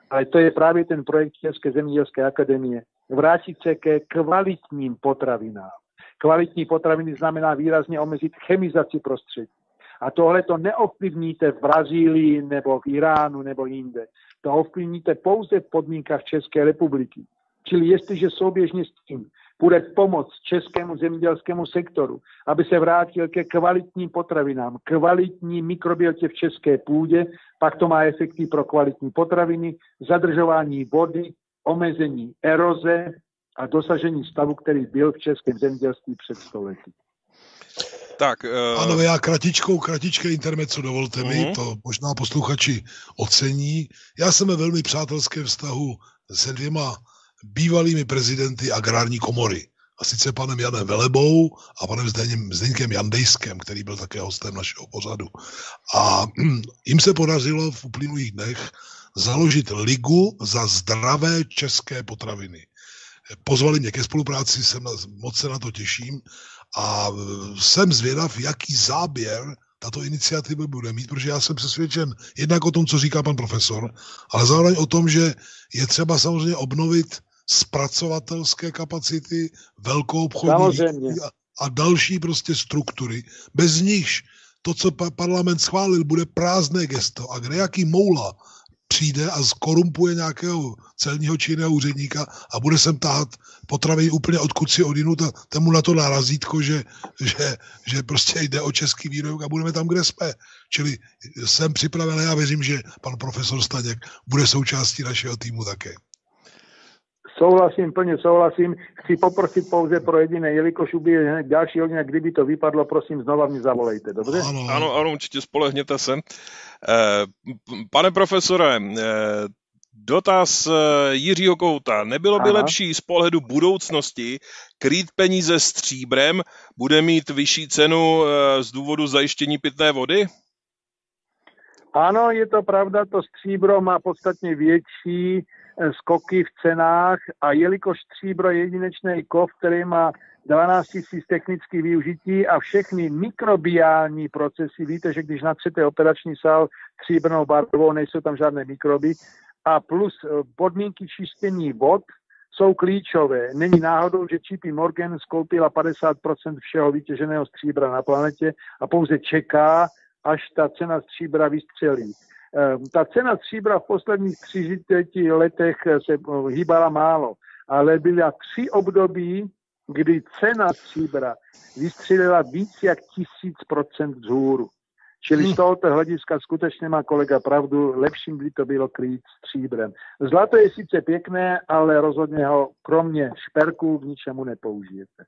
Ale to je právě ten projekt České zemědělské akademie. Vrátit se ke kvalitním potravinám. Kvalitní potraviny znamená výrazně omezit chemizaci prostředí. A tohle to neovlivníte v Brazílii nebo v Iránu nebo jinde. To ovlivníte pouze v podmínkách České republiky. Čili jestliže souběžně s tím bude pomoc českému zemědělskému sektoru, aby se vrátil ke kvalitním potravinám, kvalitní mikrobiote v české půdě, pak to má efekty pro kvalitní potraviny, zadržování vody, omezení eroze a dosažení stavu, který byl v českém zemědělství před století. Tak, uh... Ano, já kratičkou, kratičké intermezzo dovolte uh-huh. mi, to možná posluchači ocení. Já jsem ve velmi přátelském vztahu se dvěma bývalými prezidenty agrární komory. A sice panem Janem Velebou a panem Zdeňkem Jandejskem, který byl také hostem našeho pořadu. A jim se podařilo v uplynulých dnech založit Ligu za zdravé české potraviny. Pozvali mě ke spolupráci, jsem na, moc se na to těším a jsem zvědav, jaký záběr tato iniciativa bude mít, protože já jsem přesvědčen jednak o tom, co říká pan profesor, ale zároveň o tom, že je třeba samozřejmě obnovit zpracovatelské kapacity, velkou obchodní a, a další prostě struktury. Bez nichž to, co pa- parlament schválil, bude prázdné gesto a kde jaký moula přijde a skorumpuje nějakého celního či jiného úředníka a bude sem tahat potraviny úplně odkud si odinut a ten mu na to dá razítko, že, že, že prostě jde o český výrobek a budeme tam, kde jsme. Čili jsem připraven a já věřím, že pan profesor Staněk bude součástí našeho týmu také. Souhlasím, plně souhlasím. Chci poprosit pouze pro jediné, jelikož ubije hned další hodina, kdyby to vypadlo, prosím, znova mě zavolejte, dobře? Ano, ano, ano, určitě spolehněte se. Pane profesore, dotaz Jiřího Kouta. Nebylo by Aha. lepší z pohledu budoucnosti krýt peníze stříbrem, bude mít vyšší cenu z důvodu zajištění pitné vody? Ano, je to pravda, to stříbro má podstatně větší skoky v cenách a jelikož stříbro je jedinečný kov, který má dvanáct tisíc technických využití a všechny mikrobiální procesy, víte, že když natřete operační sál stříbrnou barvou, nejsou tam žádné mikroby a plus podmínky čištění vod jsou klíčové. Není náhodou, že J P Morgan skoupila padesát procent všeho vytěženého stříbra na planetě a pouze čeká, až ta cena stříbra vystřelí. Ta cena stříbra v posledních třiceti letech se hýbala málo, ale byla tři období, kdy cena stříbra vystřelila víc jak tisíc procent vzhůru. Čili z tohoto hlediska skutečně má kolega pravdu, lepším by to bylo krýt stříbrem. Zlato je sice pěkné, ale rozhodně ho kromě šperků k ničemu nepoužijete.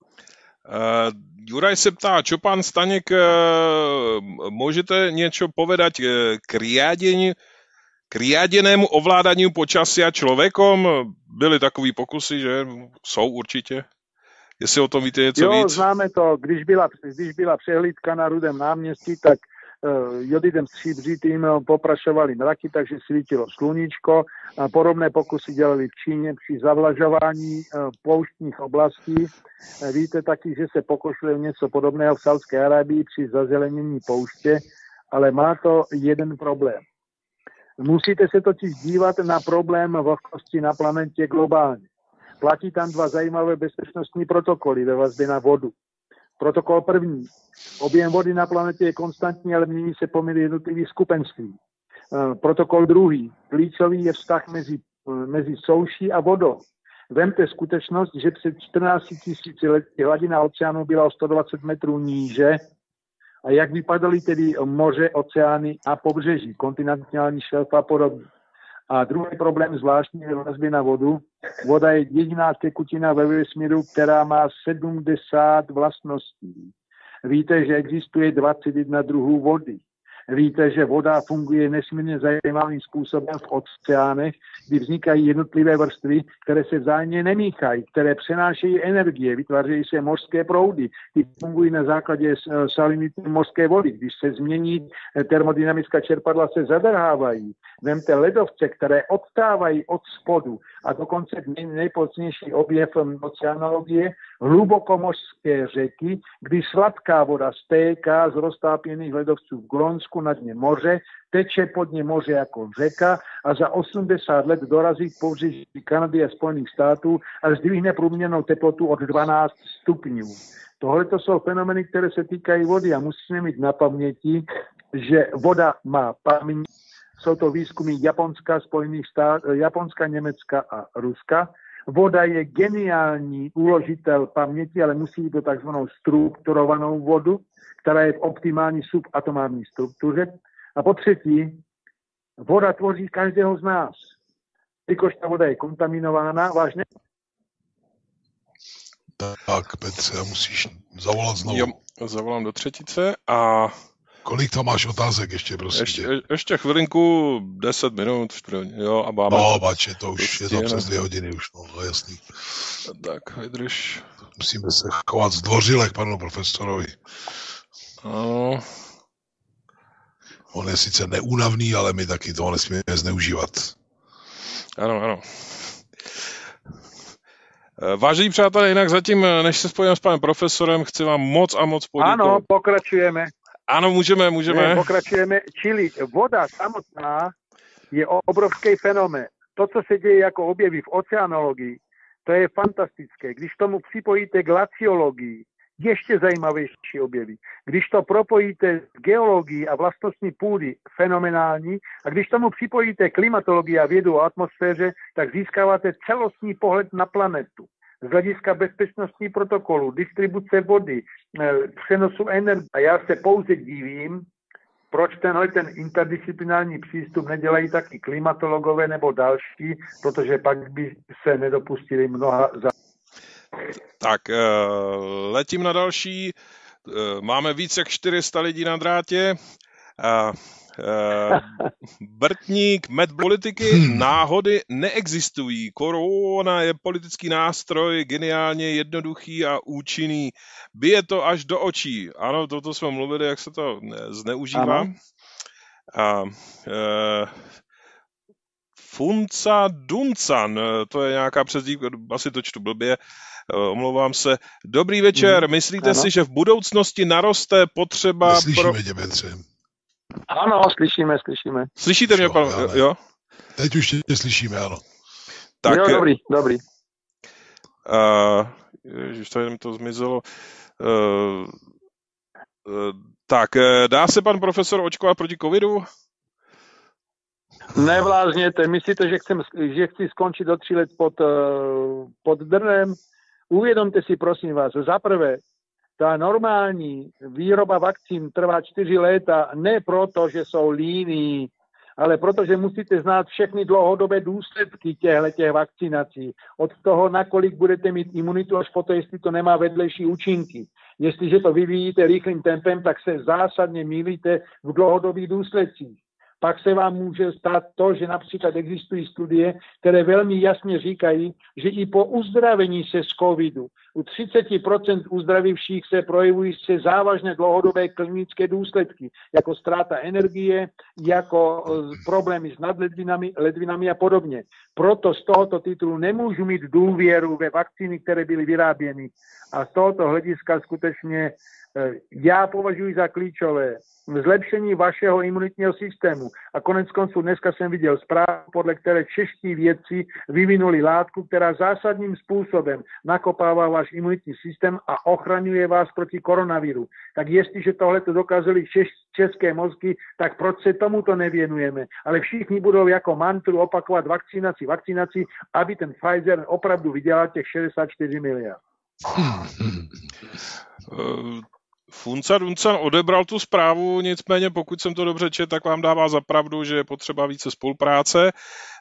Uh, Juraj se ptá, čo pán Staněk, uh, môžete niečo povedať uh, k riadeniu, k riadenému ovládaniu počasia človekom? Byly takový pokusy, že? Jsou určitě. Jestli o tom víte něco jo, víc? Jo, známe to. Když byla, když byla přehlídka na Rudém náměstí, tak uh, jodidem stříbřitým poprašovali mraky, takže svítilo sluníčko. A podobné pokusy dělali v Číně při zavlažování uh, pouštních oblastí. Uh, víte taky, že se pokušili něco podobného v Saudské Arábii při zazelenění pouště, ale má to jeden problém. Musíte se totiž dívat na problém vlhkosti na planetě globálně. Platí tam dva zajímavé bezpečnostní protokoly ve vazbě na vodu. Protokol první. Objem vody na planetě je konstantní, ale mění se poměr jednotlivých skupenství. Protokol druhý. Klíčový je vztah mezi, mezi souší a vodou. Vemte skutečnost, že před čtrnácti tisíci lety hladina oceánu byla o sto dvacet metrů níže a jak vypadaly tedy moře, oceány a pobřeží, kontinentální šelf a podobně. A druhý problém zvláštní ve vazbě na vodu. Voda je jediná tekutina ve vesmíru, která má sedmdesát vlastností. Víte, že existuje dvacet jedna druhů vody. Víte, že voda funguje nesmírně zajímavým způsobem v oceánech, kdy vznikají jednotlivé vrstvy, které se vzájemně nemíchají, které přenášejí energie, vytvářejí se mořské proudy, ty fungují na základě salinity mořské vody. Když se změní termodynamická čerpadla, se zadrhávají. Vemte ledovce, které odstávají od spodu a dokonce nejpocnější objev oceanologie, hlubokomořské řeky, kdy sladká voda stéká z roztápěných ledovců v Grónsku na dně moře, teče pod ně moře jako řeka a za osmdesát let dorazí k pobřeží Kanady a Spojených států a zdvihne průměrnou teplotu od dvanáct stupňů. Tohle to jsou fenomény, které se týkají vody a musíme mít na paměti, že voda má paměť. Jsou to výzkumy Japonska, Spojených států, Japonska, Německa a Ruska. Voda je geniální úložitel paměti, ale musí být to takzvanou strukturovanou vodu, která je v optimální subatomární struktuře. A po třetí, voda tvoří každého z nás. Jakož ta voda je kontaminována, vážně? Tak, Petře, musíš zavolat znovu. Jo, zavolám do třetice a... Kolik tam máš otázek ještě, prosím? Ještě, ještě chvilinku, deset minut, jo, a máme... No, bače, to už je to přes dvě hodiny už, no, no jasný. Tak, vydrž. Musíme se chovat zdvořile k panu profesorovi. Ano. On je sice neúnavný, ale my taky toho nesmíme zneužívat. Ano, ano. Vážení přátelé, jinak zatím, než se spojím s panem profesorem, chci vám moc a moc poděkovat. Ano, pokračujeme. Ano, můžeme, můžeme. Ne, pokračujeme. Čili voda samotná je obrovský fenomén. To, co se děje jako objevy v oceanologii, to je fantastické. Když tomu připojíte glaciologii, ještě zajímavější objevy. Když to propojíte s geologií a vlastnostní půdy, fenomenální. A když tomu připojíte klimatologii a vědu o atmosféře, tak získáváte celostní pohled na planetu. Z hlediska bezpečnostní protokolu, distribuce vody, přenosu energie. A já se pouze divím, proč tenhle ten interdisciplinární přístup nedělají taky klimatologové nebo další, protože pak by se nedopustili mnoha za... Tak, letím na další. Máme víc jak čtyři sta lidí na drátě. Brtník, med politiky, náhody neexistují. Korona je politický nástroj, geniálně jednoduchý a účinný. Bije to až do očí. Ano, toto jsme mluvili, jak se to zneužívá. A, e, Funca Duncan, to je nějaká přezdívka, asi to čtu blbě, omlouvám se. Dobrý večer, myslíte ano. si, že v budoucnosti naroste potřeba... Neslyšíme pro... tě, Petře. Ano, slyšíme, slyšíme. Slyšíte mě, pan... Jo? Teď už tě slyšíme, ano. Tak, jo, dobrý, dobrý. Uh, ježiš, tady mi to zmizelo. Uh, uh, tak, dá se pan profesor očkovat proti covidu? Nevlázněte, myslíte, že, chcem, že chci skončit do tří let pod, pod drnem? Uvědomte si, prosím vás, za prvé, ta normální výroba vakcín trvá čtyři léta, ne proto, že jsou líní, ale protože musíte znát všechny dlouhodobé důsledky těchto vakcinací. Od toho, nakolik budete mít imunitu, až po to, jestli to nemá vedlejší účinky. Jestliže to vyvíjíte rychlým tempem, tak se zásadně mýlíte v dlouhodobých důsledcích. Pak se vám může stát to, že například existují studie, které velmi jasně říkají, že i po uzdravení se z covidu u třicet procent uzdravivších se projevují se závažné dlouhodobé klinické důsledky, jako ztráta energie, jako problémy s nadledvinami, ledvinami a podobně. Proto z tohoto titulu nemůžu mít důvěru ve vakcíny, které byly vyráběny. A z tohoto hlediska skutečně já považuji za klíčové zlepšení vašeho imunitního systému. A konec konců dneska jsem viděl zprávu, podle které čeští vědci vyvinuli látku, která zásadním způsobem nakopává váš imunitní systém a ochraňuje vás proti koronaviru. Tak jestliže tohle to dokázali české mozky, tak proč se tomuto nevěnujeme? Ale všichni budou jako mantru opakovat vakcinaci, vakcinaci, aby ten Pfizer opravdu vydělal těch šedesát čtyři miliard. Uh... Funca Duncan odebral tu zprávu, nicméně pokud jsem to dobře četl, tak vám dává za pravdu, že je potřeba více spolupráce, e,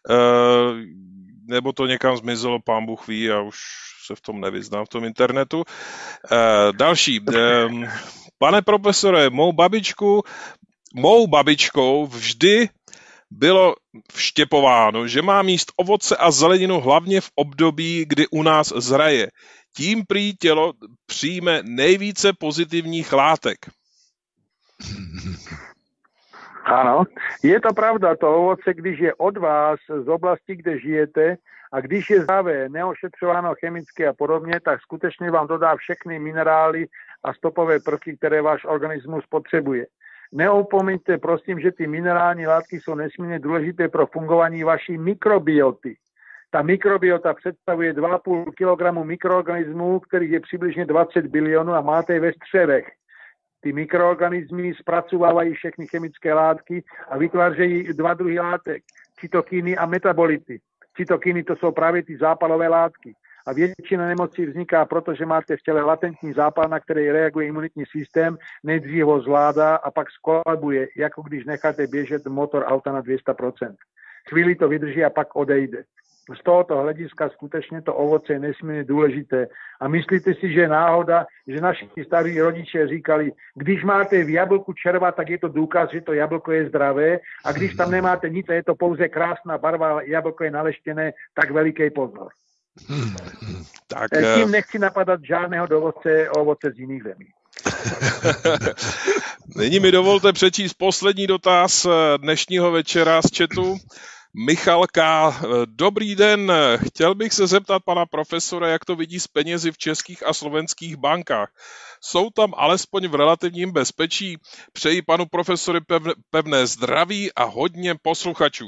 nebo to někam zmizelo, pán Bůh ví, já už se v tom nevyznám, v tom internetu. E, další. E, pane profesore, mou babičku, mou babičkou vždy bylo vštěpováno, že má jíst ovoce a zeleninu hlavně v období, kdy u nás zraje. Tím prý tělo přijme nejvíce pozitivních látek. Ano, je to pravda, to ovoce, když je od vás z oblasti, kde žijete, a když je zdravé, neošetřováno chemicky a podobně, tak skutečně vám dodá všechny minerály a stopové prvky, které váš organismus potřebuje. Neopomeňte prosím, že ty minerální látky jsou nesmírně důležité pro fungování vaší mikrobioty. Ta mikrobiota představuje dva a půl kilogramu mikroorganismů, kterých je přibližně dvacet bilionů a máte je ve střevech. Ty mikroorganismy zpracovávají všechny chemické látky a vytvářejí dva druhy látek, cytokiny a metabolity. Cytokiny to jsou právě ty zápalové látky. A většina nemocí vzniká, protože máte v těle latentní zápal, na který reaguje imunitní systém, nejdřív ho zvládá a pak skolabuje, jako když necháte běžet motor auta na dvě stě procent. Chvíli to vydrží a pak odejde. Z tohoto hlediska skutečně to ovoce je nesmírně důležité. A myslíte si, že je náhoda, že naši starí rodiče říkali, když máte v jablku červa, tak je to důkaz, že to jablko je zdravé, a když tam nemáte nic a je to pouze krásná barva, jablko je naleštěné, tak veliký pozor. Hmm, hmm. Tak, Tím nechci napadat žádného dovoce ovoce z jiných zemí. Nyní mi dovolte přečíst poslední dotaz dnešního večera z chatu. Michalka, dobrý den, chtěl bych se zeptat pana profesora, jak to vidí s penězi v českých a slovenských bankách. Jsou tam alespoň v relativním bezpečí? Přeji panu profesorovi pevné, pevné zdraví a hodně posluchačů.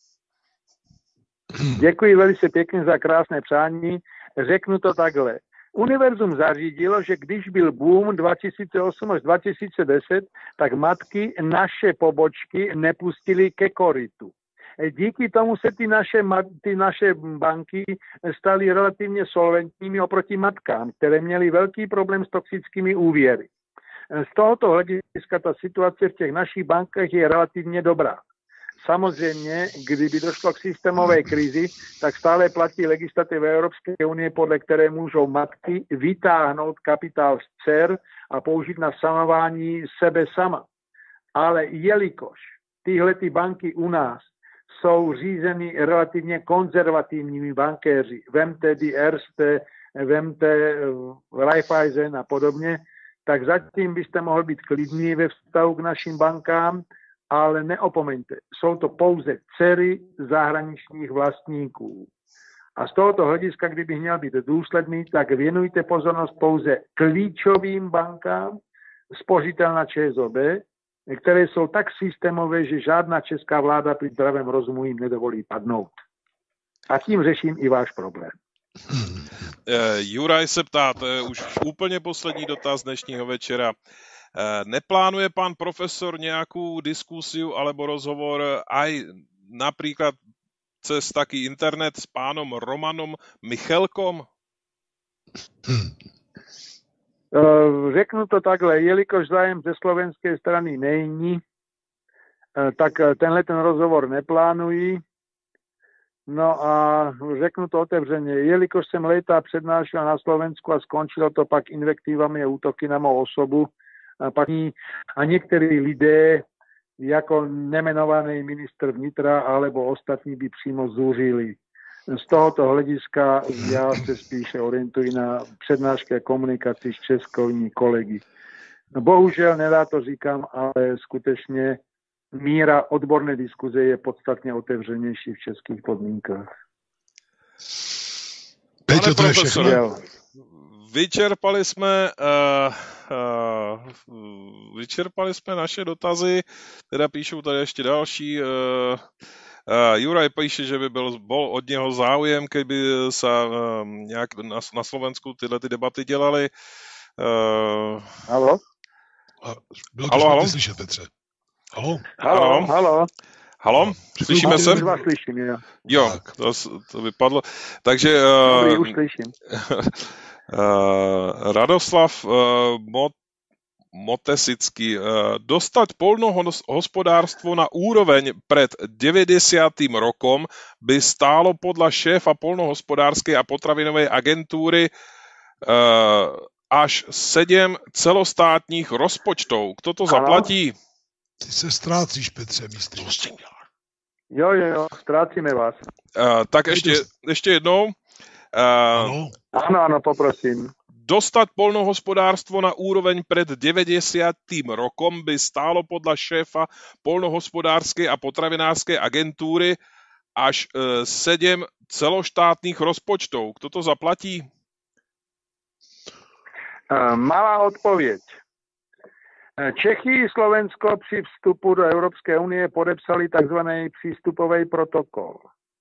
Děkuji velice pěkně za krásné přání. Řeknu to takhle. Univerzum zařídilo, že když byl boom dva tisíce osm až dva tisíce deset, tak matky naše pobočky nepustili ke korytu. Díky tomu se ty naše, ty naše banky staly relativně solventními oproti matkám, které měly velký problém s toxickými úvěry. Z tohoto hlediska ta situace v těch našich bankách je relativně dobrá. Samozřejmě, kdyby došlo k systémové krizi, tak stále platí legislativa Evropské unie, podle které můžou matky vytáhnout kapitál z dcer a použít na sanování sebe sama. Ale jelikož tyhle ty banky u nás jsou řízeny relativně konzervativními bankéři, vemte die Erste, vemte Raiffeisen a podobně, tak zatím byste mohl být klidný ve vztahu k našim bankám, ale neopomeňte, jsou to pouze dcery zahraničních vlastníků. A z tohoto hlediska, kdybych měl být důsledný, tak věnujte pozornost pouze klíčovým bankám, spořitelna ČSOB, které jsou tak systémové, že žádná česká vláda při zdravém rozumu jim nedovolí padnout. A tím řeším i váš problém. Hmm. Juraj se ptá, to je už úplně poslední dotaz dnešního večera. Neplánuje pán profesor nějakou diskusiu alebo rozhovor aj napríklad cez taký internet s pánom Romanom Michelkom? Hmm. Řeknu to takhle, jelikož zájem ze slovenské strany není, tak tenhle ten rozhovor neplánují. No a řeknu to otevřeně, jelikož jsem léta přednášel na Slovensku a skončilo to pak invektivami a útoky na mou osobu, a, pak a některý lidé, jako nemenovaný ministr vnitra alebo ostatní, by přímo zúřili. Z tohoto hlediska já se spíše orientuji na přednášky a komunikaci s českými kolegy. Bohužel, nedá to říkám, ale skutečně míra odborné diskuze je podstatně otevřenější v českých podmínkách. Pane profesore, vyčerpali jsme, uh, uh, vyčerpali jsme naše dotazy, teda píšou tady ještě další. Uh, uh, Juraj píše, že by byl, bol od něho záujem, keby sa um, nějak na, na Slovensku tyhle ty debaty dělaly. Uh, halo? Bylo to špatně slyšet, Petře. Halo? Halo, halo. Halo, slyšíme se? Vás slyším, jo. Jo, to, to vypadlo. Takže... Dobrý, uh, už slyším. Uh, Radoslav uh, Mot, Motesický. Uh, dostať poľnohospodárstvo na úroveň pred deväťdesiatym rokom by stálo podľa šéfa poľnohospodárskej a potravinovej agentúry uh, až sedm celostátních rozpočtov. Kto to zaplatí? Ty se ztrácíš, Petře, místě. Jo, jo, jo, ztrácíme vás. Uh, tak ještě, ještě jednou. Uh, ano. ano, ano, poprosím. dostať poľnohospodárstvo na úroveň pred deväťdesiatym rokom by stálo podľa šéfa poľnohospodárskej a potravinárskej agentúry až e, sedem celoštátnych rozpočtov. Kto to zaplatí? Malá odpověď. Čechy i Slovensko při vstupu do Evropské unie podepsali takzvaný přístupový protokol.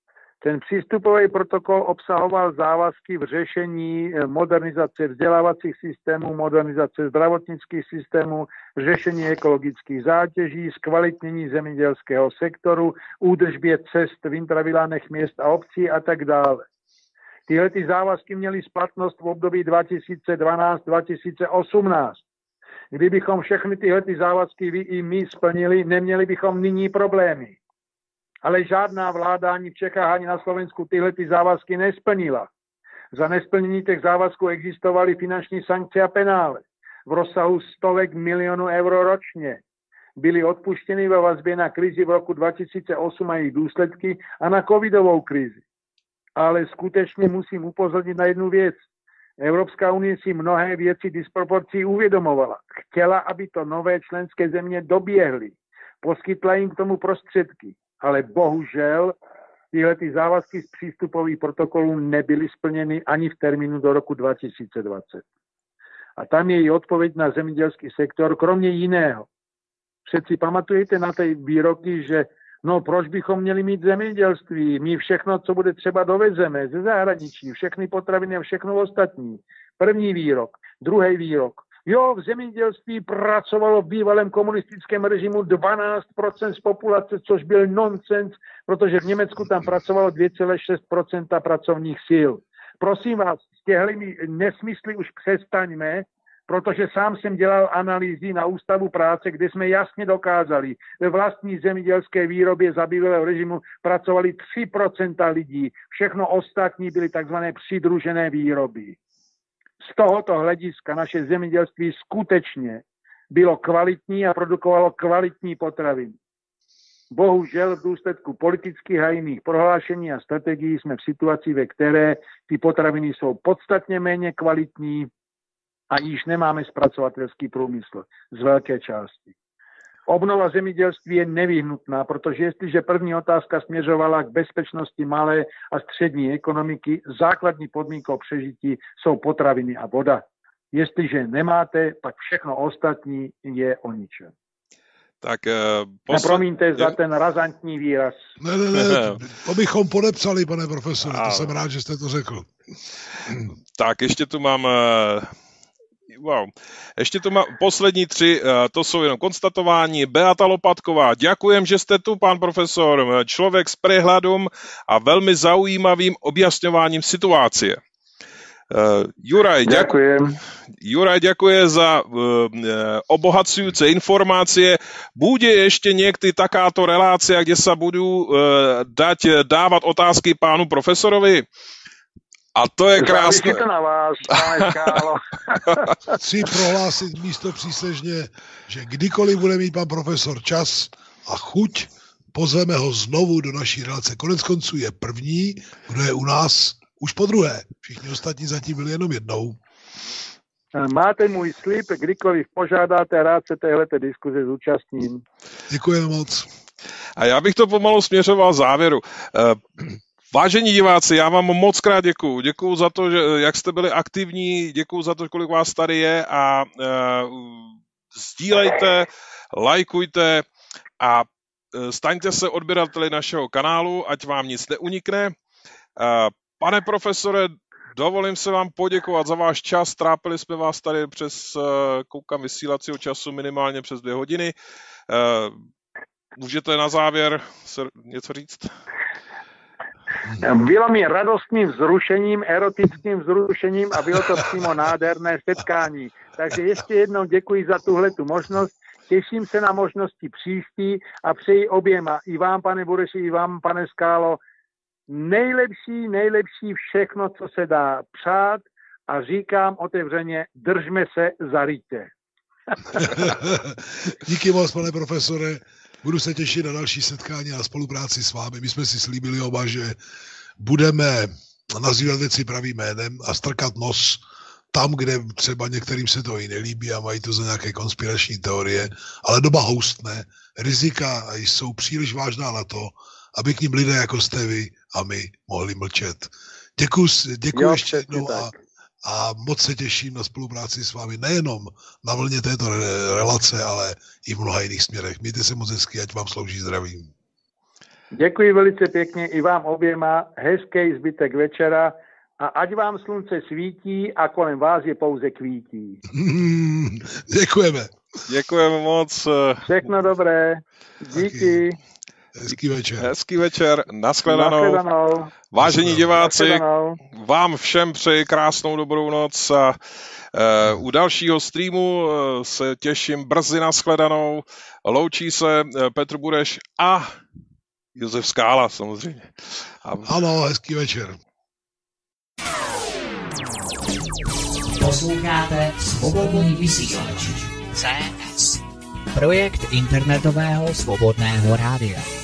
Ten přístupový protokol obsahoval závazky v řešení modernizace vzdělávacích systémů, modernizace zdravotnických systémů, řešení ekologických zátěží, zkvalitnění zemědělského sektoru, údržbě cest v intravilánech měst a obcí a tak dále. Tyhle ty závazky měly splatnost v období dva tisíce dvanáct až dva tisíce osmnáct. Kdybychom všechny tyhle ty závazky vy i my splnili, neměli bychom nyní problémy. Ale žádná vláda ani v Čechách, ani na Slovensku tyhle ty závazky nesplnila. Za nesplnění těch závazků existovaly finanční sankce a penále v rozsahu stovek milionů euro ročně. Byly odpuštěny ve vazbě na krizi v roku dva tisíce osm a jejich důsledky a na covidovou krizi. Ale skutečně musím upozornit na jednu věc. Evropská unie si mnohé věci disproporcí uvědomovala. Chtěla, aby to nové členské země doběhly. Poskytla jim k tomu prostředky. Ale bohužel tyhle ty závazky z přístupových protokolů nebyly splněny ani v termínu do roku dva tisíce dvacet. A tam je i odpověď na zemědělský sektor, kromě jiného. Přeci pamatujete na ty výroky, že no proč bychom měli mít zemědělství? My všechno, co bude třeba, dovezeme ze zahraničí, všechny potraviny a všechno ostatní. První výrok, druhý výrok. Jo, v zemědělství pracovalo v bývalém komunistickém režimu dvanáct procent z populace, což byl nonsens, protože v Německu tam pracovalo dvě celá šest procenta pracovních sil. Prosím vás, s těhlými nesmysly už přestaňme, protože sám jsem dělal analýzy na Ústavu práce, kde jsme jasně dokázali, ve vlastní zemědělské výrobě za bývalého režimu pracovali tři procenta lidí, všechno ostatní byly takzvané přidružené výroby. Z tohoto hlediska naše zemědělství skutečně bylo kvalitní a produkovalo kvalitní potraviny. Bohužel v důsledku politických a jiných prohlášení a strategií jsme v situaci, ve které ty potraviny jsou podstatně méně kvalitní a již nemáme zpracovatelský průmysl z velké části. Obnova zemědělství je nevyhnutná, protože jestliže první otázka směřovala k bezpečnosti malé a střední ekonomiky, základní podmínkou přežití jsou potraviny a voda. Jestliže nemáte, pak všechno ostatní je o ničem. Tak uh, posled... Promiňte za ten razantní výraz. Ne, ne, ne, to bychom podepsali, pane profesore, to jsem rád, že jste to řekl. Tak, ještě tu mám... Uh... Wow. Ještě tu mám poslední tři, to jsou jenom konstatování. Beata Lopatková, ďakujem, že jste tu, pán profesor. Člověk s prehľadom a velmi zaujímavým objasňováním situácie. Uh, Juraj, ďakujem. Juraj, ďakuje za uh, obohacujúce informácie. Bude ešte niekdy takáto relácia, kde sa budú uh, dať dávať otázky pánu profesorovi? A to je krásné. To na vás, pane Skálo. Chci prohlásit místo přísežně, že kdykoliv bude mít pan profesor čas a chuť, pozveme ho znovu do naší relace. Konec konců je první, kdo je u nás už po druhé. Všichni ostatní zatím byli jenom jednou. Máte můj slib, kdykoliv požádáte, rád se téhleté diskuze zúčastním. Děkujeme moc. A já bych to pomalu směřoval závěru. Vážení diváci, já vám moc krát děkuju. Děkuju za to, že, jak jste byli aktivní, děkuju za to, kolik vás tady je a uh, sdílejte, lajkujte a uh, staňte se odběrateli našeho kanálu, ať vám nic neunikne. Uh, pane profesore, dovolím se vám poděkovat za váš čas, trápili jsme vás tady přes, uh, koukám, vysílacího času minimálně přes dvě hodiny. Uh, můžete na závěr se něco říct? Bylo mi radostným vzrušením, erotickým vzrušením a bylo to přímo nádherné setkání. Takže ještě jednou děkuji za tuhletu možnost. Těším se na možnosti příští a přeji oběma, i vám, pane Bureši, i vám, pane Skálo, nejlepší, nejlepší všechno, co se dá přát a říkám otevřeně, držme se za rytě. Díky moc, pane profesore. Budu se těšit na další setkání a spolupráci s vámi. My jsme si slíbili oba, že budeme nazývat věci pravým jménem a strkat nos tam, kde třeba některým se to i nelíbí a mají to za nějaké konspirační teorie, ale doba houstne, rizika jsou příliš vážná na to, aby k ním lidé jako jste vy a my mohli mlčet. Děkuji, děkuji ještě jednou a, a moc se těším na spolupráci s vámi nejenom na vlně této relace, ale i v mnoha jiných směrech. Mějte se moc hezky, ať vám slouží zdravím. Děkuji velice pěkně i vám oběma, hezký zbytek večera a ať vám slunce svítí a kolem vás je pouze kvítí. Děkujeme. Děkujeme moc. Všechno dobré. Díky. Hezký večer. Hezký večer. Nashledanou. Nashledanou. Vážení diváci, Nashledanou. vám všem přeji krásnou dobrou noc a uh, u dalšího streamu uh, se těším brzy. Nashledanou. Loučí se uh, Petr Bureš a Josef Skála samozřejmě. A... Ano, hezký večer. Posloucháte Svobodný vysílač C S, projekt internetového svobodného rádia.